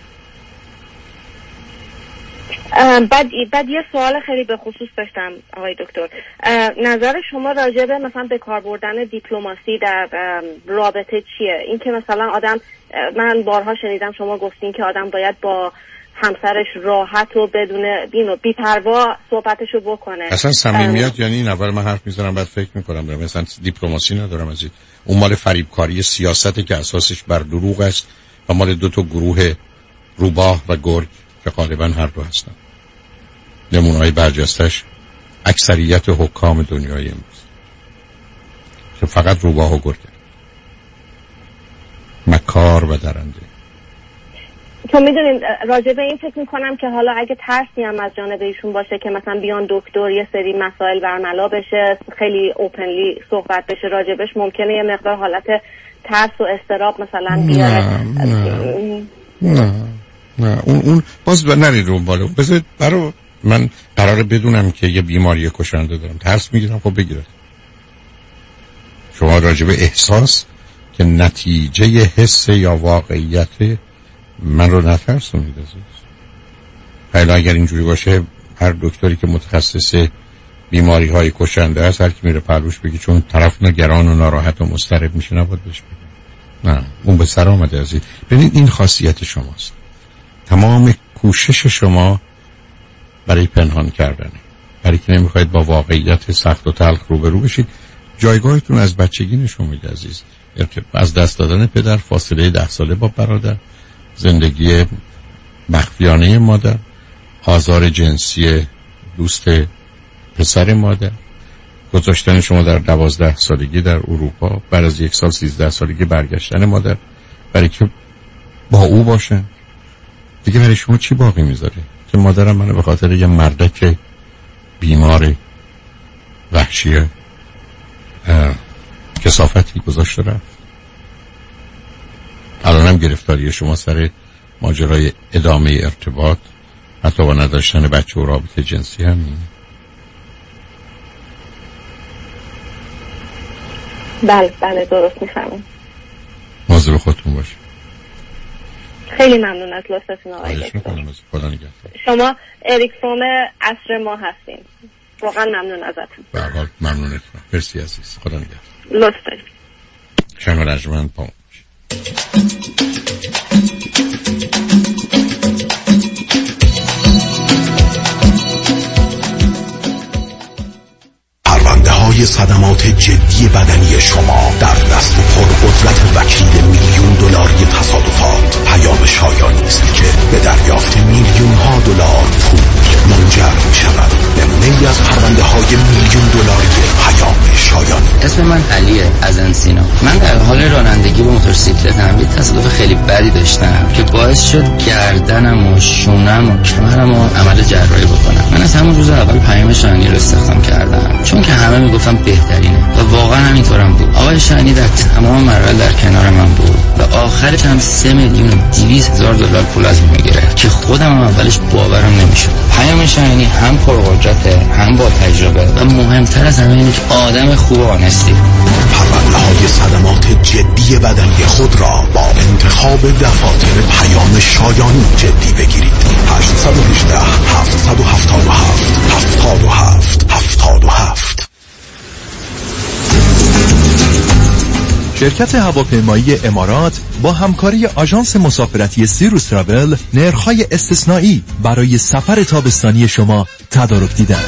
بعد یه سوال خیلی به خصوص داشتم آقای دکتر. نظر شما راجع به مثلا به کار بردن دیپلماسی در رابطه چیه؟ این که مثلا آدم، من بارها شنیدم شما گفتین که آدم باید با همسرش راحت و بدون بی‌پروا صحبتشو بکنه. اصلا صمیمیت یعنی این؟ اول من حرف میزنم بعد فکر میکنم. مثلا دیپلماسی ندارم از این. اون مال فریبکاری سیاسته که اساسش بر دروغ است و مال دو تا گروه روباه و گرگ که غالبا هر دو هستن. نمونه‌های برجستش اکثریت حکام دنیای امروز که فقط روباه و گرگ، مکار و درنده. تو میدونین راجع به این فکر میکنم که حالا اگه ترسی هم از جانب ایشون باشه که مثلا بیان دکتر یه سری مسائل برملا بشه، خیلی اوپنلی صحبت بشه راجبش، ممکنه یه مقدار حالت ترس و اضطراب مثلا بیاره. نه اون باز نرید رو بالا. بذارید برای من قراره بدونم که یه بیماری کشنده دارم، ترس میگیرم. خب بگیرد. شما راجع به احساس که نتیجه حس یا واقعیت من رو نترسونید عزیز. حالا اگر اینجوری باشه هر دکتری که متخصص بیماری های کشنده است هر کی میره پلوش بگی چون طرف نگران و ناراحت و مضطرب میشه نباید بهش بگی. نه، اون به سر آمده عزیز. ببینید این خاصیت شماست. تمام کوشش شما برای پنهان کردنه، برای که نمیخواید با واقعیت سخت و تلخ روبرو بشید. جایگاهتون از بچگی نشون میده عزیز. از دست دادن پدر، فاصله 10 ساله با برادر، زندگی مخفیانه مادر، آزار جنسی دوست پسر مادر، گذاشتن شما در 12 سالگی در اروپا، بعد از 1 سال 13 سالگی برگشتن مادر برای که با او باشن. دیگه برای شما چی باقی میذاره؟ که مادرم منو به خاطر یه مردک بیمار وحشی کثافتی گذاشته رفت. الانم گرفتاری شما سر ماجرای ادامه ارتباط، حتی با نداشتن بچه و رابطه جنسی هم. بله درست میفهمم. مواظب خودتون باشید. خیلی ممنون از لطفتون آقای دکتر. شما اریک فروم عصر ما هستین. واقعا ممنون ازتون. بله ممنونتون. مرسی عزیز. خدا نگهدار. لطف دارید. شما رجمن پا. پرونده های صدمات جدی بدنی شما در دست پرقدرت وکیل $1,000,000 تصادفات پیام شایانی است که به دریافت $1,000,000 پول منجر می شود. نمونه از پرونده های $1,000,000 پیام شایانی. اسم من علیه از انسینا. من در حال رانندگی با موتورسیکلتم یه تصادف خیلی بدی داشتم که باعث شد گردنم و شونم و کمرم و عمل جراحی بکنم. من از همون روز اول پیام شایانی رو استخدام کردم چون که همه میگفتن بهترینه و واقعا همینطورم بود. آقای شایانی در تمام مراحل در کنار من بود و آخرش هم $3,200,000 پول از من میگرفت که خودم اولش باورم نمیشد. پیام شایانی هم پرقدرته، هم با تجربه و مهمتر از همه اینه که آدم خوب و آنستی. پرونده های صدمات جدی بدنی خود را با انتخاب دفاتر پیام شایانی جدی بگیرید. 818 777 77 77. شرکت هواپیمایی امارات با همکاری آژانس مسافرتی سیروس تراول نرخ‌های استثنایی برای سفر تابستانی شما تدارک دیدند.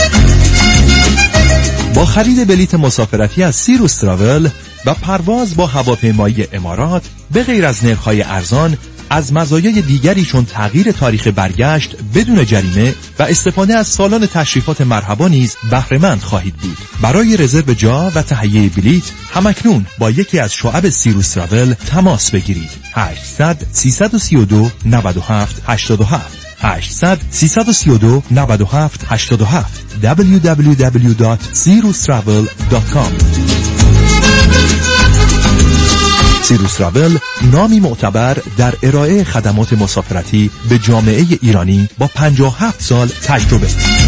با خرید بلیت مسافرتی از سیروس تراول و پرواز با هواپیمایی امارات به غیر از نرخ‌های ارزان، از مزایای دیگری چون تغییر تاریخ برگشت بدون جریمه و استفاده از سالن تشریفات مرحبا نیز بهره‌مند خواهید بود. برای رزرو جا و تهیه بلیت همکنون با یکی از شعب سیروس تراول تماس بگیرید. 800 332 97 87 800 332 97 87 www.sirustravel.com. سیروس تراول نامی معتبر در ارائه خدمات مسافرتی به جامعه ایرانی با 57 سال تجربه.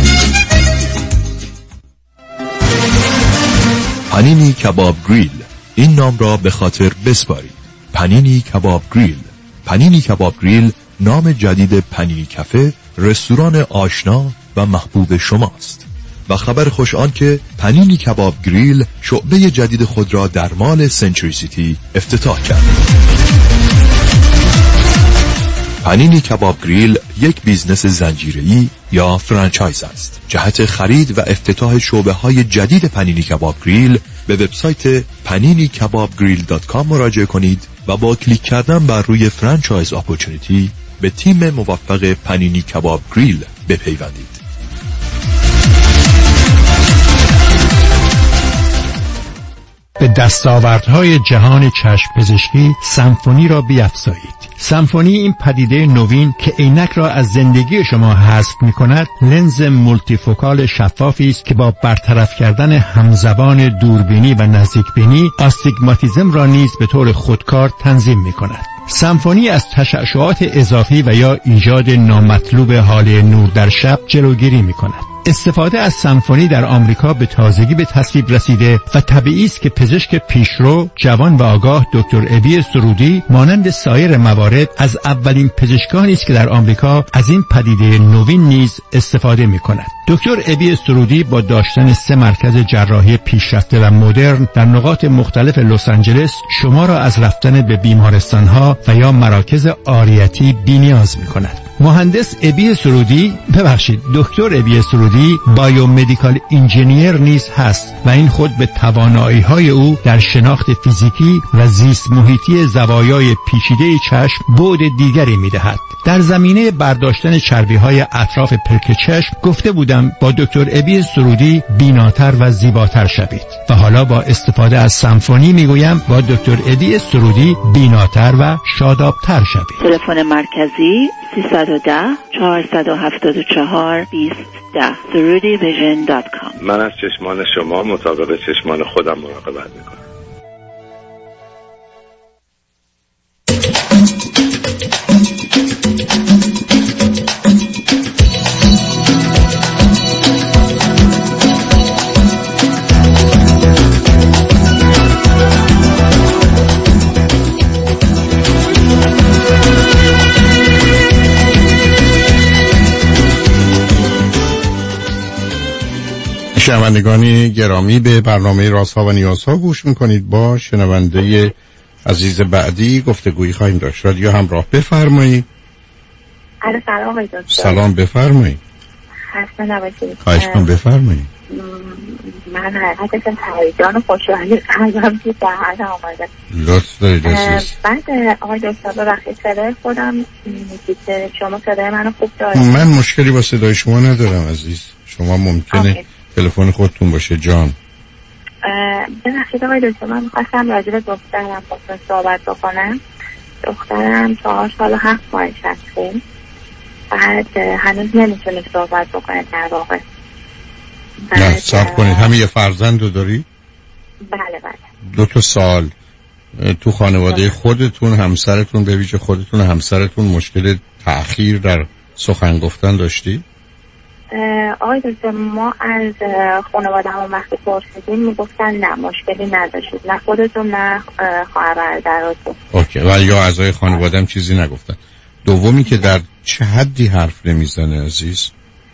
پنینی کباب گریل، این نام را به خاطر بسپارید. پنینی کباب گریل. پنینی کباب گریل نام جدید پنینی کافه، رستوران آشنا و محبوب شماست. و خبر خوش آن که پنینی کباب گریل شعبه جدید خود را در مال سنچری سیتی افتتاح کرد. پنینی کباب گریل یک بیزنس زنجیره‌ای یا فرانچایز است. جهت خرید و افتتاح شعبه‌های جدید پنینی کباب گریل به وبسایت paninikabbgrill.com مراجعه کنید و با کلیک کردن بر روی فرانچایز اپورتونیتی به تیم موفق پنینی کباب گریل بپیوندید. به دستاوردهای جهان چشم پزشکی سمفونی را بیفزایید. سمفونی این پدیده نوین که عینک را از زندگی شما حذف می‌کند، لنز مولتیفوکال شفافی است که با برطرف کردن همزبان دوربینی و نزدیکبینی آستیگماتیسم را نیز به طور خودکار تنظیم می‌کند. سمفونی از تشعشعات اضافی و یا ایجاد نامطلوب حاله نور در شب جلوگیری می‌کند. استفاده از سمفونی در آمریکا به تازگی به تصویب رسیده و طبیعی است که پزشک پیشرو، جوان و آگاه دکتر ابی سرودی مانند سایر موارد از اولین پزشکانی است که در آمریکا از این پدیده نوین نیز استفاده می‌کند. دکتر ابی سرودی با داشتن 3 مرکز جراحی پیشرفته و مدرن در نقاط مختلف لس آنجلس شما را از رفتن به بیمارستان‌ها و یا مراکز عاریتی بی‌نیاز می‌کند. مهندس ابی سرودی، دکتر ابی سرودی بایومدیکال انجینیر نیز هست و این خود به توانایی‌های او در شناخت فیزیکی و زیست محیطی زوایای پیچیده چشم بعد دیگری می‌دهد. در زمینه برداشتن چربی‌های اطراف پلک چشم گفته بودم با دکتر ابی سرودی بیناتر و زیباتر شوید و حالا با استفاده از سمفونی میگویم با دکتر ابی سرودی بیناتر و شادابتر شوید. تلفن مرکزی 310 474 2010 surudivision.com. من از چشمان شما مطابق چشمان خودم مراقبت میکنم. شنوندگان گرامی، به برنامه رازها و نیازها گوش میکنید. با شنونده عزیز بعدی گفتگویی خواهیم داشت. رادیو همراه، بفرمایید. سلام آقای دکتر. سلام، بفرمایید. خسته نباشید. خواهش کنم، بفرمایید. من حقیقتا هیجان و خوشحالی قلبم که در حال آمده. لطف دارید عزیز. بعد آقای دکتر ببخشید صدای خودم میگید که شما صدای منو خوب دارید. من مشکلی با صدای شما ندارم عزیز. شما ممکنه تلفن خودتون باشه جان. ببخشید آقای دکتر، من می‌خواستم راجع به دخترم خودتون صحبت بکنم. دخترم 4 سال و 7 ماهش هست. بعد هنوز نمیتونه صحبت بکنه در واقع. نه صبر کنید، همین یه فرزند رو داری؟ بله بله. 2 تا سال تو خانواده خودتون، همسرتون به ویژه خودتون همسرتون مشکل تأخیر در سخن گفتن داشتی؟ آقای دکتر، ما از خانواده هم وقتی پرسیدیم میگفتن نه مشکلی نداشتید، نه خودتون نه خواهر برادراتون. اوکی، ولی یا اعضای خانواده هم چیزی نگفتن. دومی که در چه حدی حرف نمیزنه عزیز؟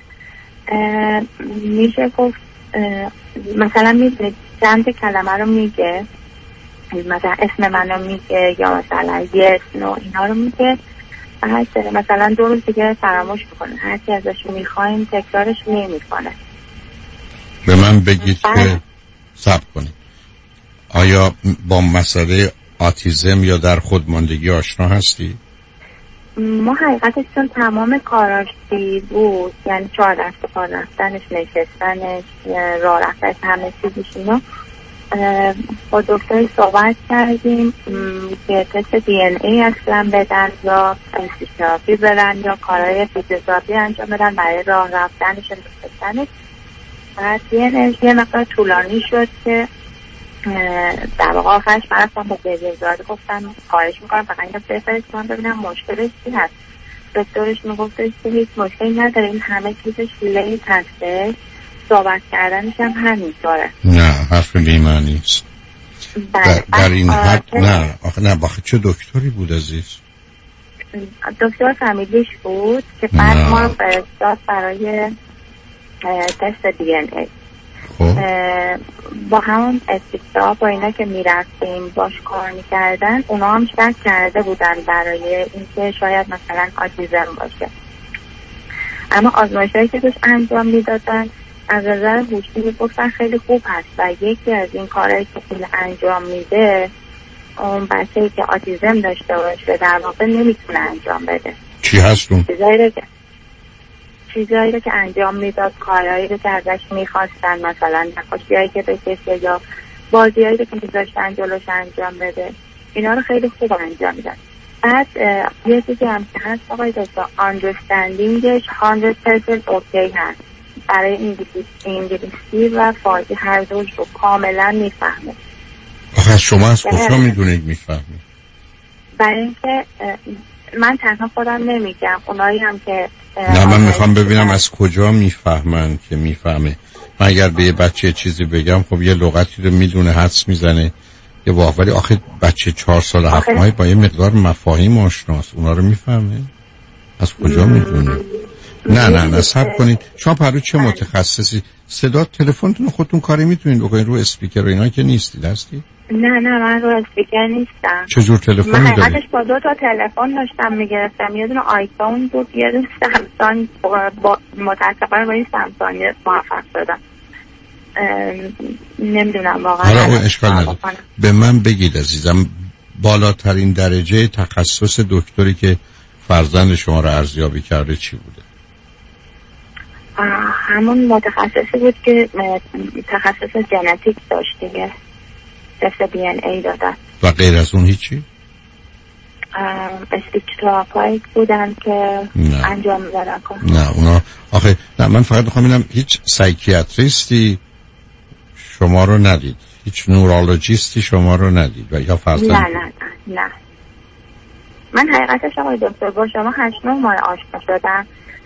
میشه گفت مثلا میدونید چند کلمه رو میگه، مثلا اسم منو میگه یا مثلا یس نو اینا رو میگه، بعد مثلا 2 روز دیگه فراموش میکنه، هرچی ازش میخوایم تکرارش نمیکنه. به من بگید که صبر کنید، آیا با مسئله آتیزم یا در خودماندگی آشنا هستی؟ ما حقیقتش چون تمام کاراشی بود، یعنی 4 دست کار رفتنش، نشستنش، راه رفتنش، همه چیزش اینا، با دکتر صحبت کردیم که تست دی ان ای اصلا بدن یا فیزیوتراپی بدن یا کارهای فیزیوتراپی انجام بدن برای راه رفتنش و نشستنش. بعد یه مقدار طولانی شد که در واقع آخرش من اصلا با بزرگزاده گفتم خواهش میکنم فقط اینجا بفرستم ببینم مشکلش چی هست. دکترش میگفتش که هیچ مشکلی نداره، این همه چیزش لیت هسته، صحبت کردنش هم همینطوره. نه حرف بی‌معنی است. در این حد نه آخه نه باخه چه دکتری بود عزیز؟ دکتر فامیلیش بود که بعد ما رو فرستاد برای تست DNA. با همون استیکتا با اینا که میرفتیم باش کار میکردن، اونا هم شک کرده بودن برای اینکه شاید مثلا آتیزم باشه، اما آزمایش‌هایی که توش انجام میدادن از نظر هوشی میگفتن خیلی خوب هست و یکی از این کارهایی که خیلی انجام میده اون بچه‌ای که آتیزم داشته باشه در واقع نمیتونه انجام بده. چی هست اون؟ چیزایی رو که انجام میداد، کارهایی رو که ازش میخواستن، مثلا نقاشی‌هایی که بکشه یا بازی‌هایی رو که میذاشتن جلوش انجام بده، اینا رو خیلی خوب انجام میدن. بعد یه چیزی هم که هست آقای دکتر، understandingش 100% اوکی هست برای انگلیسی و فارسی هر دوش رو کاملا میفهمه. آخه شما از کجا میدونید میفهمید؟ برای اینکه من تنها خودم نمیگم، اونایی هم که نه من میخوام ببینم از کجا میفهمن که میفهمه. من اگر به یه بچه چیزی بگم خب یه لغتی رو میدونه، حدس میزنه یه ولی آخه بچه 4 سال 7 ماهه با یه مقدار مفاهیم آشناست، اونا رو میفهمه؟ از کجا میدونه؟ نه صبر کنید. شما پرو چه متخصصی؟ صدا تلفنتون خودتون کاری میتونید بکنید رو اسپیکر و اینا که نیستید هستی؟ نه من رو اسپیکر نیستم. چه جور تلفنی دارید؟ من حقیقتش با 2 تا تلفن داشتم میگرفتم، یه دونه آیفون بود یه دونه سامسونگ، متاسفانه با این سامسونگ موفق شدم. نمیدونم واقعا. حالا اون اشکال نداره. به من بگید عزیزم بالاترین درجه تخصص دکتری که فرزند شما رو ارزیابی کرده چی بوده؟ همون متخصصی بود که تخصص ژنتیک داشت دیگه، تست DNA دادن. و غیر از اون هیچی؟ استیکتراپایی بودن که انجام میدادن. نه اونا آخه نه من فقط میخوام ببینم هیچ سایکیاتریستی شما رو ندید، هیچ نورولوژیستی شما رو ندید و یا فرزند؟ نه من حقیقتش آقای دکتر با شما 8-9 ماه آشنا شدم.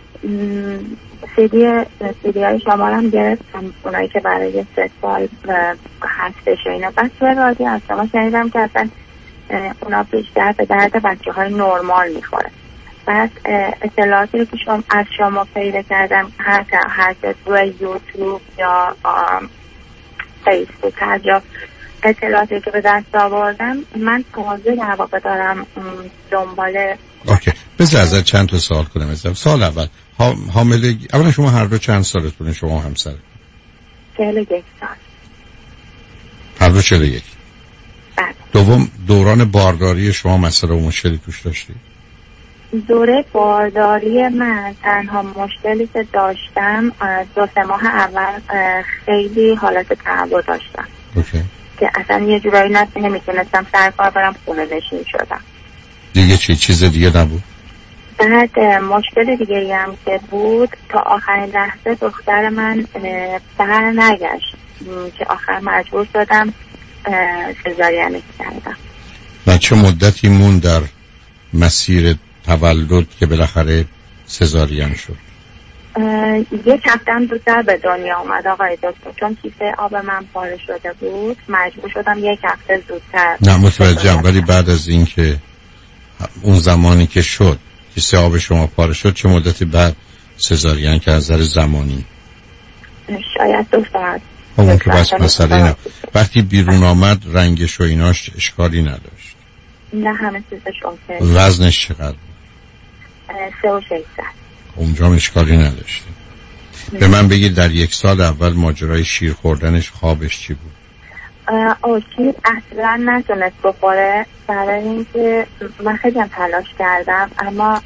سیدی های شما رو هم گرفتم، اونایی که برای 3 سال هستش و اینا. بعد توی رادیو از شما شنیدم که اصلا اونا بیشتر به درد بچه های نرمال میخوره. بعد اطلاعاتی رو که از شما پیدا کردم هر که روی یوتیوب یا فیسبوک هر جا اطلاعاتی که به دست آوردم، من تازه در واقع دارم دنبال. اوکی بذار ازت چند تا سوال کنم. سال اول حاملگی، اولا شما هر دو چند سالتونه شما همسر؟ 41 سال. هر دو 41. بله. دوم دوران بارداری شما مسئله و مشکلی توش داشتی؟ دوره بارداری من تنها مشکلی که داشتم 2-3 ماه اول خیلی حالت تهوع داشتم. اوکی. که اصلا یه جورایی نمیتونستم سر کار برم، خونه نشین شدم. دیگه چیز دیگه نبود؟ بعد مشکل دیگه هم که بود تا آخرین لحظه دختر من بر نگشت که آخر مجبور شدم سزارین کردم. و چه مدتی مون در مسیر تولد که بالاخره سزارین شد؟ 1 هفته هم زودتر به دنیا اومد آقای دکتر، چون کیسه آب من پاره شده بود مجبور شدم 1 هفته زودتر. نه متوجهم، ولی بعد از این که اون زمانی که شد کیسه آب شما پاره شد چه مدتی بعد سزارین که از نظر زمانی؟ شاید 2 ساعت. اون که بس مسئله نه. وقتی بیرون آمد رنگش و ایناش اشکالی نداشت؟ نه همه چیزش اوکی. وزنش چقدر بود؟ 3,600. اونجا اشکالی نداشت. به من بگید در 1 سال اول ماجرای شیر خوردنش خوابش چی بود؟ شیر اصلا نتونست بخوره، برای اینکه من خیلی هم تلاش کردم اما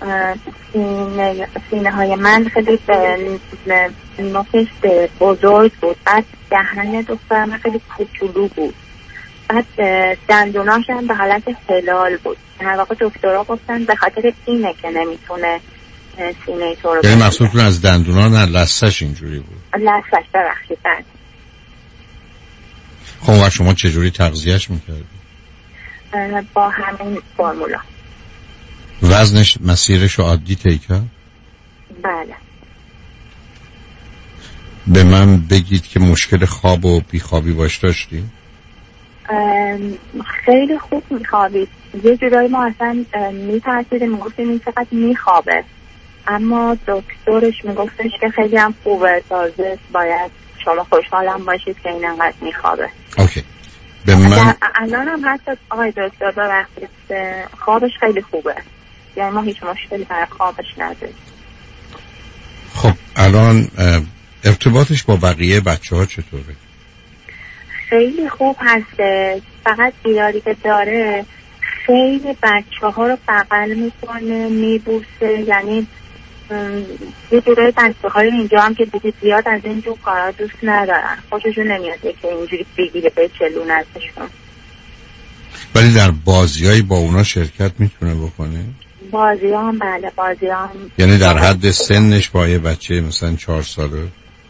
سینه های من خیلی نوکش بزرگ بود، بعد دهن دختر من خیلی کوچولو بود، بعد دندوناش هم به حالت هلال بود. در واقع دکترها گفتن به خاطر اینه که نمیتونه سینه تو رو. یعنی مقصودتون از دندونا نه لثه‌ش اینجوری بود؟ لثه‌ش ببخشید. خب و شما چجوری تغذیهش میکردید؟ با همین فرمولا. وزنش مسیرش رو عادی طی کرد؟ بله. به من بگید که مشکل خواب و بیخوابی باش داشتی؟ خیلی خوب میخوابید. یه جورایی ما اصلا میترسیدیم، میگفتیم این چقدر میخوابه، اما دکترش میگفتش که خیلی هم خوبه، تازه باید شما خوشحالم باشید که این انقدر میخوابه. اوکی. به من الان هم حتی آقای دکتر ببخشید خوابش خیلی خوبه، یعنی ما هیچ مشکلی برای خوابش نداریم. خب الان ارتباطش با بقیه بچه ها چطوره؟ خیلی خوب هسته، فقط ایرادی که داره خیلی بچه ها رو بغل میکنه، میبوسه، یعنی یه جوره بچه های اینجا هم که دیدی زیاد از اینجور کارا دوست ندارن، خوششون نمیاد که اینجوری بگیره به چلون ازشون. ولی در بازیایی با اونا شرکت میتونه بکنه؟ بازی هم بله، بازی هم یعنی در حد سنش با یه بچه مثلا 4 ساله؟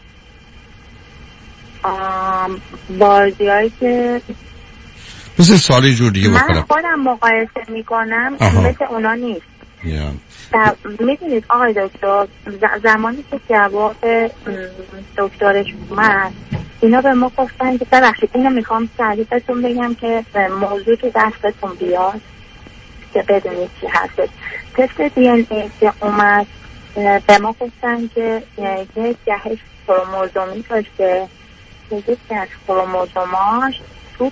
بازی هایی که مثل سالی جور دیگه بکنم. من خودم مقایسه میکنم مثل اونا نیست. میدونید آقای دکتر زمانی که جواب دکترش اومد اینا به ما گفتن که ببخشید اینو میخوام تعریفتون بگم که موضوع تو دستتون بیاد که بدونید چی هستش. تست دی ان ای که اومد به ما گفتن که یک جهش کروموزومی داشته که یکی از کروموزوماش 2.2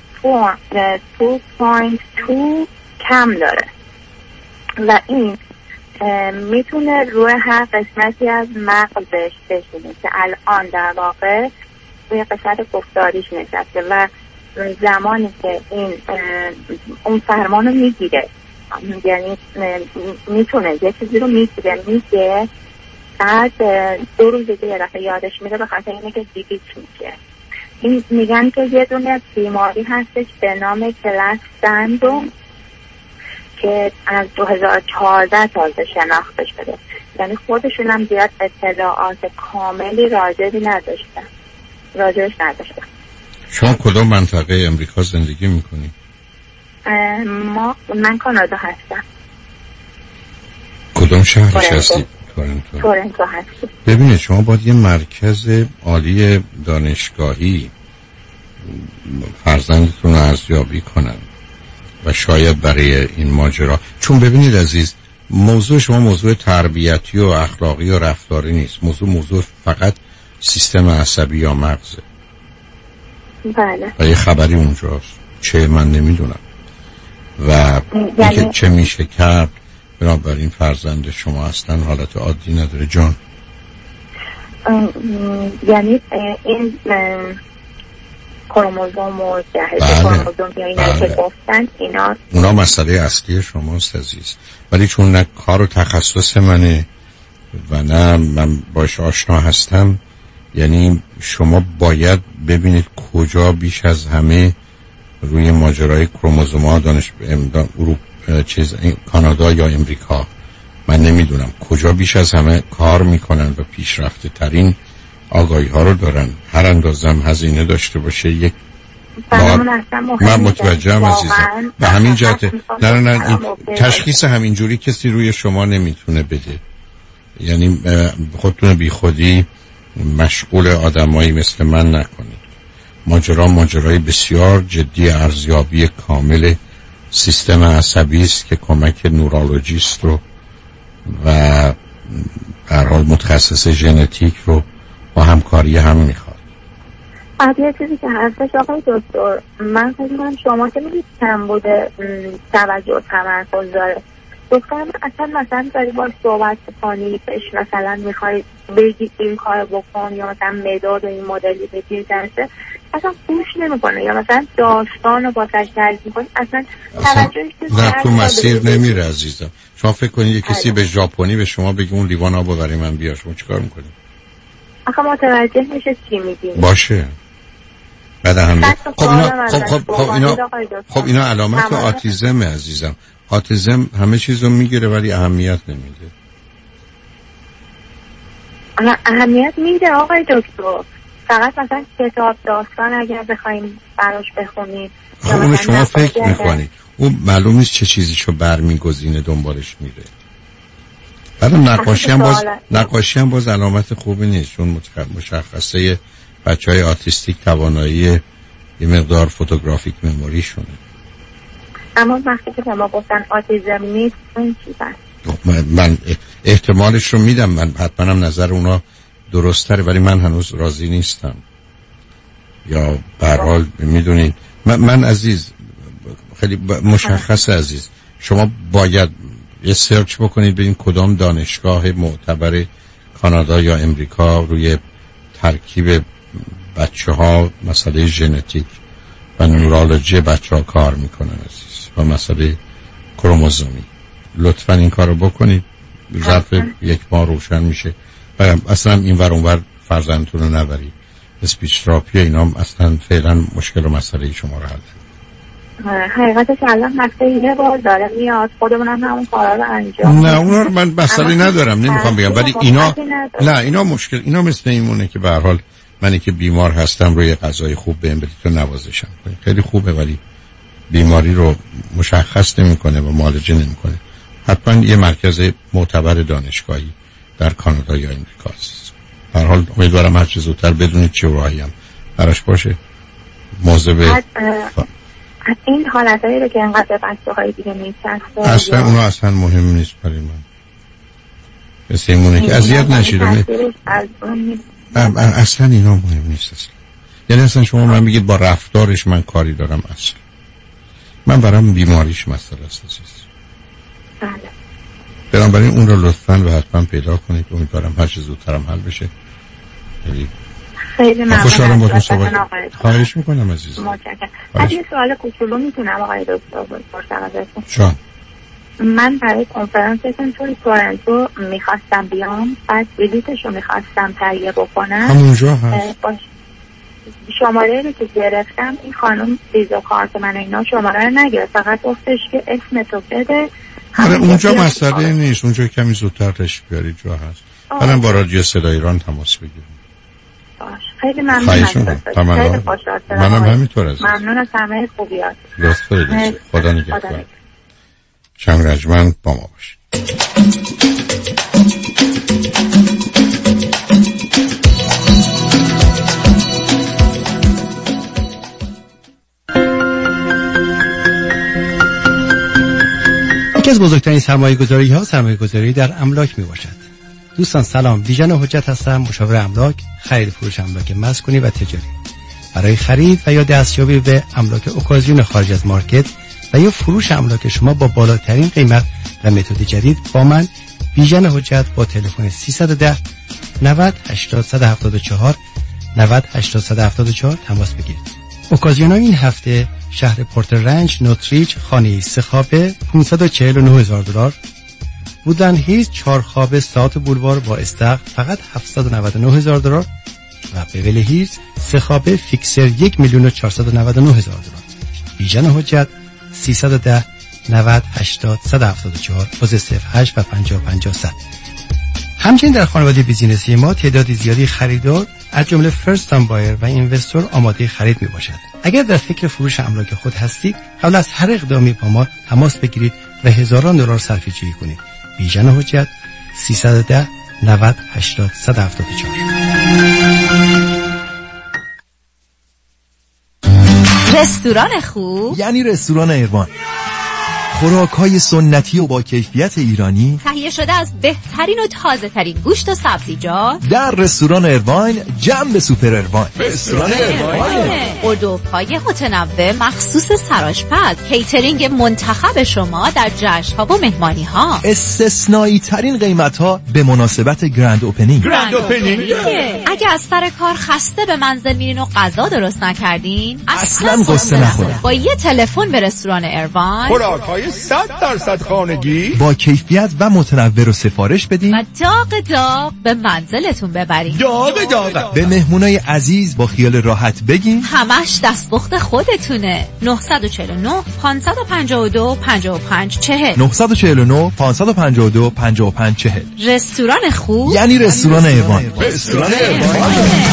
کم داره و این میتونه روی هر قسمتی از مغزش بشینه که الان در واقع روی قسمت گفتاریش نشسته و زمانی که این اون فرمانو میگیره، یعنی میتونه یه چیزی رو میگه بعد 2 روز دیگه یه دفعه یادش میره به خاطر اینه که دیگه چی میشه. این میگن که یه دونه بیماری هستش به نام کلاس سندروم که از 2014 تازه شناخته شده، یعنی خودشون هم زیاد اطلاعات کاملی راجبش نداشتن. شما کدوم منطقه امریکا زندگی میکنی؟ من کانادا هستم. کدوم شهرش هستی؟ تورنتو هستم. ببینید شما باید یه مرکز عالی دانشگاهی فرزندتون رو ارزیابی کنن و شاید برای این ماجرا، چون ببینید عزیز موضوع شما موضوع تربیتی و اخلاقی و رفتاری نیست، موضوع فقط سیستم عصبی یا مغزه. بله. و یه خبری اونجاست چه من نمیدونم و اینکه چه میشه کرد. بنابراین فرزند شما اصلا حالت عادی نداره جان. یعنی این کروموزوم و جهش کروموزوم یا اینا که گفتن اونا مسئله اصلی شماست عزیز، ولی چون نه کار و تخصص منه و نه من باش آشنا هستم، یعنی شما باید ببینید کجا بیش از همه روی ماجرای کروموزوم‌ها کانادا یا امریکا من نمیدونم کجا بیش از همه کار میکنن و پیشرفته ترین آگاهی ها رو دارن. هر اندازم هزینه داشته باشه یک من متوجهم عزیزم و همین جهت نه این تشخیص همینجوری کسی روی شما نمیتونه بده، یعنی خودتون بی خودی مشغول آدمایی مثل من نکنید. ماجرای بسیار جدی ارزیابی کامل سیستم عصبی است که کمک نورولوژیست رو و در حال متخصص ژنتیک رو با همکاری هم میخواد. یه چیزی که هستش آقای دکتر، من فکرم شما که میگید کم بوده توجه و تمرکز داره، دکتر اصلا مثلا داری باش صحبت کنی بهش مثلا میخوای بگی این کار بکن یا مثلا مداد این مدلی بگیر درسته اصلا گوش نمیکنه یا مثلا داستان رو با تعریف میکنه اصلا توجهش نه تو مسیر نمیره عزیزم. شما فکر کنید یه کسی به ژاپنی به شما بگه اون لیوان آبو برای من بیار، شما چیکار میکنید؟ آخه متوجه میشه چی میگی باشه. بعد هم خب اینا علامت آتیزم عزیزم. آتیزم همه چیزو میگیره ولی اهمیت نمیده. اهمیت میده آقای دکتر. فقط مثلا کتاب داستان اگر بخوایم براش بخونیم، اون شما فکر میکنید اون معلوم نیست چه چیزیشو برمیگزینه دنبالش میره. بعد نقاشی هم باز علامت خوبی نیست، چون مشخصه بچهای آتیستیک توانایی یه مقدار فوتوگرافیک مموری شونه. اما وقتی که ما گفتن آتیزم نیست اون چی هست؟ من احتمالش رو میدم، من حتما هم نظر اونا درست تره، ولی من هنوز راضی نیستم. یا به هر حال میدونید من عزیز خیلی مشخصه عزیز، شما باید یه سرچ بکنید ببین کدام دانشگاه معتبر کانادا یا امریکا روی ترکیب بچه ها مسئله ژنتیک و نورولوژی بچه ها کار میکنن عزیز و مسئله کروموزومی. لطفا این کارو بکنید، ظرف یک ماه روشن میشه. اصلا این ور اون ور فرزندتون رو نبرید. اسپیچ تراپی اینا اصلا فعلا مشکل و مسئله شما رو حل نمی‌کنه. حقیقتش الان مسئله باز داره میاد، خودمونم همون کارا رو انجام. نه اونا رو من مسئله ندارم، نمیخوام بگم، ولی اینا نه اینا مشکل، اینا مثل اینونه که به هر حال منی که بیمار هستم روی غذای خوب بهم بدید تو نوازشم کنید. خیلی خوبه ولی بیماری رو مشخص نمیکنه و معالجه نمیکنه. حتما یه مرکز معتبر دانشگاهی در کانادا یا امریکا است. به هر حال امیدوارم هر چه زودتر بدونید چه راهی هم براش باشه. مواظب این حالتایی رو که انقدر بچه‌های دیگه می‌چسبه اصلا اونا اصلا مهم نیست برای من. مثل اینونه که اذیت نشید. اصلا اینا مهم نیست اصلا. یعنی اصلا شما من بگید با رفتارش من کاری دارم، اصلا من برام بیماریش مسئله است. بله. بنابراین اون رو لطفاً و حتما پیدا کنید. امیدوارم هر چه زودترم حل بشه. خیلی ممنونم. خوشحالم باهاتون صحبت کردم. خواهش می‌کنم عزیزم. متشکرم. یه سوال کوچولو میتونم آقای دکتر بپرسم ازتون؟ چون من برای کنفرانستون توی تورنتو میخواستم بیام، بعد بلیتش رو میخواستم تهیه بکنم. همونجا هست. شماره رو که گرفتم این خانم ویزا کارت من اینا شماره رو نگرفت، فقط گفتش که اسم تو بده. آره اونجا مسئله نیست، اونجا کمی زودتر تشریف بیارید، جا هست. الان با رادیو صدای ایران تماس بگیرید. باش. خیلی ممنون. خیلی خوشحال شدم. منم همینطور از ممنون از همه خوبیات. لطف دارید. خدا نگهدار. شنگ رجمن با ما باشید. یکی از بزرگترین سرمایه‌گذاری ها سرمایه‌گذاری در املاک می باشد. دوستان سلام، ویژن حجت هستم، مشاور املاک، خرید فروش املاک مسکونی و تجاری. برای خرید و یا دستیابی به املاک اوکازیون خارج از مارکت و یا فروش املاک شما با بالاترین قیمت و متد جدید با من ویژن حجت با تلفن 310 90 80 174 90 80 174 تماس بگیرید. اوکازیون این هفته شهر پورت رنچ، نوتریچ، خانه 3 خوابه $549,000، وودلند هیلز 4 خوابه ساعت بولوار با استخر فقط $799,000 و بیولی هیلز 3 خوابه فیکسر $1,499,000. ویژن حجت 310 90 80 174 08 و 50 100. همچنین در خانواده بیزینسی ما تعدادی زیادی خریدار از جمله فرست تایم بایر و اینوستور آماده خرید می باشد. اگر در فکر فروش املاک خود هستید، قبل از هر اقدامی با ما تماس بگیرید و هزاران دلار صرفه‌جویی کنید. ویژن حجت 310 90 80 174. رستوران خوب یعنی رستوران ایروان. خوراک‌های سنتی و با کیفیت ایرانی تهیه شده از بهترین و تازه ترین گوشت و سبزیجات در رستوران ایروان، جنب سوپر ایروان. رستوران ایروان اردوهای متنوع مخصوص سرآشپز، کیترینگ منتخب شما در جشن‌ها و مهمانی‌ها، استثنایی ترین قیمت‌ها به مناسبت گرند اوپنینگ. اگه از سر کار خسته به منزل میرین و غذا درست نکردین، اصلاً قصه نخورید. با یه تلفن به رستوران ایروان، خوراک‌های 100% خانگی با کیفیت و متنوع و سفارش بدین و داغ به منزلتون ببرین. داغ به مهمونای عزیز با خیال راحت بگین همش دستپخت خودتونه. 949 552 5540 949 552 5540. رستوران خوب یعنی رستوران ایوان. رستوران ایوان.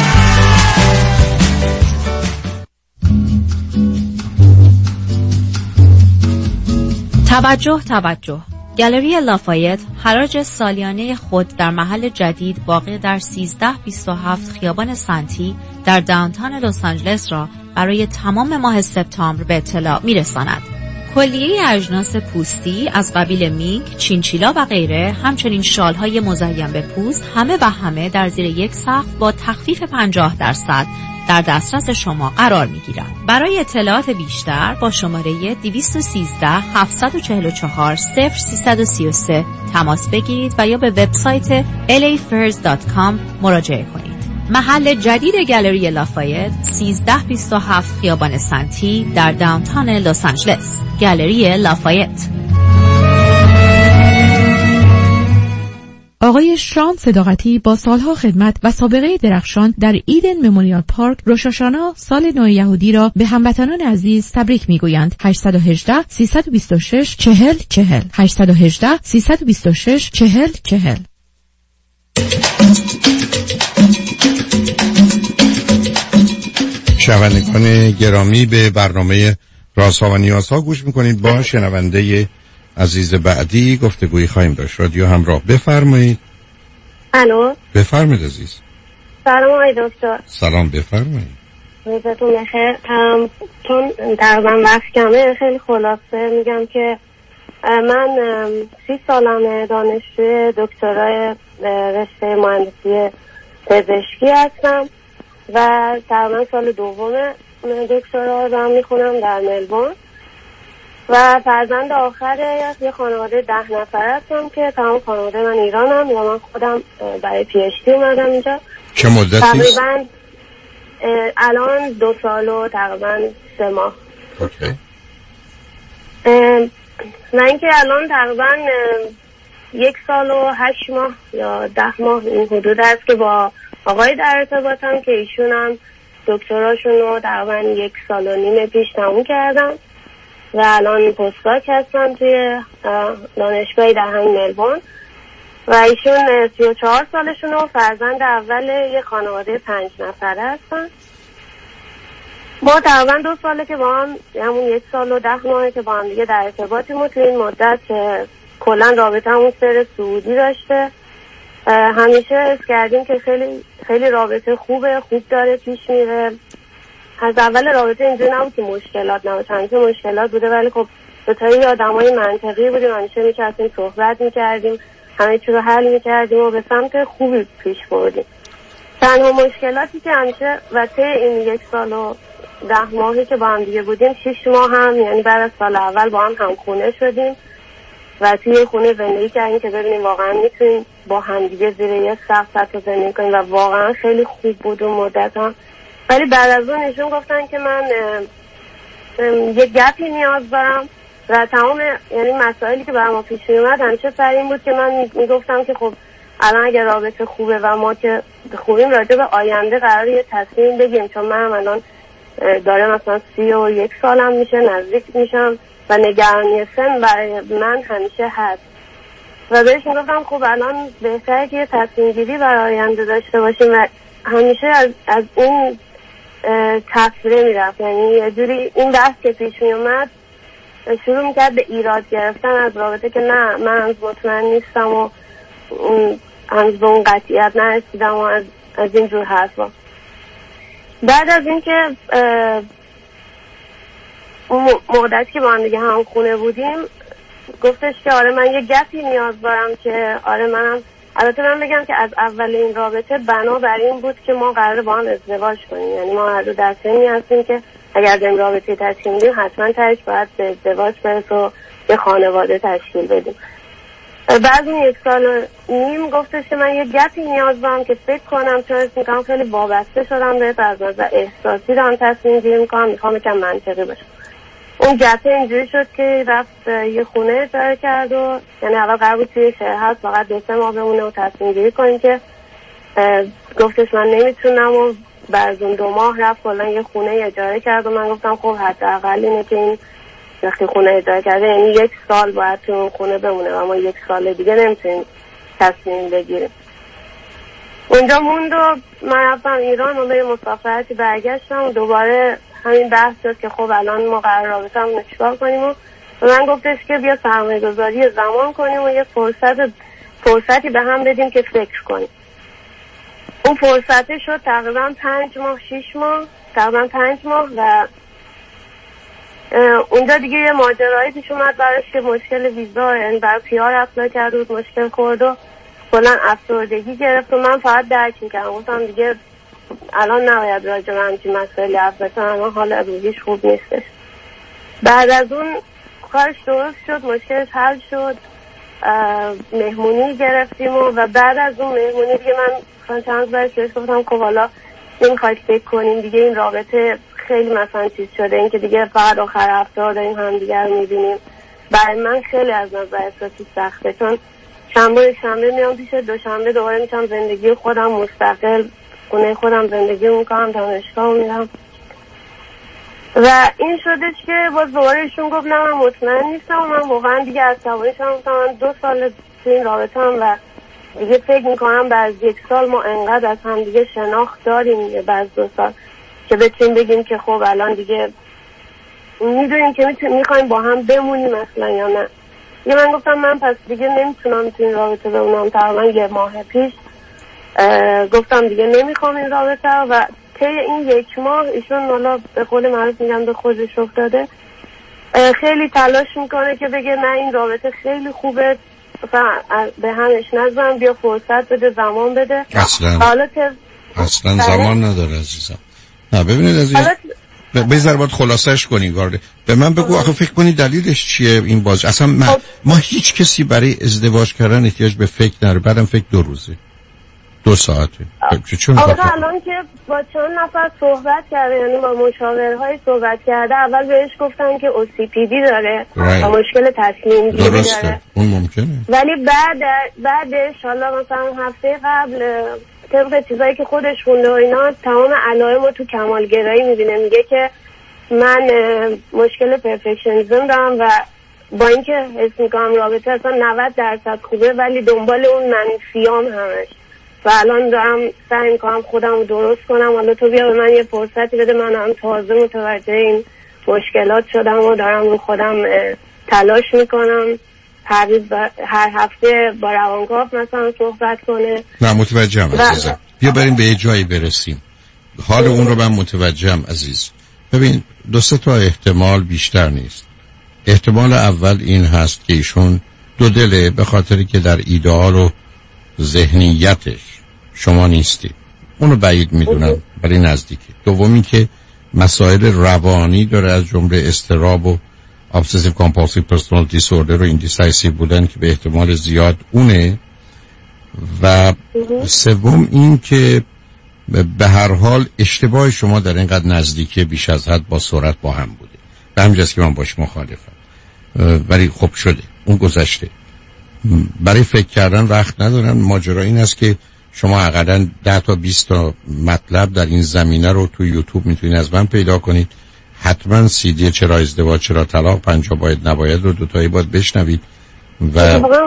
توجه گالری لافایت حراج سالیانه خود در محل جدید واقع در 1327 خیابان سنتی در داونتاون لس آنجلس را برای تمام ماه سپتامبر به اطلاع می‌رساند. کلیه اجناس پوستی از قبیل مینک، چینچیلا و غیره، همچنین شال‌های مزین به پوست، همه در زیر یک سقف با تخفیف 50% در دسترس شما قرار می‌گیرند. برای اطلاعات بیشتر با شماره 213 744 0333 تماس بگیرید و یا به وبسایت lafairs.com مراجعه کنید. محل جدید گالری لافایت 1327 خیابان سنتی در داونتاون لس آنجلس. گالری لافایت. آقای شان صداقتی با سالها خدمت و سابقه درخشان در ایدن مموریال پارک روش هاشانا سال نو یهودی را به هموطنان عزیز تبریک میگویند. 818 326 4040 818 326 4040. شنوندگان گرامی، به برنامه رازها و نیازها گوش میکنید. با شنونده عزیز بعدی گفتگویی خواهیم داشت. رادیو همراه، بفرمایید. الو، بفرمایید عزیز. سلام آقای دکتر. سلام، بفرمایید. روزتون بخیر. چون تقریبا وقت کمه خیلی خلاصه میگم که من 30 سالمه، دانشجوی دکترای رشته مهندسی پزشکی هستم و تقریبا سال دوم دکترا رو میخونم در ملبورن و فرزند آخر یه خانواده 10 نفر هستم که تمام خانواده من ایرانم و من خودم برای PhD اومدم اینجا. چه مدتی؟ تقریبا الان 2 سال و تقریبا 3 ماه. اوکی. من که الان تقریبا 1 سال و 8 ماه یا 10 ماه این حدود است که با آقای در ارتباطم که ایشون هم دکتراشون رو تقریبا 1 سال و نیم پیش تموم کردم و الان پستاک هستم توی دانشگاهی در همین ملبورن و ایشون 34 سالشون و فرزند اول یه خانواده 5 نفره هستن. ما تقریبا 2 ساله که با هم، همون 1 سال و 10 ماهه که با هم دیگه در ارتباطیم و توی این مدت کلا رابطه همون سر سعودی داشته. همیشه حس کردیم که خیلی رابطه خوب داره پیش میره. از اول رابطه اینجوری نبود که مشکلات نبود، همیشه مشکلات بوده ولی خب دوتایی آدمای منطقی بودیم، همیشه می‌کردیم صحبت می‌کردیم، همه چیز رو حل می‌کردیم و به سمت خوبی پیش بردیم. تنها مشکلاتی که همیشه و طی این 1 سال و 10 ماهی که با هم دیگه بودیم، 6 ماه هم یعنی بعد از سال اول با هم خونه شدیم و توی خونه زندگی کردیم که ببینیم واقعا میتونیم با هم دیگه زیر یه سقف زندگی کنیم و واقعا خیلی خوب بود اون مدت ها. ولی بعد از اون ایشون گفتن که من یه گپی نیاز دارم و تمام یعنی مسائلی که برام پیش میومد همیشه سر این بود که من میگفتم که خب الان اگه رابطه خوبه و ما که خوبیم راجع به آینده قراره یه تصمیم بگیریم، چون من الان داره مثلا 31 سالم میشه، نزدیک میشم و نگرانی سن برای من همیشه هست و بهش میگفتم خب الان بهتره که یه تصمیم گیری برای آینده داشته باشیم و همیشه از این تفسیره میرفت. یعنی یه جوری این بحث که پیش میومد شروع میکرد به ایراد گرفتن از رابطه که نه من هنوز مطمئن نیستم و هنوز به اون قطعیت نرسیدم و از این جور حرفا. بعد از این که اون مدتی که با هم دیگه هم خونه بودیم گفتش که آره من یه گپی نیاز دارم که آره منم، البته من بگم که از اول این رابطه بنا بر این بود که ما قراره با هم ازدواج کنیم، یعنی ما هر دو در سنی هستیم که اگر در این رابطه تشکیل میدیم حتما تهش باید به ازدواج برس و یه خانواده تشکیل بدیم. بعد این 1 سال و نیم گفتش که من یه گپی نیاز دارم که فکر کنم، چون اسم میکنم خیلی وابسته شدم بهت، از نظر احساسی دارم تصمیم گیری میکنم، میخوام یکم منطقی باشم. اون جلسه اینجوری شد که رفت یه خونه اجاره کرد و یعنی اول قرار بود توی شهر هست فقط 2-3 ماه بمونه و تصمیم گیری کنیم که گفتش من نمیتونم و بعد اون 2 ماه رفت کلا یه خونه اجاره کرد و من گفتم خب حداقل اینه که این وقتی خونه اجاره کرده یعنی 1 سال باید تو اون خونه بمونه و ما 1 سال دیگه نمیتونیم تصمیم بگیریم. اونجا موند و من رفتم ایران و به مسافرتی برگشتم و دوباره همین بحث شد که خب الان ما قرار رابطه‌مون رو چیکار کنیم و من گفتش که بیا سرمایه‌گذاری زمان کنیم و یه فرصتی به هم بدیم که فکر کنیم. اون فرصتی شد تقریبا 5 ماه 6 ماه تقریبا 5 ماه و اونجا دیگه یه ماجرایی پیش اومد براش که مشکل ویزا یعنی برای پیار اپلای کرد و مشکل خورد و کلا افسردگی گرفت و من فقط درک می‌کردم گفتم دیگه الان نباید راجع به همچین مسائلی حرف بزنم الان حال روحیش خوب نیستش. بعد از اون کارش درست شد مشکلش حل شد مهمونی گرفتیم و بعد از اون مهمونی دیگه من چند بار بهش گفتم خب حالا نمیخواید فکر کنیم دیگه این رابطه خیلی مثلا چیز شده این که دیگه فقط آخر هفته داریم همدیگه رو میبینیم. برای من خیلی از نظر احساسی سخته چون شنبه میام پیش دوشنبه دوباره میشم زندگی خودم مستقل خونه خودم زندگی میکنم دانشگاه میرم و این شدش که باز دوباره ایشون گفت نه من مطمئن نیستم و من واقعا دیگه عصبانی شدم من 2 سال تو این رابطه هم و دیگه فکر میکنم بعد 1 سال ما انقدر از هم دیگه شناخت داریم بعد 2 سال که بتونیم بگیم که خب الان دیگه میدونیم که میخوایم با هم بمونیم مثلا یا نه. یه من گفتم من پس دیگه نمیتونم تو این رابطه بمونم. تقریبا 1 ماه پیش گفتم دیگه نمیخوام این رابطه و طی این 1 ماه ایشون حالا به قول معروف میگم به خودش افتاده خیلی تلاش میکنه که بگه نه این رابطه خیلی خوبه به همش نزن بیا فرصت بده زمان بده. اصلا زمان نداره عزیزم. نه ببینید عزیز بذار باید خلاصش کنی وارد به من بگو آخه فکر کنی دلیلش چیه این باز اصلا ما هیچ کسی برای ازدواج کردن احتیاج به فکر نداره بعدم فکر 2 روزه 2 ساعته. آقا الان که با چند نفر صحبت کرده یعنی با مشاورهای صحبت کرده اول بهش گفتن که OCPD داره و مشکل تصمیم گیری داره اون ممکنه ولی بعدش حالا مثلا هفته قبل طبق چیزایی که خودش خونده و اینا تمام علائم رو تو کمالگرایی میبینه میگه که من مشکل پرفکشنیزم دارم و با اینکه حس میکنم رابطه اصلا 90% خوبه ولی دنبال اون منفیام همش و الان دارم سعی میکنم خودم رو درست کنم حالا تو بیا به من یه فرصتی بده من هم تازه متوجه این مشکلات شدم و دارم رو خودم تلاش میکنم هر هفته با روانکاو مثلا صحبت کنه. نه متوجهم عزیزم بیا بریم به یه جایی برسیم حال اون رو من متوجهم عزیز. ببین 2-3 تا احتمال بیشتر نیست. احتمال اول این هست که ایشون 2 دله به خاطری که در ایدئال و ذهنیتش شما نیستی اونو بعید میدونم برای نزدیکی. دومی که مسائل روانی داره از جمله اضطراب و obsessive compulsive personality disorder و indecisive بودن که به احتمال زیاد اونه و سوم این که به هر حال اشتباه شما در اینقدر نزدیکی بیش از حد با سرعت با هم بوده به همینجاست که من باش مخالفم ولی خب شده اون گذشته برای فکر کردن وقت ندارم. ماجرا این است که شما حداقل 10 تا 20 تا مطلب در این زمینه رو تو یوتیوب میتونید از من پیدا کنید. حتما CD چرا ازدواج چرا طلاق 50 باید نباید رو 2 تایی باید بشنوید و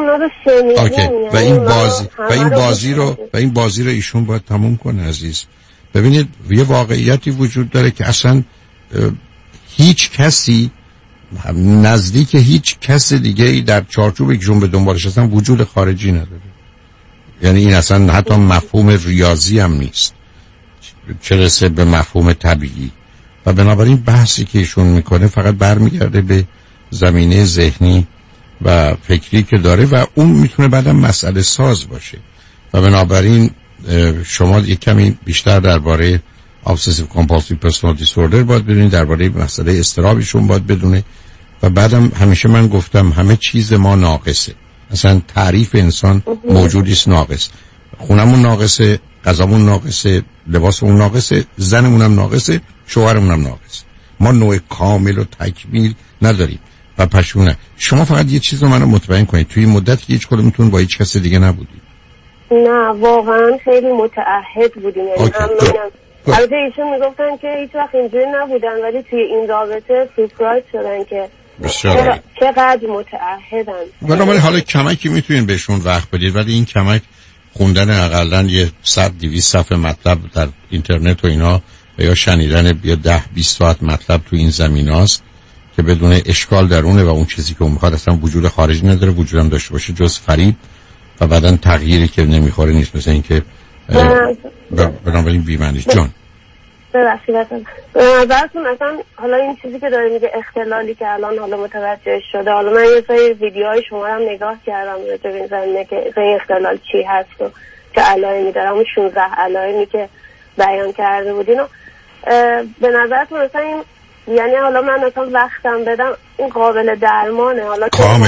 این بازی رو ایشون باید تموم کنه عزیز. ببینید یه واقعیتی وجود داره که اصلا هیچ کسی نزدیک هیچ کس دیگه ای در چارچوب یک جنبه دنبالش اصلا وجود خارجی نداره. یعنی این اصلا حتی مفهوم ریاضی هم نیست چه رسه به مفهوم طبیعی و بنابراین بحثی که ایشون میکنه فقط برمیگرده به زمینه ذهنی و فکری که داره و اون میتونه بعدم مسئله ساز باشه و بنابراین شما یک کمی بیشتر درباره obsessive compulsive personality disorder باید بدونید درباره مسئله اضطرابشون باید بدونه و بعدم همیشه من گفتم همه چیز ما ناقصه اصلا تعریف انسان موجودی است ناقص خونمون ناقصه غذامون ناقصه لباسمون ناقصه زنمون هم ناقصه شوهرمون هم ناقصه ما نوع کامل و تکمیل نداریم و پشونه. شما فقط یه چیز رو منو مطمئن کنید، توی مدت که هیچ کدومتون با هیچ کس دیگه نبودید؟ نه واقعا خیلی متعهد بودیم. یعنی البته ایشون میگفتن که هیچ وقت اینجوری نبودن، ولی توی این رابطه سورپرایز شدن که چقدر متعهدن. ولی حالا کمکی میتونین بهشون وقت بدید، ولی این کمک خوندن اقلن یه 100-200 صفحه مطلب در اینترنت و اینا و یا شنیدن یا 10-20 ساعت مطلب تو این زمیناست که بدون اشکال درونه و اون چیزی که اون میخواد اصلا وجود خارجی نداره، وجودم داشته باشه جز فریب و بعدن تغییری که نمیخوره نیست، مثل این که بنابراین بی‌معنی. جان ببخشید به نظرتون اصلا حالا این چیزی که داره میگه اختلالی که الان حالا متوجه شده، حالا من یه سری ویدیوهای شما رو هم نگاه کردم راجع به این زمینه که این اختلال چی هست و چه علائمی داره، اون 16 علائمی که بیان کرده بودین و به نظرتون اصلا این یعنی حالا من اصلا وقتم بدم این قابل درمانه؟ حالا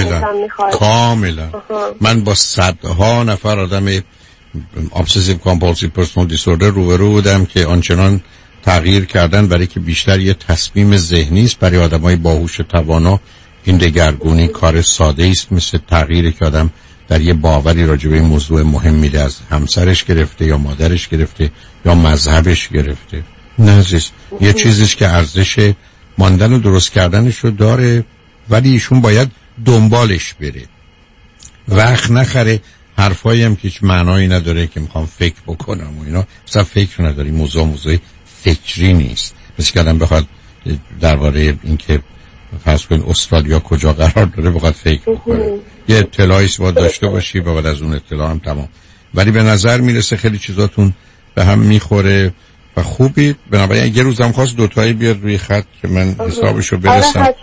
کاملا من با صدها نفر آدم obsessive compulsive personality disorder روبرو بودم که آنچنان تغییر کردن برای که بیشتر یه تصمیم ذهنی است. برای آدمای باهوش توانا این دگرگونی کار ساده است، مثل تغییری که آدم در یه باوری راجع به موضوع مهم میده، از همسرش گرفته یا مادرش گرفته یا مذهبش گرفته. نه عزیز، یه چیزیست که ارزش ماندن و درست کردنش رو داره، ولی ایشون باید دنبالش بره، وقت نخره. حرفایی هم که هیچ معنایی نداره که میخوام فکر بکنم و اینا، اصلا فکر نداری. موضوع فکری نیست، مثل که آدم بخواد درباره اینکه فرض کن استرالیا کجا قرار داره بخواد فکر بکنه. یه اطلاعی باید داشته باشی و بعد از اون اطلاع هم تمام. ولی به نظر میرسه خیلی چیزاتون به هم میخوره و خوبی. بنابراین اگه روزم خواست دوتایی بیاد روی خط که من حسابشو برسم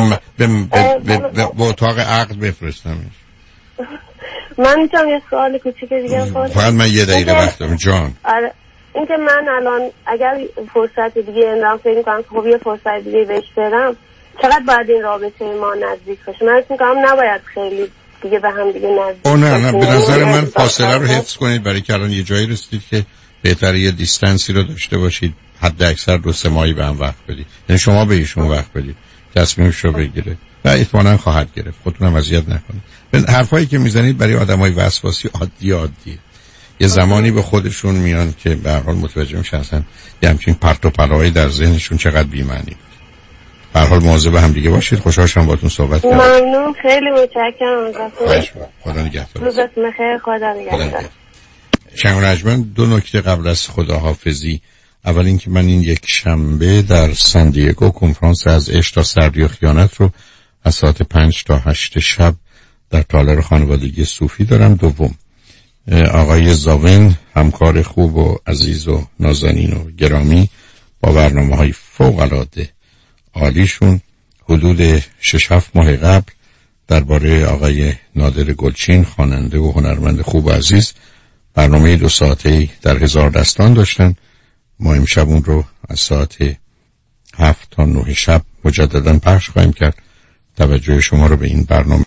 به اتاق عقد بفرستمش. من میتونم یه سوال کوچیک دیگه بپرسم؟ فقط من یه دقیقه وقتم. جان آره، اینکه من الان اگر فرصت دیگه اندام فکر میکنم خب یه فرصت دیگه بهش بدم، چقدر باید این رابطه ما نزدیک باشه؟ من اسم میکنم نباید خیلی دیگه به هم دیگه نزدیک. نه به نظر من فاصله رو حفظ کنید، برای که الان یه جایی رسیدید که بهتره یه دیستنسی رو داشته باشید، حد اکثر 2-3 ماهی به هم وقت بدید، یعنی شما به ایشون وقت بدید تصمیمش رو بگیره و احتمالاً خواهد گرفت. خودتونم اذیت نکنید. حرفایی که میزنید برای آدمای وسواسی عادیه. یه زمانی به خودشون میان که به هر حال متوجه میشن اصلا یه همچین پرت و پلایی در ذهنشون چقدر بی‌معنی بود. به هر حال مواظب هم دیگه باشید. خوشحال شدم باهاتون صحبت کردم. ممنون، خیلی متشکرم ازتون. خدا نگهدار. روزتون بخیر. خدا نگهدار. شنگرجمن 2 نکته قبل از خداحافظی. اول اینکه من این یک شنبه در سن دیگو کنفرانس از عشق تا سردی و خیانت رو از ساعت 5 تا 8 شب در تالار خانوادگی صوفی دارم. دوم، آقای زاون همکار خوب و عزیز و نازنین و گرامی با برنامه‌های فوق‌العاده عالیشون حدود 6-7 ماه قبل درباره آقای نادر گلچین، خواننده و هنرمند خوب و عزیز، برنامه 2 ساعته‌ای در هزار دستان داشتن. ما امشب اون رو از ساعت 7 تا 9 شب مجددا پخش خواهیم کرد. توجه شما رو به این برنامه